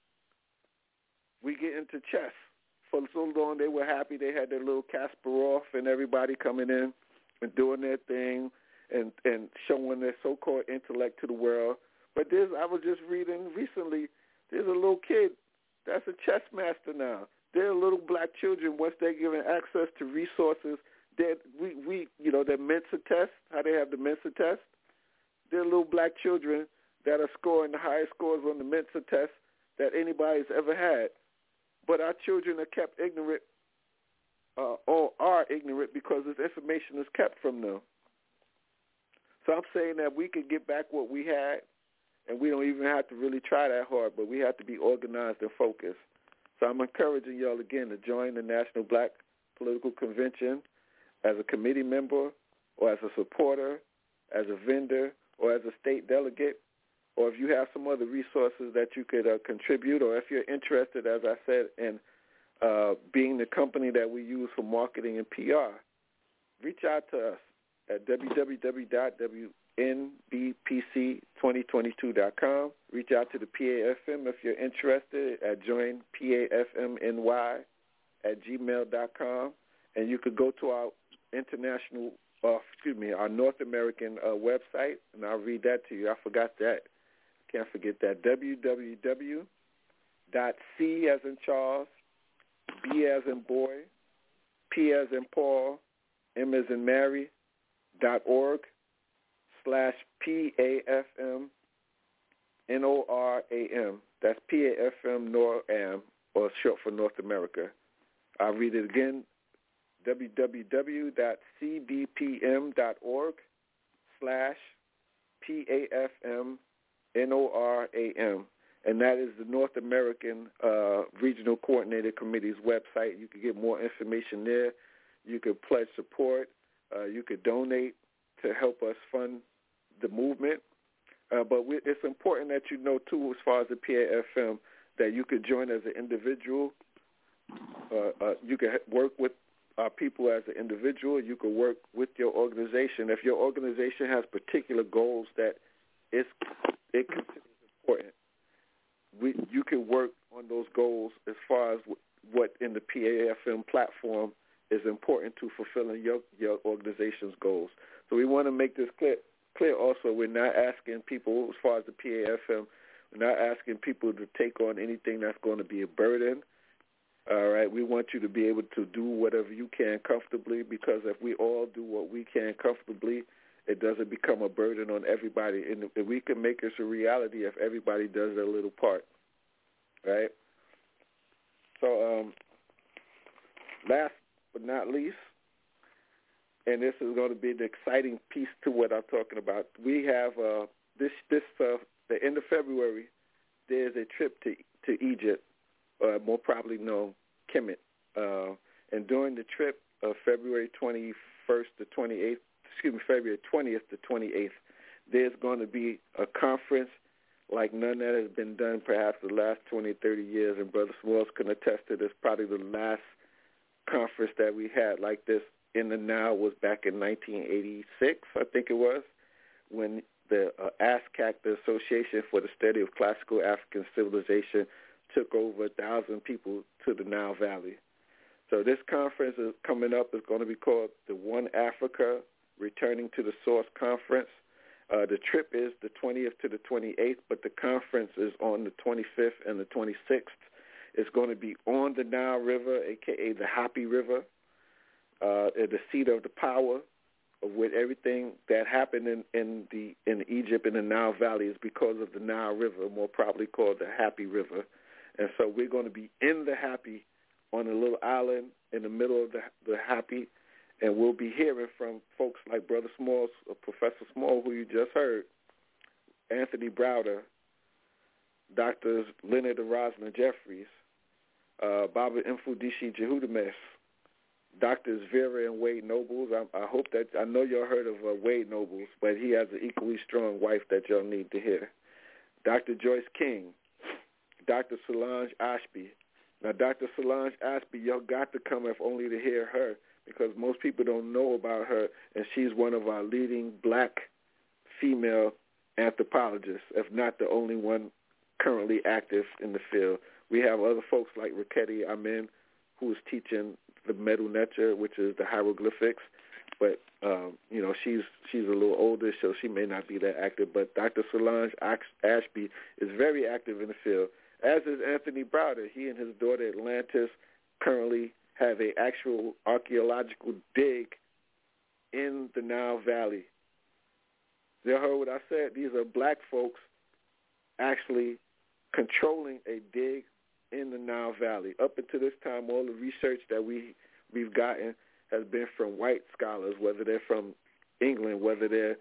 We get into chess. For so long they were happy. They had their little Kasparov and everybody coming in and doing their thing and showing their so-called intellect to the world. But I was just reading recently, there's a little kid that's a chess master now. They're little black children, once they're given access to resources, that their Mensa test, how they have the Mensa test, they're little black children that are scoring the highest scores on the Mensa test that anybody's ever had. But our children are kept ignorant, or are ignorant, because this information is kept from them. So I'm saying that we can get back what we had, and we don't even have to really try that hard, but we have to be organized and focused. So I'm encouraging y'all again to join the National Black Political Convention as a committee member, or as a supporter, as a vendor, or as a state delegate, or if you have some other resources that you could contribute, or if you're interested, as I said, in being the company that we use for marketing and PR, reach out to us at www.nbpc2022.com. Reach out to the PAFM if you're interested at joinpafmny@gmail.com. And you could go to our our North American website, and I'll read that to you. I forgot that. Can't forget that. www.C as in Charles, B as in boy, P as in Paul, M as in Mary, .org/PAFM NORAM. That's PAFM NORAM, or short for North America. I'll read it again. www.cbpm.org/PAFM NORAM. And that is the North American Regional Coordinator Committee's website. You can get more information there. You can pledge support. You could donate to help us fund the movement. But it's important that you know, too, as far as the PAFM, that you could join as an individual. You could work with people as an individual. You could work with your organization. If your organization has particular goals that it considers important, you can work on those goals as far as what in the PAFM platform is important to fulfilling your organization's goals. So we want to make this clear also. We're not asking people, as far as the PAFM, we're not asking people to take on anything that's going to be a burden. All right, we want you to be able to do whatever you can comfortably, because if we all do what we can comfortably, it doesn't become a burden on everybody. And if we can make this a reality if everybody does their little part, right? So last but not least, and this is going to be the exciting piece to what I'm talking about, we have the end of February, there's a trip to Egypt, more probably known Kemet. And during the trip of February 20th to 28th, there's going to be a conference like none that has been done perhaps the last 20, 30 years, and Brother Smalls can attest to this. Probably the last conference that we had like this in the now was back in 1986, I think it was, when the ASCAC, the Association for the Study of Classical African Civilization, took over 1,000 people to the Nile Valley. So this conference is coming up. It's going to be called the One Africa Returning to the Source Conference. The trip is the 20th to the 28th, but the conference is on the 25th and the 26th. It's going to be on the Nile River, a.k.a. the Happy River, at the seat of the power of with everything that happened in Egypt in the Nile Valley is because of the Nile River, more probably called the Happy River. And so we're going to be in the Happy on a little island in the middle of the Happy, and we'll be hearing from folks like Brother Smalls, or Professor Small, who you just heard, Anthony Browder, Drs. Leonard and Rosalind Jeffries, Baba Mfudishi Jehudames, Drs. Vera and Wade Nobles. I hope that, I know y'all heard of Wade Nobles, but he has an equally strong wife that y'all need to hear. Dr. Joyce King, Dr. Solange Ashby. Now, Dr. Solange Ashby, y'all got to come if only to hear her, because most people don't know about her, and she's one of our leading black female anthropologists, if not the only one currently active in the field. We have other folks like Raketi Amin, who is teaching the Medu Neter, which is the hieroglyphics, but she's a little older, so she may not be that active. But Dr. Solange Ashby is very active in the field, as is Anthony Browder. He and his daughter Atlantis currently have an actual archaeological dig in the Nile Valley. You heard what I said? These are black folks actually controlling a dig in the Nile Valley. Up until this time, all the research that we've gotten has been from white scholars, whether they're from England, whether they're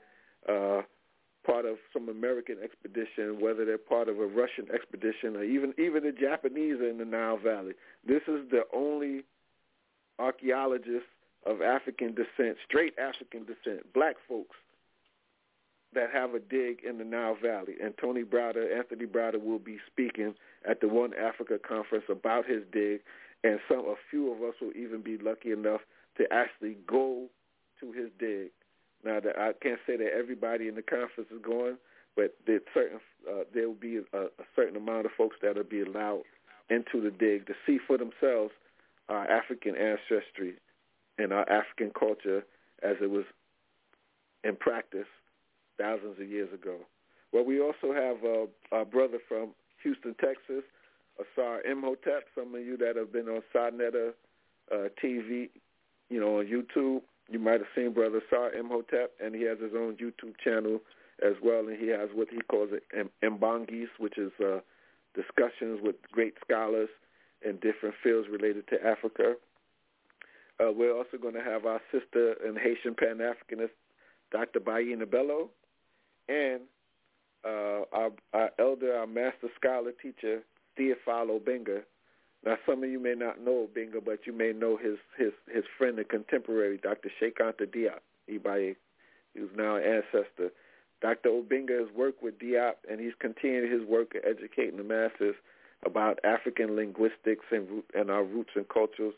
part of some American expedition, whether they're part of a Russian expedition, or even the Japanese are in the Nile Valley. This is the only archaeologists of African descent, straight African descent, black folks, that have a dig in the Nile Valley. And Anthony Browder will be speaking at the One Africa Conference about his dig, and a few of us will even be lucky enough to actually go to his dig. Now, I can't say that everybody in the conference is going, but there will be a certain amount of folks that will be allowed into the dig to see for themselves our African ancestry and our African culture as it was in practice thousands of years ago. Well, we also have our brother from Houston, Texas, Asar Imhotep. Some of you that have been on Sarnetta TV, on YouTube, you might have seen Brother Asar Imhotep, and he has his own YouTube channel as well, and he has what he calls Mbangis, which is discussions with great scholars in different fields related to Africa. We're also going to have our sister and Haitian Pan-Africanist, Dr. Bayina Bello, and our elder, our master scholar teacher, Theophile Obenga. Now, some of you may not know Obenga, but you may know his friend and contemporary, Dr. Sheikh Anta Diop Ibaye, who's now an ancestor. Dr. Obenga has worked with Diop, and he's continued his work of educating the masses about African linguistics and our roots and cultures,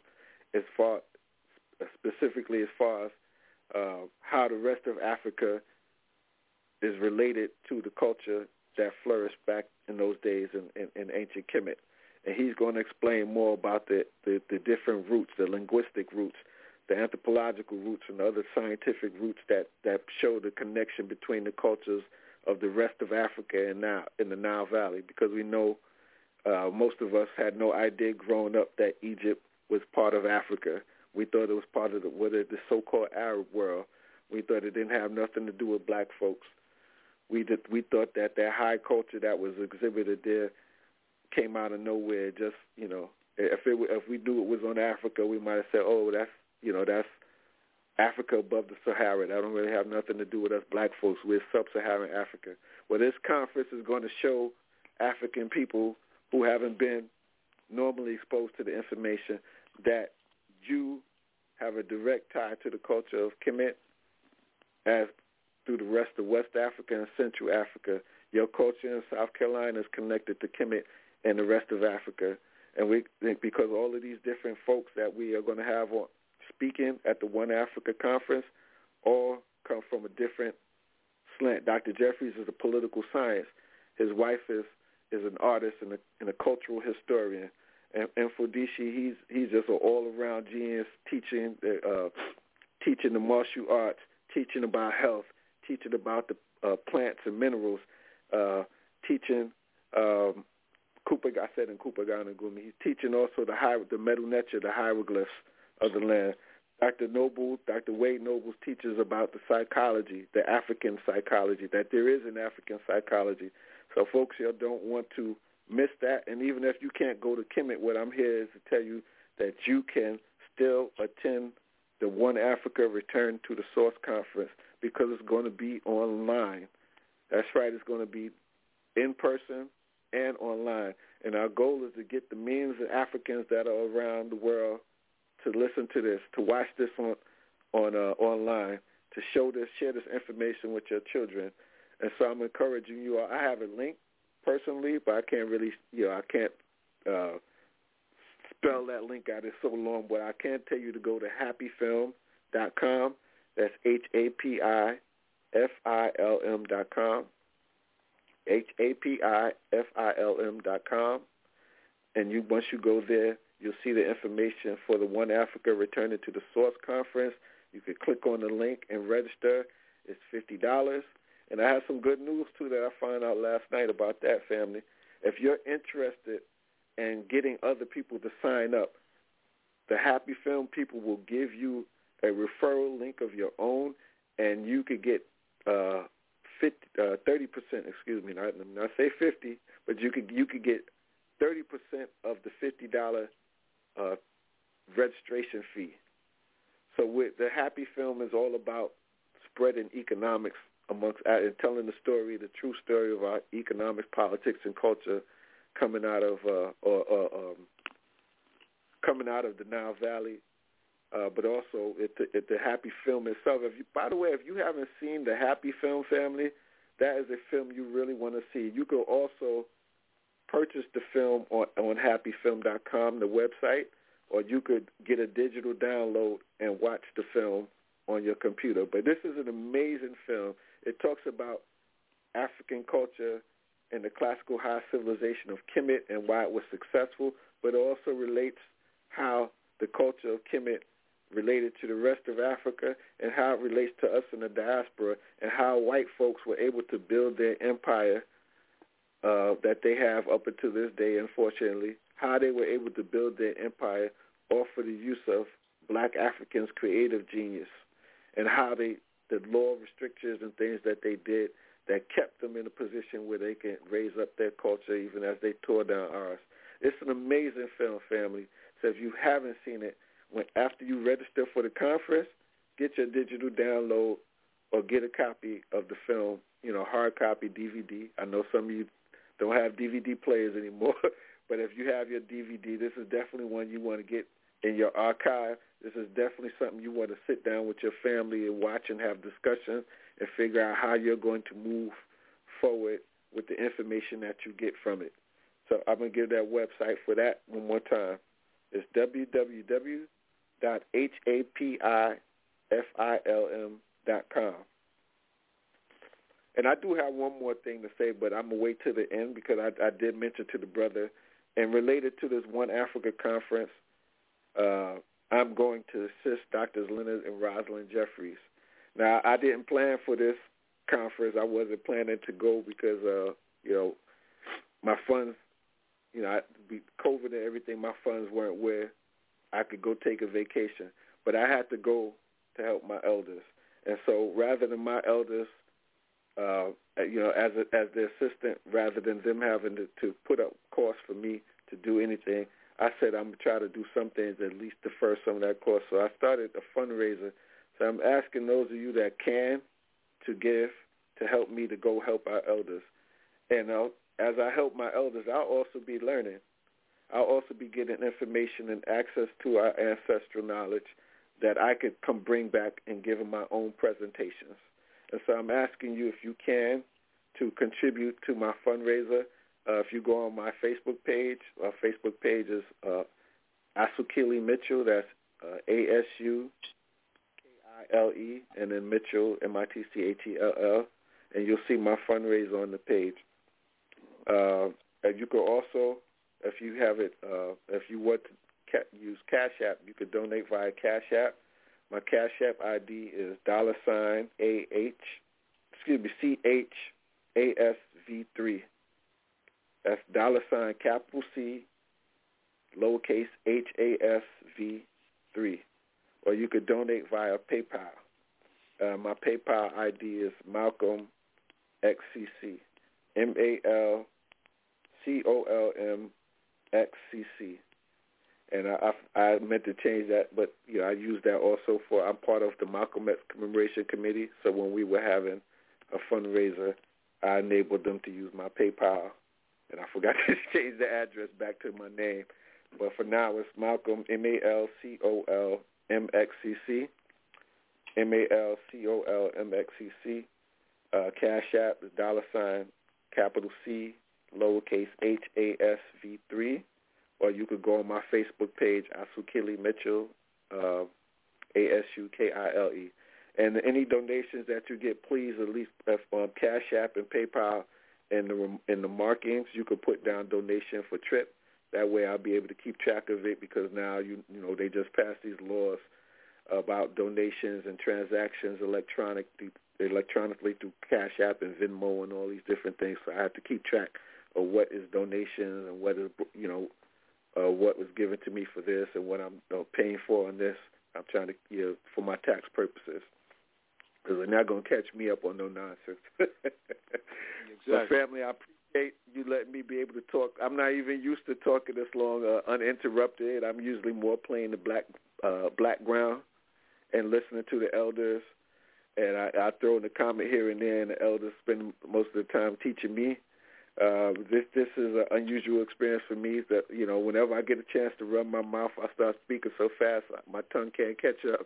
specifically as far as how the rest of Africa is related to the culture that flourished back in those days in ancient Kemet. and he's going to explain more about the different roots, the linguistic roots, the anthropological roots, and the other scientific roots that show the connection between the cultures of the rest of Africa and now in the Nile Valley, because we know most of us had no idea growing up that Egypt was part of Africa. We thought it was part of the so-called Arab world. We thought it didn't have nothing to do with black folks. We thought that high culture that was exhibited there came out of nowhere. Just, you know, if we knew it was on Africa, we might have said, oh, that's Africa above the Sahara. That don't really have nothing to do with us black folks. We're sub-Saharan Africa. Well, this conference is going to show African people who haven't been normally exposed to the information that you have a direct tie to the culture of Kemet, as through the rest of West Africa and Central Africa. Your culture in South Carolina is connected to Kemet and the rest of Africa. And because all of these different folks that we are going to have on speaking at the One Africa Conference all come from a different slant. Dr. Jeffries is a political science. His wife is an artist and a cultural historian. And Fodishi, he's just an all-around genius, teaching the martial arts, teaching about health, teaching about the plants and minerals, teaching Kupagana Gumi. He's teaching also the Medu Neter, the hieroglyphs of the land. Dr. Wade Nobles teaches about the psychology, the African psychology, that there is an African psychology. So folks here don't want to miss that. And even if you can't go to Kemet, what I'm here is to tell you that you can still attend the One Africa Return to the Source Conference, because it's going to be online. That's right, it's going to be in person and online. And our goal is to get the millions of Africans that are around the world to listen to this, to watch this on online, to share this information with your children. And so I'm encouraging you all. I have a link personally, but I can't really, I can't spell that link out. It's so long, but I can tell you to go to happyfilm.com. That's HAPIFILM.com. HAPIFILM.com. And once you go there, you'll see the information for the One Africa Returning to the Source Conference. You can click on the link and register. It's $50. And I have some good news, too, that I found out last night about that, family. If you're interested in getting other people to sign up, the Happy Film people will give you a referral link of your own, and you could get 30%, excuse me, not say 50, but you could get 30% of the $50 registration fee. So the Happy Film is all about spreading economics amongst and telling the story, the true story of our economics, politics, and culture coming out of the Nile Valley. But also the Happy Film itself. By the way, if you haven't seen the Happy Film, family, that is a film you really want to see. You can also purchase the film on happyfilm.com, the website, or you could get a digital download and watch the film on your computer. But this is an amazing film. It talks about African culture and the classical high civilization of Kemet and why it was successful, but it also relates how the culture of Kemet related to the rest of Africa and how it relates to us in the diaspora, and how white folks were able to build their empire that they have up until this day, unfortunately, how they were able to build their empire off of the use of black Africans' creative genius, and how the law restrictions and things that they did that kept them in a position where they can raise up their culture even as they tore down ours. It's an amazing film, family. So if you haven't seen it, after you register for the conference, get your digital download or get a copy of the film, hard copy, DVD. I know some of you don't have DVD players anymore, but if you have your DVD, this is definitely one you want to get in your archive. This is definitely something you want to sit down with your family and watch and have discussions and figure out how you're going to move forward with the information that you get from it. So I'm going to give that website for that one more time. It's www.hapifilm.com. And I do have one more thing to say, but I'm going to wait till the end because I did mention to the brother And related to this One Africa conference, I'm going to assist Drs. Leonard and Rosalind Jeffries. Now, I didn't plan for this conference. I wasn't planning to go because, my funds, COVID and everything, my funds weren't where I could go take a vacation. But I had to go to help my elders. And so rather than my elders, as the assistant, rather than them having to put up costs for me to do anything, I said I'm going to try to do some things at least defer some of that cost. So I started a fundraiser. So I'm asking those of you that can to give to help me to go help our elders. And as I help my elders, I'll also be learning. I'll also be getting information and access to our ancestral knowledge that I could come bring back and give in my own presentations. And so I'm asking you, if you can, to contribute to my fundraiser. If you go on my Facebook page, our Facebook page is Asukile Mitchell. That's Asukile, and then Mitchell, Mitchell, and you'll see my fundraiser on the page. And you could also, if you have it, if you want to use Cash App, you could donate via Cash App. My Cash App ID is $CHASV3. That's $capital C, lowercase HASV3. Or you could donate via PayPal. My PayPal ID is Malcolm XCC, MALCOLMXCC. And I meant to change that, but I use that also for, I'm part of the Malcolm X Commemoration Committee, so when we were having a fundraiser, I enabled them to use my PayPal, and I forgot to change the address back to my name. But for now, it's Malcolm, MALCOLMXCC, MALCOLMXCC. Cash App is capital C, lowercase HASV3. Or you could go on my Facebook page, Asukile Mitchell, ASUKILE. And any donations that you get, please at least on Cash App and PayPal and in the markings, you could put down donation for TRIP. That way I'll be able to keep track of it, because now, they just passed these laws about donations and transactions electronically through Cash App and Venmo and all these different things. So I have to keep track of what is donations and what is, what was given to me for this and what I'm paying for on this. I'm trying to, for my tax purposes, because they're not going to catch me up on no nonsense. Exactly. So, family, I appreciate you letting me be able to talk. I'm not even used to talking this long uninterrupted. I'm usually more playing the background and listening to the elders. And I throw in a comment here and there, and the elders spend most of the time teaching me. This is an unusual experience for me that, whenever I get a chance to run my mouth, I start speaking so fast my tongue can't catch up.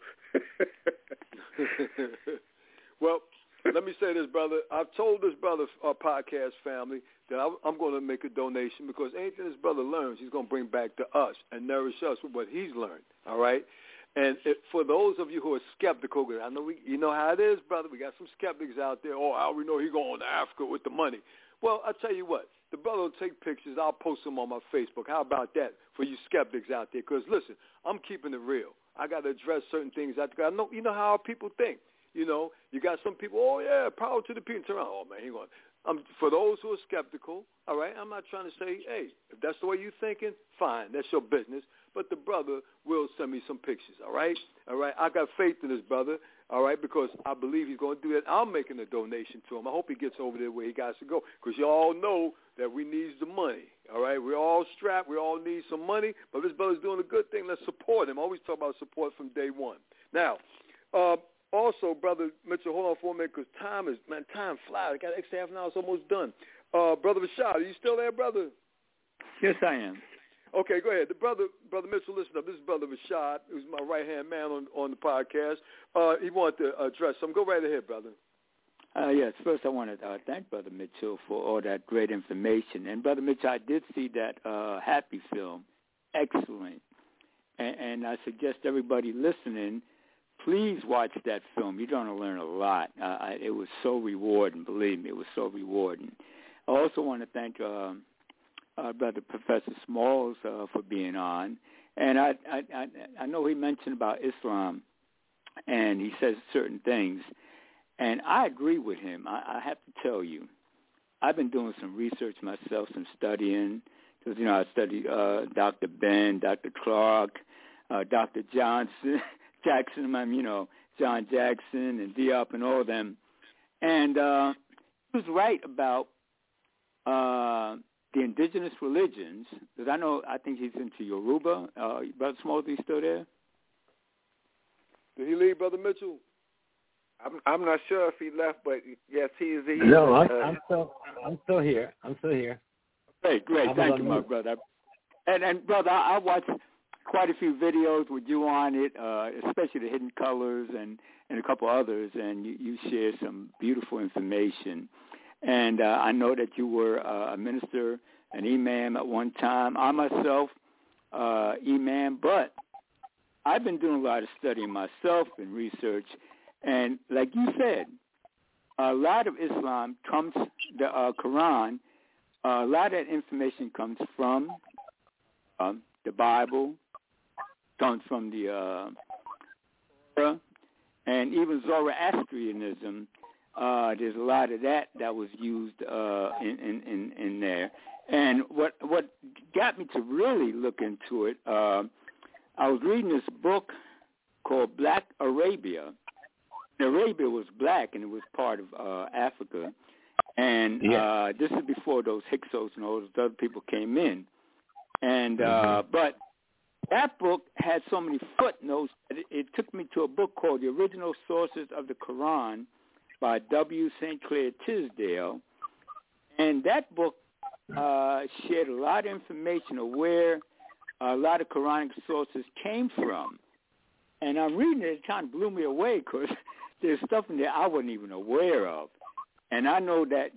Well, let me say this, brother. I've told this brother, our podcast family, that I'm going to make a donation, because anything this brother learns, he's going to bring back to us and nourish us with what he's learned, all right? And for those of you who are skeptical, because I know you know how it is, brother. We got some skeptics out there. Oh, how we know he's going to Africa with the money? Well, I'll tell you what. The brother will take pictures. I'll post them on my Facebook. How about that for you skeptics out there? Because, listen, I'm keeping it real. I got to address certain things. I know, you know how people think. You got some people, oh, yeah, power to the people. Turn around. Oh, man, he going. For those who are skeptical, all right, I'm not trying to say, hey, if that's the way you're thinking, fine. That's your business. But the brother will send me some pictures, all right? All right, I got faith in this brother, all right, because I believe he's going to do that. I'm making a donation to him. I hope he gets over there where he got to go, because you all know that we need the money, all right? We're all strapped. We all need some money, but this brother's doing a good thing. Let's support him. I always talk about support from day one. Now, also, Brother Mitchell, hold on for a minute, because time flies. I got an extra half an hour. It's almost done. Brother Rashad, are you still there, brother? Yes, I am. Okay, go ahead. Brother Mitchell, listen up. This is Brother Rashad, who's my right-hand man on the podcast. He wanted to address something. Go right ahead, brother. Yes, first I want to thank Brother Mitchell for all that great information. And, Brother Mitchell, I did see that Happy film. Excellent. And I suggest everybody listening, please watch that film. You're going to learn a lot. It was so rewarding. Believe me, it was so rewarding. I also want to thank Brother Professor Smalls for being on. And I know he mentioned about Islam, and he says certain things. And I agree with him. I have to tell you, I've been doing some research myself, some studying. Because, I study Dr. Ben, Dr. Clark, Dr. Jackson, John Jackson and Diop and all of them. And he was right about the indigenous religions. Because I think he's into Yoruba. Brother Smalls, is he still there? Did he leave, Brother Mitchell? I'm not sure if he left, but yes, he is. No, I'm still here. Great. Thank you, my brother. And brother, I watched quite a few videos with you on it, especially the Hidden Colors and a couple others, and you share some beautiful information. And I know that you were a minister, an imam at one time. I myself, imam, but I've been doing a lot of studying myself and research. And like you said, a lot of Islam comes, the Quran, a lot of that information comes from the Bible, comes from the Torah, and even Zoroastrianism. There's a lot of that was used in there. And what got me to really look into it, I was reading this book called Black Arabia. Arabia was black, and it was part of Africa. And this is before those Hyksos and all those other people came in. And but that book had so many footnotes that it took me to a book called The Original Sources of the Quran by W. St. Clair Tisdale. And that book shared a lot of information of where a lot of Quranic sources came from. And I'm reading it, it kind of blew me away because there's stuff in there I wasn't even aware of. And I know that,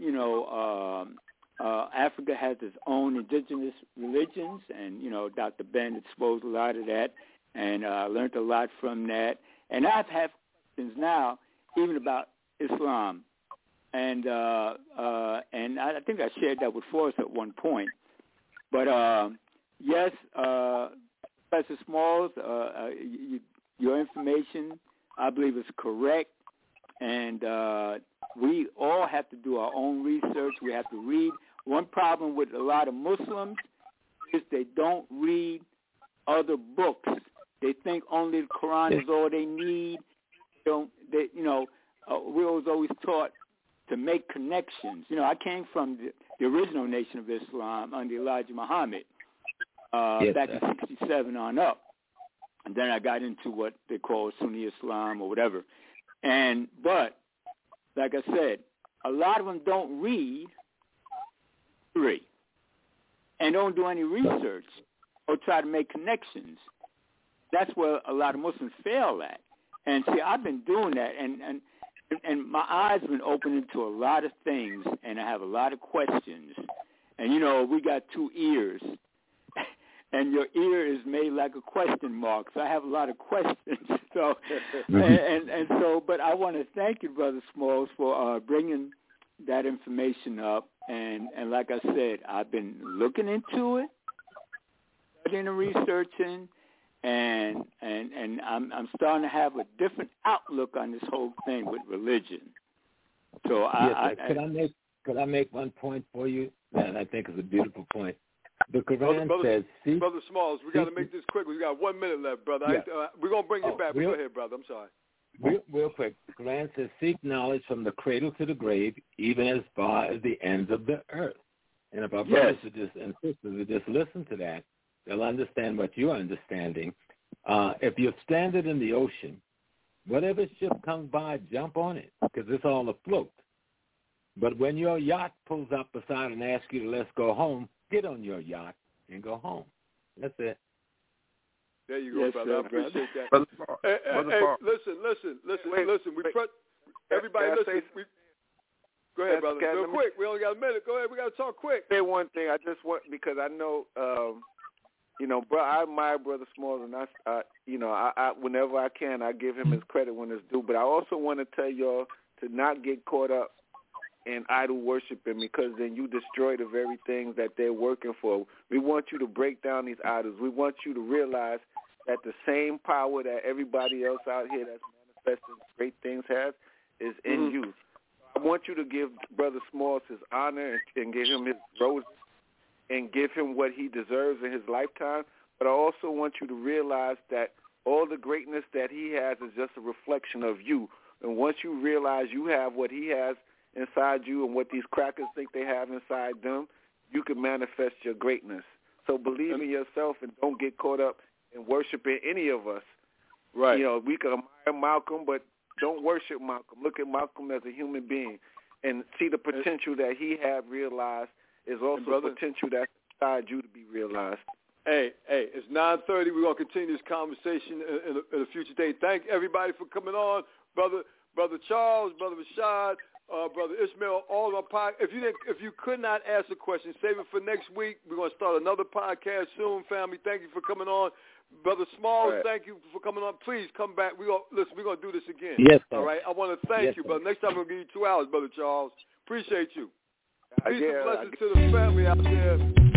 Africa has its own indigenous religions, and, Dr. Ben exposed a lot of that, and I learned a lot from that. And I've had questions now even about Islam. And I think I shared that with Forrest at one point. But, yes, Professor Smalls, your information, I believe, is correct. And we all have to do our own research. We have to read. One problem with a lot of Muslims is they don't read other books. They think only the Quran is all they need. We was always taught to make connections. I came from the original Nation of Islam under Elijah Muhammad back in 1967 on up. And then I got into what they call Sunni Islam or whatever. But, like I said, a lot of them don't read and don't do any research or try to make connections. That's where a lot of Muslims fail at. And see, I've been doing that, and my eyes have been opening to a lot of things, and I have a lot of questions. And, we got two ears. And your ear is made like a question mark, so I have a lot of questions. So, but I want to thank you, Brother Smalls, for bringing that information up. And like I said, I've been looking into it, studying and researching, and I'm starting to have a different outlook on this whole thing with religion. So could I make one point for you that I think is a beautiful point? The Quran says, Brother Smalls, we got to make this quick. We got 1 minute left, brother. Yeah. We're going to bring you back. Go ahead, brother. I'm sorry. Real quick. The Quran says, seek knowledge from the cradle to the grave, even as far as the ends of the earth. And if our brothers and sisters would just listen to that, they'll understand what you're understanding. If you're stranded in the ocean, whatever ship comes by, jump on it, because it's all afloat. But when your yacht pulls up beside and asks you to let's go home, get on your yacht and go home. That's it. There you go, brother. I appreciate that. Listen. Everybody listen. Go ahead, brother. Real quick. We only got a minute. Go ahead. We got to talk quick. Say one thing. I just want, because I know, bro, I admire Brother Smalls, and I whenever I can, I give him his credit when it's due. But I also want to tell y'all to not get caught up and idol worshiping, because then you destroy the very things that they're working for. We want you to break down these idols. We want you to realize that the same power that everybody else out here that's manifesting great things has is in you. I want you to give Brother Smalls his honor and give him his roses and give him what he deserves in his lifetime. But I also want you to realize that all the greatness that he has is just a reflection of you. And once you realize you have what he has inside you and what these crackers think they have inside them, you can manifest your greatness. So believe in yourself and don't get caught up in worshiping any of us. Right. You know, we can admire Malcolm, but don't worship Malcolm. Look at Malcolm as a human being and see the potential that he had realized is also potential that's inside you to be realized. Hey, it's 9:30. We're going to continue this conversation in a future day. Thank everybody for coming on. Brother Charles, Brother Rashad, Brother Ishmael, all of our if you could not ask a question, save it for next week. We're going to start another podcast soon, family. Thank you for coming on. Brother Smalls, thank you for coming on. Please come back. We're going to do this again. Yes, sir. All right? I want to thank you, brother. Next time I'm going to give you 2 hours, Brother Charles. Appreciate you. Peace and blessings to the family out there.